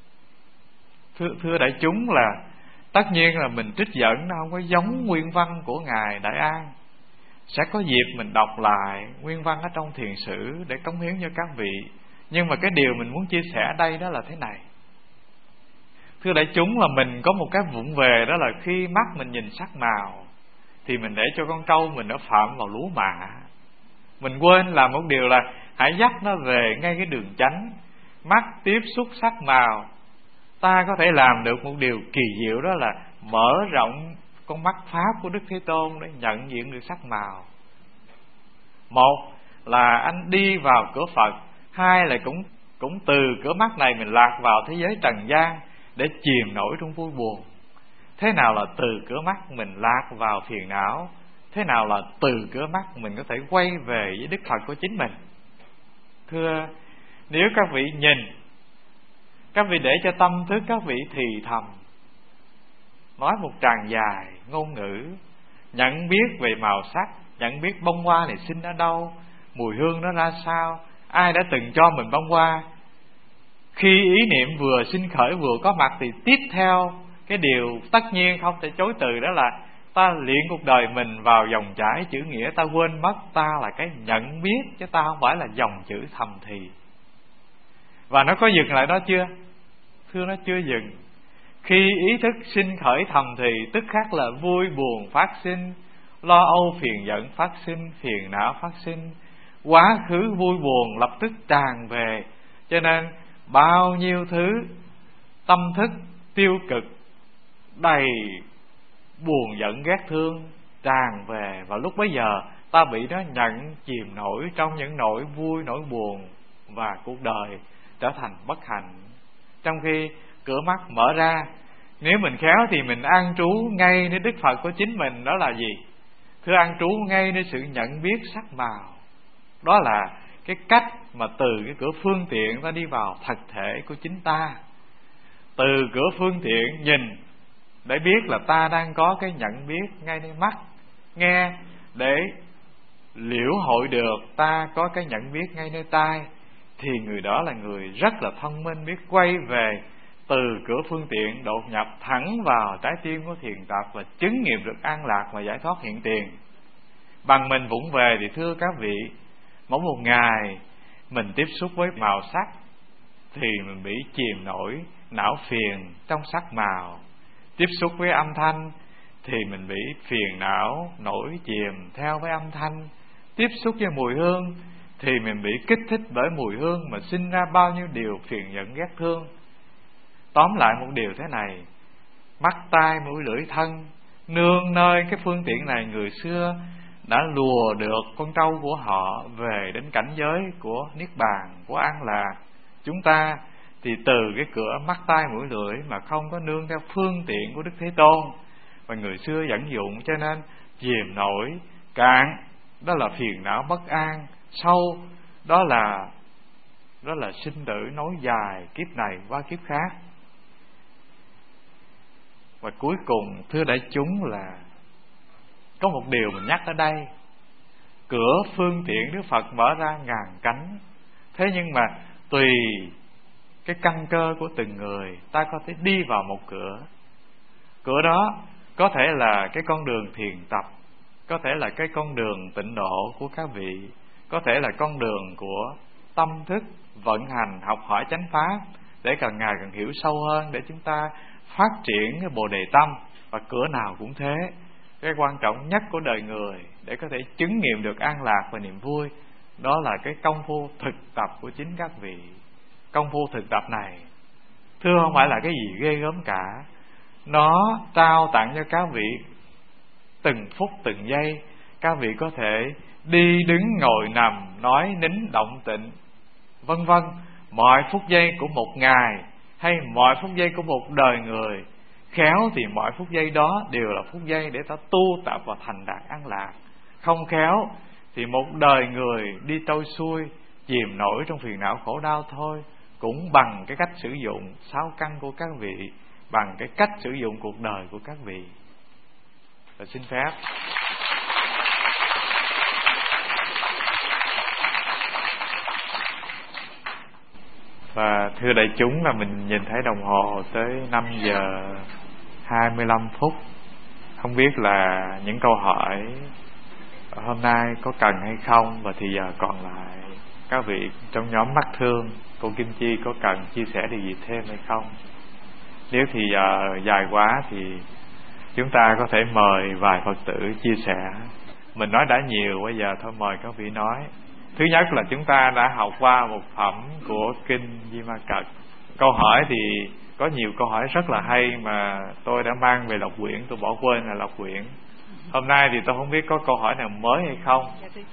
S1: Thưa đại chúng, là tất nhiên là mình trích dẫn nó không có giống nguyên văn của Ngài Đại An. Sẽ có dịp mình đọc lại nguyên văn ở trong thiền sử để cống hiến cho các vị. Nhưng mà cái điều mình muốn chia sẻ ở đây đó là thế này. Thưa đại chúng, là mình có một cái vụng về, đó là khi mắt mình nhìn sắc màu thì mình để cho con trâu mình nó phạm vào lúa mạ. Mình quên làm một điều là hãy dắt nó về ngay cái đường chánh. Mắt tiếp xúc sắc màu, ta có thể làm được một điều kỳ diệu, đó là mở rộng con mắt pháp của Đức Thế Tôn để nhận diện được sắc màu. Một là anh đi vào cửa Phật, hai là cũng từ cửa mắt này mình lạc vào thế giới trần gian để chìm nổi trong vui buồn. Thế nào là từ cửa mắt mình lạc vào phiền não? Thế nào là từ cửa mắt mình có thể quay về với Đức Phật của chính mình? Thưa, nếu các vị nhìn, các vị để cho tâm thức các vị thì thầm, nói một tràng dài ngôn ngữ, nhận biết về màu sắc, nhận biết bông hoa này sinh ở đâu, mùi hương nó ra sao, ai đã từng cho mình bông hoa. Khi ý niệm vừa sinh khởi, vừa có mặt, thì tiếp theo cái điều tất nhiên không thể chối từ, đó là ta luyện cuộc đời mình vào dòng chảy chữ nghĩa. Ta quên mất ta là cái nhận biết, chứ ta không phải là dòng chữ thầm thì. Và nó có dừng lại đó chưa? Thưa, nó chưa dừng. Khi ý thức sinh khởi thầm thì, tức khắc là vui buồn phát sinh, lo âu phiền giận phát sinh, phiền não phát sinh, quá khứ vui buồn lập tức tràn về. Cho nên bao nhiêu thứ tâm thức tiêu cực, đầy buồn giận ghét thương tràn về, và lúc bấy giờ ta bị nó nhận chìm nổi trong những nỗi vui, nỗi buồn, và cuộc đời trở thành bất hạnh. Trong khi cửa mắt mở ra, nếu mình khéo thì mình an trú ngay nơi Đức Phật của chính mình. Đó là gì? Thưa, an trú ngay nơi sự nhận biết sắc màu. Đó là cái cách mà từ cái cửa phương tiện ta đi vào thật thể của chính ta. Từ cửa phương tiện nhìn để biết là ta đang có cái nhận biết ngay nơi mắt, nghe để liễu hội được ta có cái nhận biết ngay nơi tai, thì người đó là người rất là thông minh, biết quay về từ cửa phương tiện đột nhập thẳng vào trái tim của thiền tập và chứng nghiệm được an lạc và giải thoát hiện tiền. Bằng mình vụng về thì thưa các vị, mỗi một ngày mình tiếp xúc với màu sắc thì mình bị chìm nổi não phiền trong sắc màu. Tiếp xúc với âm thanh thì mình bị phiền não nổi chìm theo với âm thanh. Tiếp xúc với mùi hương thì mình bị kích thích bởi mùi hương mà sinh ra bao nhiêu điều phiền giận ghét thương. Tóm lại một điều thế này: mắt, tai, mũi, lưỡi, thân, nương nơi cái phương tiện này, người xưa đã lùa được con trâu của họ về đến cảnh giới của Niết Bàn, của an lạc. Chúng ta thì từ cái cửa mắt, tai, mũi, lưỡi mà không có nương theo phương tiện của Đức Thế Tôn, và người xưa dẫn dụng, cho nên chìm nổi cạn, đó là phiền não bất an. Sâu, đó là sinh tử nối dài, kiếp này qua kiếp khác. Và cuối cùng thưa đại chúng, là có một điều mình nhắc ở đây: cửa phương tiện Đức Phật mở ra ngàn cánh. Thế nhưng mà tùy cái căn cơ của từng người, ta có thể đi vào một cửa. Cửa đó có thể là cái con đường thiền tập, có thể là cái con đường tịnh độ của các vị, có thể là con đường của tâm thức vận hành học hỏi chánh pháp, để càng ngày càng hiểu sâu hơn, để chúng ta phát triển cái bồ đề tâm. Và cửa nào cũng thế, cái quan trọng nhất của đời người để có thể chứng nghiệm được an lạc và niềm vui, đó là cái công phu thực tập của chính các vị. Công phu thực tập này thưa không phải là cái gì ghê gớm cả, nó trao tặng cho các vị từng phút từng giây. Các vị có thể đi đứng ngồi nằm nói nín động tịnh vân vân, mọi phút giây của một ngày hay mọi phút giây của một đời người. Khéo thì mọi phút giây đó đều là phút giây để ta tu tập và thành đạt an lạc. Không khéo thì một đời người đi trôi xuôi, chìm nổi trong phiền não khổ đau thôi, cũng bằng cái cách sử dụng sáu căn của các vị, bằng cái cách sử dụng cuộc đời của các vị. Và xin phép và thưa đại chúng, là mình nhìn thấy đồng hồ tới 5 giờ 25 phút. Không biết là những câu hỏi hôm nay có cần hay không, và thì giờ còn lại các vị trong nhóm mắt thương, cô Kim Chi có cần chia sẻ điều gì thêm hay không? Nếu thì giờ dài quá thì chúng ta có thể mời vài Phật tử chia sẻ. Mình nói đã nhiều, bây giờ thôi mời các vị nói. Thứ nhất là chúng ta đã học qua một phẩm của Kinh Di Ma Cật. Câu hỏi thì có nhiều câu hỏi rất là hay mà tôi đã mang về Lộc Quyển, tôi bỏ quên là Lộc Quyển. Hôm nay thì tôi không biết có câu hỏi nào mới hay không.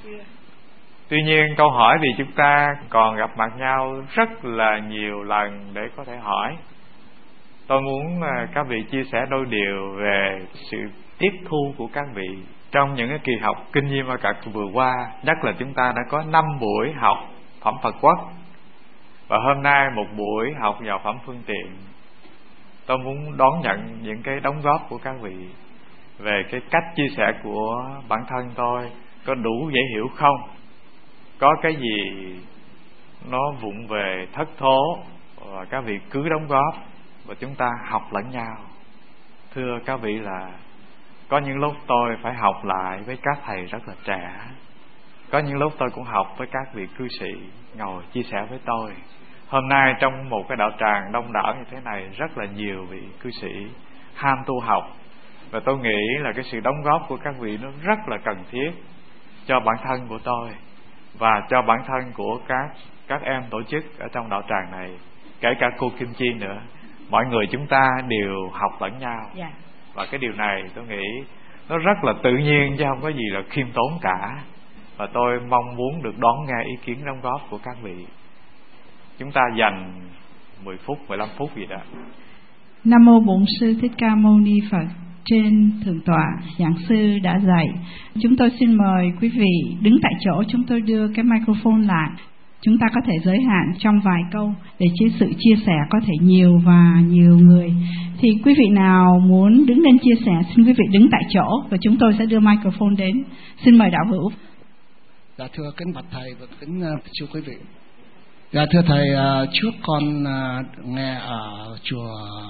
S1: Tuy nhiên câu hỏi thì chúng ta còn gặp mặt nhau rất là nhiều lần để có thể hỏi. Tôi muốn các vị chia sẻ đôi điều về sự tiếp thu của các vị trong những cái kỳ học Kinh Di Ma Cật vừa qua. Nhất là chúng ta đã có 5 buổi học phẩm Phật Quốc, và hôm nay một buổi học vào phẩm Phương Tiện. Tôi muốn đón nhận những cái đóng góp của các vị về cái cách chia sẻ của bản thân tôi có đủ dễ hiểu không, có cái gì nó vụng về thất thố, và các vị cứ đóng góp và chúng ta học lẫn nhau. Thưa các vị, là có những lúc tôi phải học lại với các thầy rất là trẻ, có những lúc tôi cũng học với các vị cư sĩ ngồi chia sẻ với tôi. Hôm nay trong một cái đạo tràng đông đảo như thế này, rất là nhiều vị cư sĩ ham tu học, và tôi nghĩ là cái sự đóng góp của các vị nó rất là cần thiết cho bản thân của tôi và cho bản thân của các em tổ chức ở trong đạo tràng này, kể cả cô Kim Chi nữa. Mọi người chúng ta đều học lẫn nhau. Và cái điều này tôi nghĩ nó rất là tự nhiên, chứ không có gì là khiêm tốn cả. Và tôi mong muốn được đón nghe ý kiến đóng góp của các vị. Chúng ta dành 10 phút, 15 phút gì đó.
S2: Nam mô Bổn Sư Thích Ca Mâu Ni Phật. Trên thượng tọa giảng sư đã dạy, chúng tôi xin mời quý vị đứng tại chỗ. Chúng tôi đưa cái microphone lại. Chúng ta có thể giới hạn trong vài câu để sự chia sẻ có thể nhiều và nhiều người. Thì quý vị nào muốn đứng lên chia sẻ, xin quý vị đứng tại chỗ và chúng tôi sẽ đưa microphone đến. Xin mời đạo hữu.
S3: Dạ thưa kính bạch thầy và kính chư quý vị. Dạ thưa thầy, trước con nghe ở chùa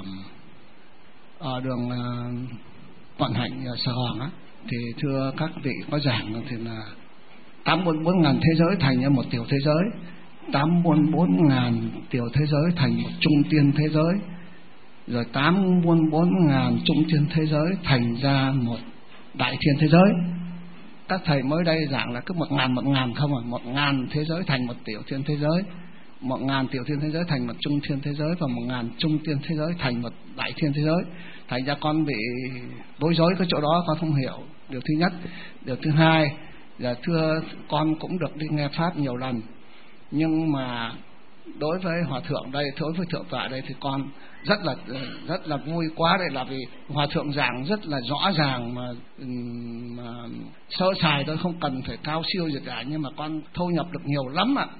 S3: ở đường Vạn Hạnh Sài Gòn á, thì thưa các vị có giảng thì là 844.000 thế giới thành ra một tiểu thế giới, 844.000 tiểu thế giới thành một trung tiên thế giới, rồi 844.000 trung tiên thế giới thành ra một đại thiên thế giới. Các thầy mới đây giảng là cứ 1.000 không à, 1.000 thế giới thành một tiểu thiên thế giới, 1.000 tiểu thiên thế giới thành một trung thiên thế giới, và 1.000 trung tiên thế giới thành một đại thiên thế giới. Thành ra con bị bối rối cái chỗ đó, con không hiểu. Điều thứ nhất. Điều thứ hai là thưa con cũng được đi nghe pháp nhiều lần, nhưng mà đối với hòa thượng đây, đối với thượng tọa đây thì con rất là vui quá. Đây là vì hòa thượng giảng rất là rõ ràng mà sơ sài thôi, không cần phải cao siêu gì cả, nhưng mà con thu nhập được nhiều lắm ạ.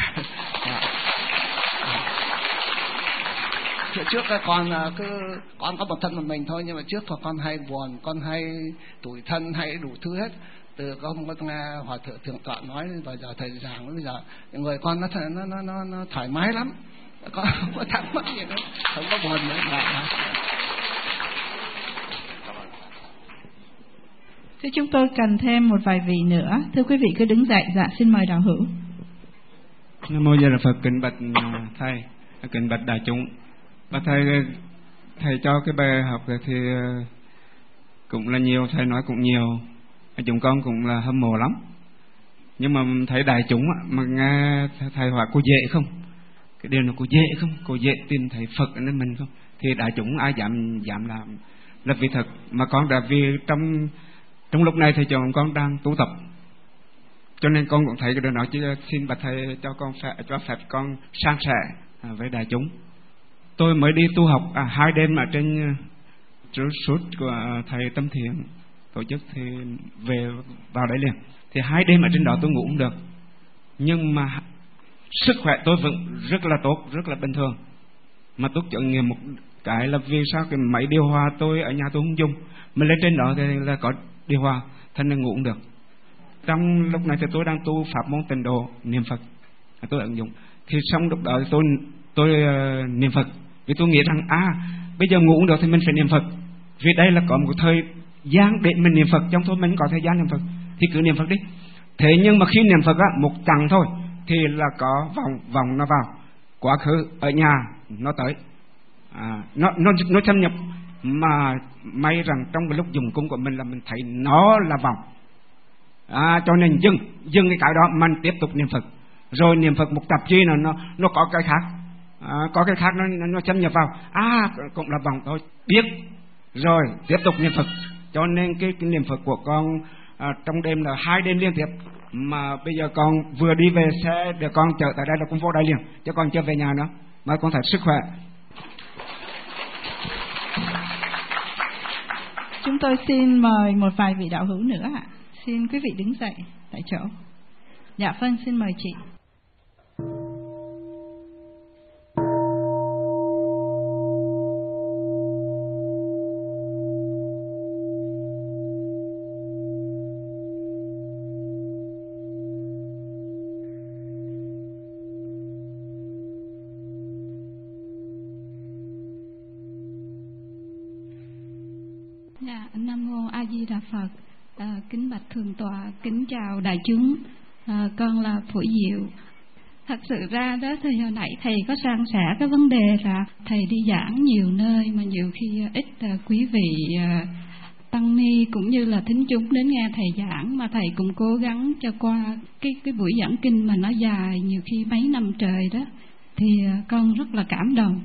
S3: Trước con con có một thân một mình thôi, nhưng mà trước thì con hay buồn, con hay tủi thân, hay đủ thứ hết. Từ con có nghe hòa thượng tọa nói, bây giờ thầy giảng, bây giờ người con nó thoải mái lắm, con không có thắc mắc gì nữa, không có buồn nữa.
S2: Thưa chúng tôi cần thêm một vài vị nữa. Thưa quý vị cứ đứng dậy. Dạ xin mời đạo hữu.
S4: Nam mô Di Đà Phật. Kính bạch thầy, kính bạch đại chúng. Và thầy cho cái bài học thì cũng là nhiều, thầy nói cũng nhiều, chúng con cũng là hâm mộ lắm. Nhưng mà thấy đại chúng mà nghe thầy hỏi cô dễ không, cái điều này cô dễ không, cô dễ tin thầy Phật ở nơi mình không, thì đại chúng ai dám làm là vì thật. Mà con đã vì trong lúc này thầy chồng con đang tu tập, cho nên con cũng thấy cái điều đó, chứ xin bạch thầy cho phép con san sẻ với đại chúng. Tôi mới đi tu học 2 đêm ở trên suốt của thầy Tâm Thiện tổ chức, thì về vào đấy liền. Thì 2 đêm ở trên đó tôi ngủ không được, nhưng mà sức khỏe tôi vẫn rất là tốt, rất là bình thường. Mà tôi chọn nghiệm một cái là vì sao cái máy điều hòa tôi ở nhà tôi không dùng, mà lên trên đó thì là có điều hòa, thành nên ngủ không được. Trong lúc này thì tôi đang tu pháp môn tịnh độ niệm Phật, tôi ứng dụng. Thì xong lúc đó thì tôi niệm Phật, vì tôi nghĩ rằng bây giờ ngủ không được thì mình phải niệm Phật, vì đây là có một thời gian để mình niệm Phật, trong thôi mình có thời gian niệm Phật thì cứ niệm Phật đi. Thế nhưng mà khi niệm Phật một chặng thôi thì là có vòng nó vào quá khứ ở nhà nó tới, nó xâm nhập. Mà may rằng trong cái lúc dùng cung của mình là mình thấy nó là vòng, cho nên dừng cái đó mình tiếp tục niệm Phật. Rồi niệm Phật một tập chi nó có cái khác, có cái khác nó xâm nhập vào, cũng là vòng thôi, biết rồi tiếp tục niệm Phật. Cho nên cái niệm Phật của con trong đêm là 2 đêm liên tiếp. Mà bây giờ con vừa đi về xe để con chở tại đây là cũng vô đây liền, chứ con chưa về nhà nữa, mà con thấy sức khỏe.
S2: Chúng tôi xin mời một vài vị đạo hữu nữa ạ. Xin quý vị đứng dậy tại chỗ. Dạ vâng, xin mời chị.
S5: Nam mô A Di Đà Phật. Kính bạch thượng tọa, kính chào đại chúng. Con là Phổ Diệu. Thật sự ra đó, thì hồi nãy thầy có san sẻ cái vấn đề là thầy đi giảng nhiều nơi mà nhiều khi ít quý vị tăng ni cũng như là thính chúng đến nghe thầy giảng, mà thầy cũng cố gắng cho qua cái buổi giảng kinh mà nó dài nhiều khi mấy năm trời đó, thì con rất là cảm động.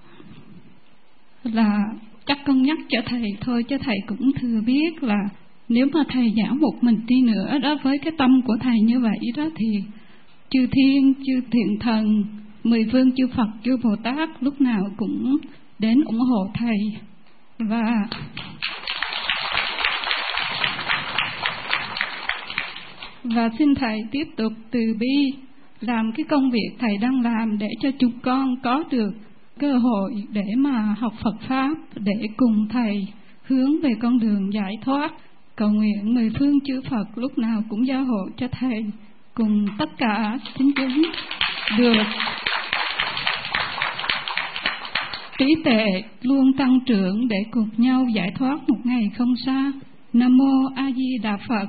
S5: Là chắc con nhắc cho thầy thôi, chứ thầy cũng thừa biết là nếu mà thầy giảng một mình đi nữa đó, với cái tâm của thầy như vậy đó, thì chư thiên, chư thiện thần, 10 phương chư Phật, chư Bồ Tát lúc nào cũng đến ủng hộ thầy. Và xin thầy tiếp tục từ bi làm cái công việc thầy đang làm, để cho chúng con có được cơ hội để mà học Phật Pháp, để cùng thầy hướng về con đường giải thoát. Cầu nguyện 10 phương chư Phật lúc nào cũng gia hộ cho thầy cùng tất cả thính chúng được trí tuệ luôn tăng trưởng, để cùng nhau giải thoát một ngày không xa. Nam mô A Di Đà Phật.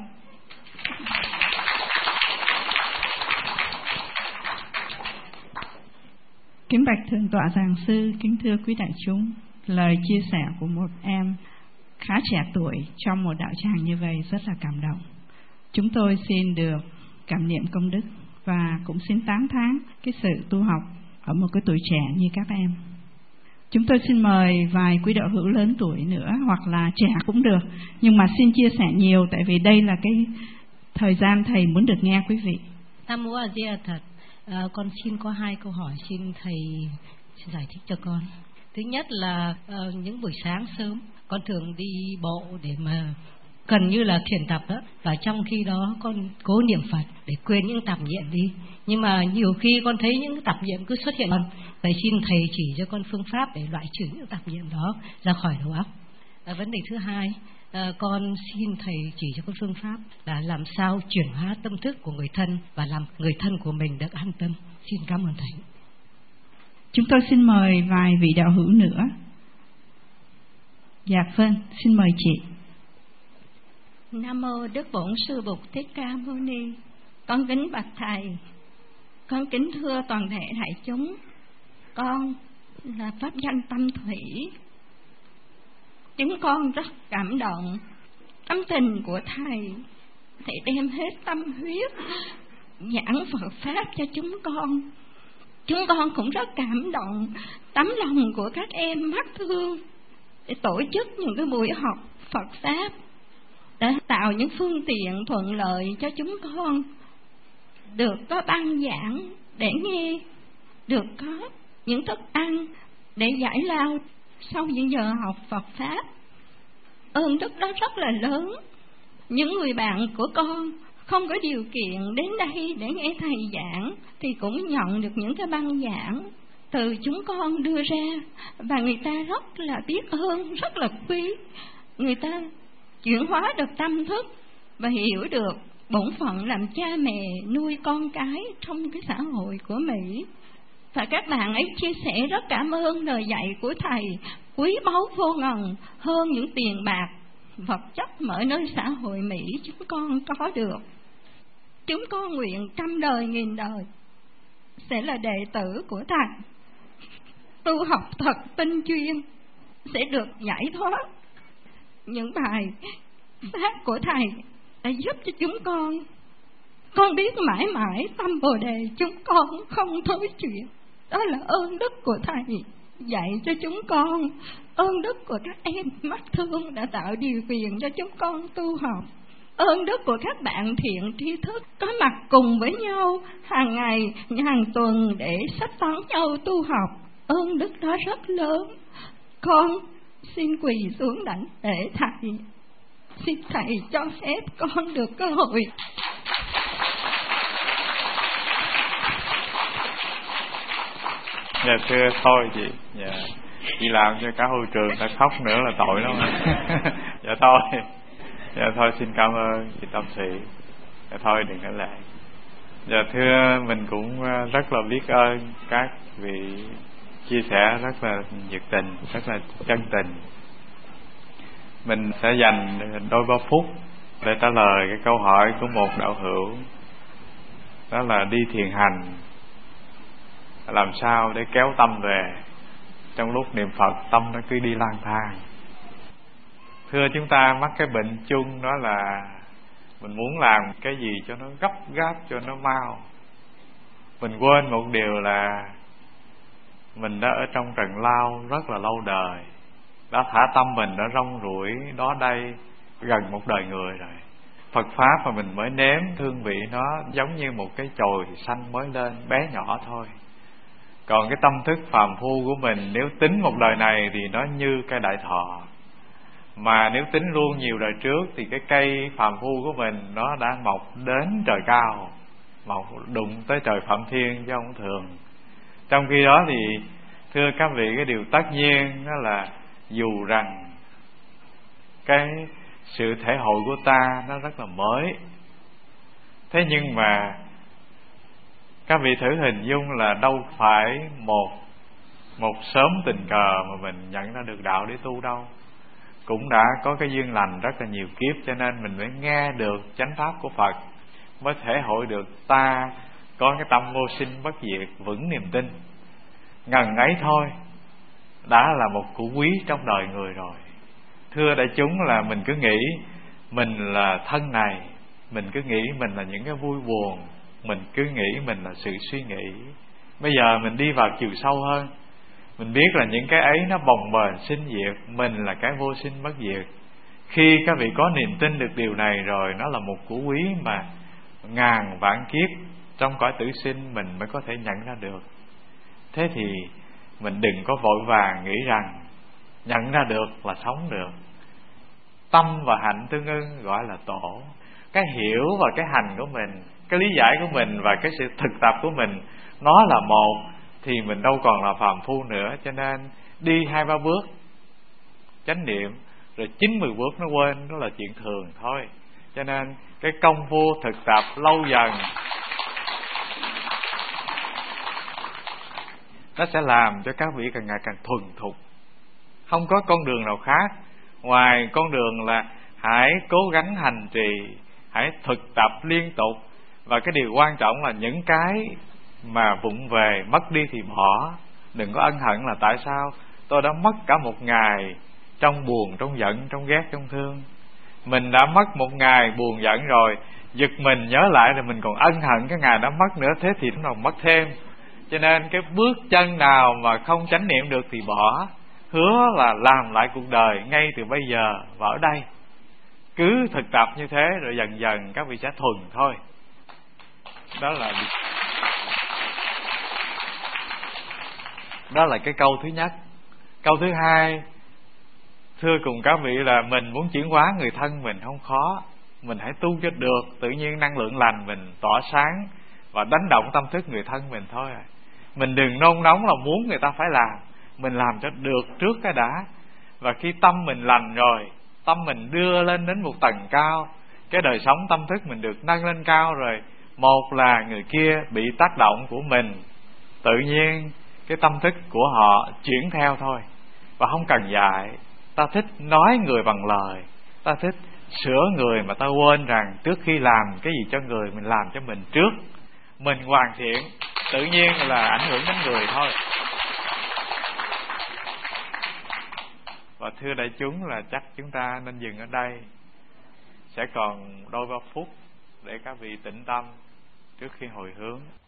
S2: Kính bạch thượng tọa giảng sư, kính thưa quý đại chúng, lời chia sẻ của một em khá trẻ tuổi trong một đạo tràng như vậy rất là cảm động. Chúng tôi xin được cảm niệm công đức và cũng xin tán thán cái sự tu học ở một cái tuổi trẻ như các em. Chúng tôi xin mời vài quý đạo hữu lớn tuổi nữa, hoặc là trẻ cũng được, nhưng mà xin chia sẻ nhiều, tại vì đây là cái thời gian thầy muốn được nghe quý vị.
S6: Nam mô A Di Đà Phật. Con xin có 2 câu hỏi, xin thầy giải thích cho con. Thứ nhất là những buổi sáng sớm con thường đi bộ để mà gần như là thiền tập đó, và trong khi đó con cố niệm Phật để quên những tạp niệm đi. Nhưng mà nhiều khi con thấy những tạp niệm cứ xuất hiện. Vậy xin thầy chỉ cho con phương pháp để loại trừ những tạp niệm đó ra khỏi đầu óc. Vấn đề thứ hai, con xin thầy chỉ cho con phương pháp là làm sao chuyển hóa tâm thức của người thân và làm người thân của mình được an tâm. Xin cảm ơn thầy.
S2: Chúng tôi xin mời vài vị đạo hữu nữa. Dạ vâng, xin mời chị.
S7: Nam mô Đức Bổn Sư Bụt Thích Ca Mâu Ni. Con kính bạch thầy, con kính thưa toàn thể đại chúng. Con là pháp danh Tâm Thủy. Chúng con rất cảm động tâm tình của thầy. Thầy đem hết tâm huyết giảng Phật pháp cho chúng con. Chúng con cũng rất cảm động tấm lòng của các em mắt thương để tổ chức những cái buổi học Phật pháp, để tạo những phương tiện thuận lợi cho chúng con được có băng giảng để nghe, được có những thức ăn để giải lao sau những giờ học Phật pháp. Ơn đức đó rất là lớn. Những người bạn của con không có điều kiện đến đây để nghe thầy giảng thì cũng nhận được những cái băng giảng từ chúng con đưa ra, và người ta rất là biết ơn, rất là quý. Người ta chuyển hóa được tâm thức và hiểu được bổn phận làm cha mẹ nuôi con cái trong cái xã hội của Mỹ. Và các bạn ấy chia sẻ rất cảm ơn lời dạy của thầy, quý báu vô ngần hơn những tiền bạc vật chất mà ở nơi xã hội Mỹ chúng con có được. Chúng con nguyện trăm đời nghìn đời sẽ là đệ tử của thầy, tu học thật tinh chuyên, sẽ được giải thoát. Những bài pháp của thầy đã giúp cho chúng con biết mãi mãi tâm Bồ Đề chúng con không thối chuyển. Đó là ơn đức của thầy dạy cho chúng con, ơn đức của các em mắt thương đã tạo điều kiện cho chúng con tu học, ơn đức của các bạn thiện tri thức có mặt cùng với nhau hàng ngày, hàng tuần để sắp tán nhau tu học. Ơn đức đó rất lớn. Con xin quỳ xuống đảnh lễ thầy. Xin thầy cho phép con được cơ hội.
S1: Dạ thưa thôi chị. Dạ chị làm cho cả hội trường ta khóc nữa là tội lắm. Dạ thôi. Dạ thôi xin cảm ơn chị Tâm Thủy. Dạ thôi đừng có lại. Dạ thưa mình cũng rất là biết ơn các vị chia sẻ rất là nhiệt tình, rất là chân tình. Mình sẽ dành đôi ba phút để trả lời cái câu hỏi của một đạo hữu, đó là đi thiền hành làm sao để kéo tâm về. Trong lúc niệm Phật tâm nó cứ đi lang thang. Thưa chúng ta mắc cái bệnh chung, đó là mình muốn làm cái gì cho nó gấp gáp, cho nó mau. Mình quên một điều là mình đã ở trong trần lao rất là lâu đời, đã thả tâm mình đã rong ruổi đó đây gần một đời người rồi. Phật pháp mà mình mới nếm hương vị nó giống như một cái chồi xanh mới lên bé nhỏ thôi. Còn cái tâm thức phàm phu của mình nếu tính một đời này thì nó như cây đại thọ, mà nếu tính luôn nhiều đời trước thì cái cây phàm phu của mình nó đã mọc đến trời cao, mọc đụng tới trời Phạm Thiên chứ không thường. Trong khi đó thì thưa các vị, cái điều tất nhiên đó là dù rằng cái sự thể hội của ta nó rất là mới, thế nhưng mà các vị thử hình dung là đâu phải một sớm tình cờ mà mình nhận ra được đạo để tu đâu. Cũng đã có cái duyên lành rất là nhiều kiếp, cho nên mình mới nghe được chánh pháp của Phật, mới thể hội được ta có cái tâm vô sinh bất diệt, vững niềm tin. Ngần ấy thôi đã là một củ quý trong đời người rồi. Thưa đại chúng, là mình cứ nghĩ mình là thân này, mình cứ nghĩ mình là những cái vui buồn, mình cứ nghĩ mình là sự suy nghĩ. Bây giờ mình đi vào chiều sâu hơn, mình biết là những cái ấy nó bồng bềnh sinh diệt, mình là cái vô sinh bất diệt. Khi các vị có niềm tin được điều này rồi, nó là một củ quý mà ngàn vạn kiếp trong cõi tử sinh mình mới có thể nhận ra được. Thế thì mình đừng có vội vàng nghĩ rằng nhận ra được là sống được. Tâm và hạnh tương ưng gọi là tổ. Cái hiểu và cái hành của mình, cái lý giải của mình và cái sự thực tập của mình nó là một, thì mình đâu còn là phàm phu nữa. Cho nên đi 2-3 bước chánh niệm rồi 90 bước nó quên, đó là chuyện thường thôi. Cho nên cái công phu thực tập lâu dần nó sẽ làm cho các vị càng ngày càng thuần thục. Không có con đường nào khác ngoài con đường là hãy cố gắng hành trì, hãy thực tập liên tục. Và cái điều quan trọng là những cái mà vụng về mất đi thì bỏ. Đừng có ân hận là tại sao tôi đã mất cả một ngày trong buồn, trong giận, trong ghét, trong thương. Mình đã mất một ngày buồn giận rồi, giật mình nhớ lại rồi mình còn ân hận cái ngày đã mất nữa, thế thì nó mất thêm. Cho nên cái bước chân nào mà không chánh niệm được thì bỏ. Hứa là làm lại cuộc đời ngay từ bây giờ và ở đây. Cứ thực tập như thế rồi dần dần các vị sẽ thuần thôi. Đó là cái câu thứ nhất. Câu thứ hai, thưa cùng các vị là mình muốn chuyển hóa người thân mình không khó. Mình hãy tu cho được, tự nhiên năng lượng lành mình tỏa sáng và đánh động tâm thức người thân mình thôi. Mình đừng nôn nóng là muốn người ta phải làm, mình làm cho được trước cái đã. Và khi tâm mình lành rồi, tâm mình đưa lên đến một tầng cao, cái đời sống tâm thức mình được nâng lên cao rồi, một là người kia bị tác động của mình, tự nhiên cái tâm thức của họ chuyển theo thôi. Và không cần dạy. Ta thích nói người bằng lời, ta thích sửa người mà ta quên rằng trước khi làm cái gì cho người, mình làm cho mình trước. Mình hoàn thiện, tự nhiên là ảnh hưởng đến người thôi. Và thưa đại chúng là chắc chúng ta nên dừng ở đây. Sẽ còn đôi ba phút để các vị tĩnh tâm trước khi hồi hướng.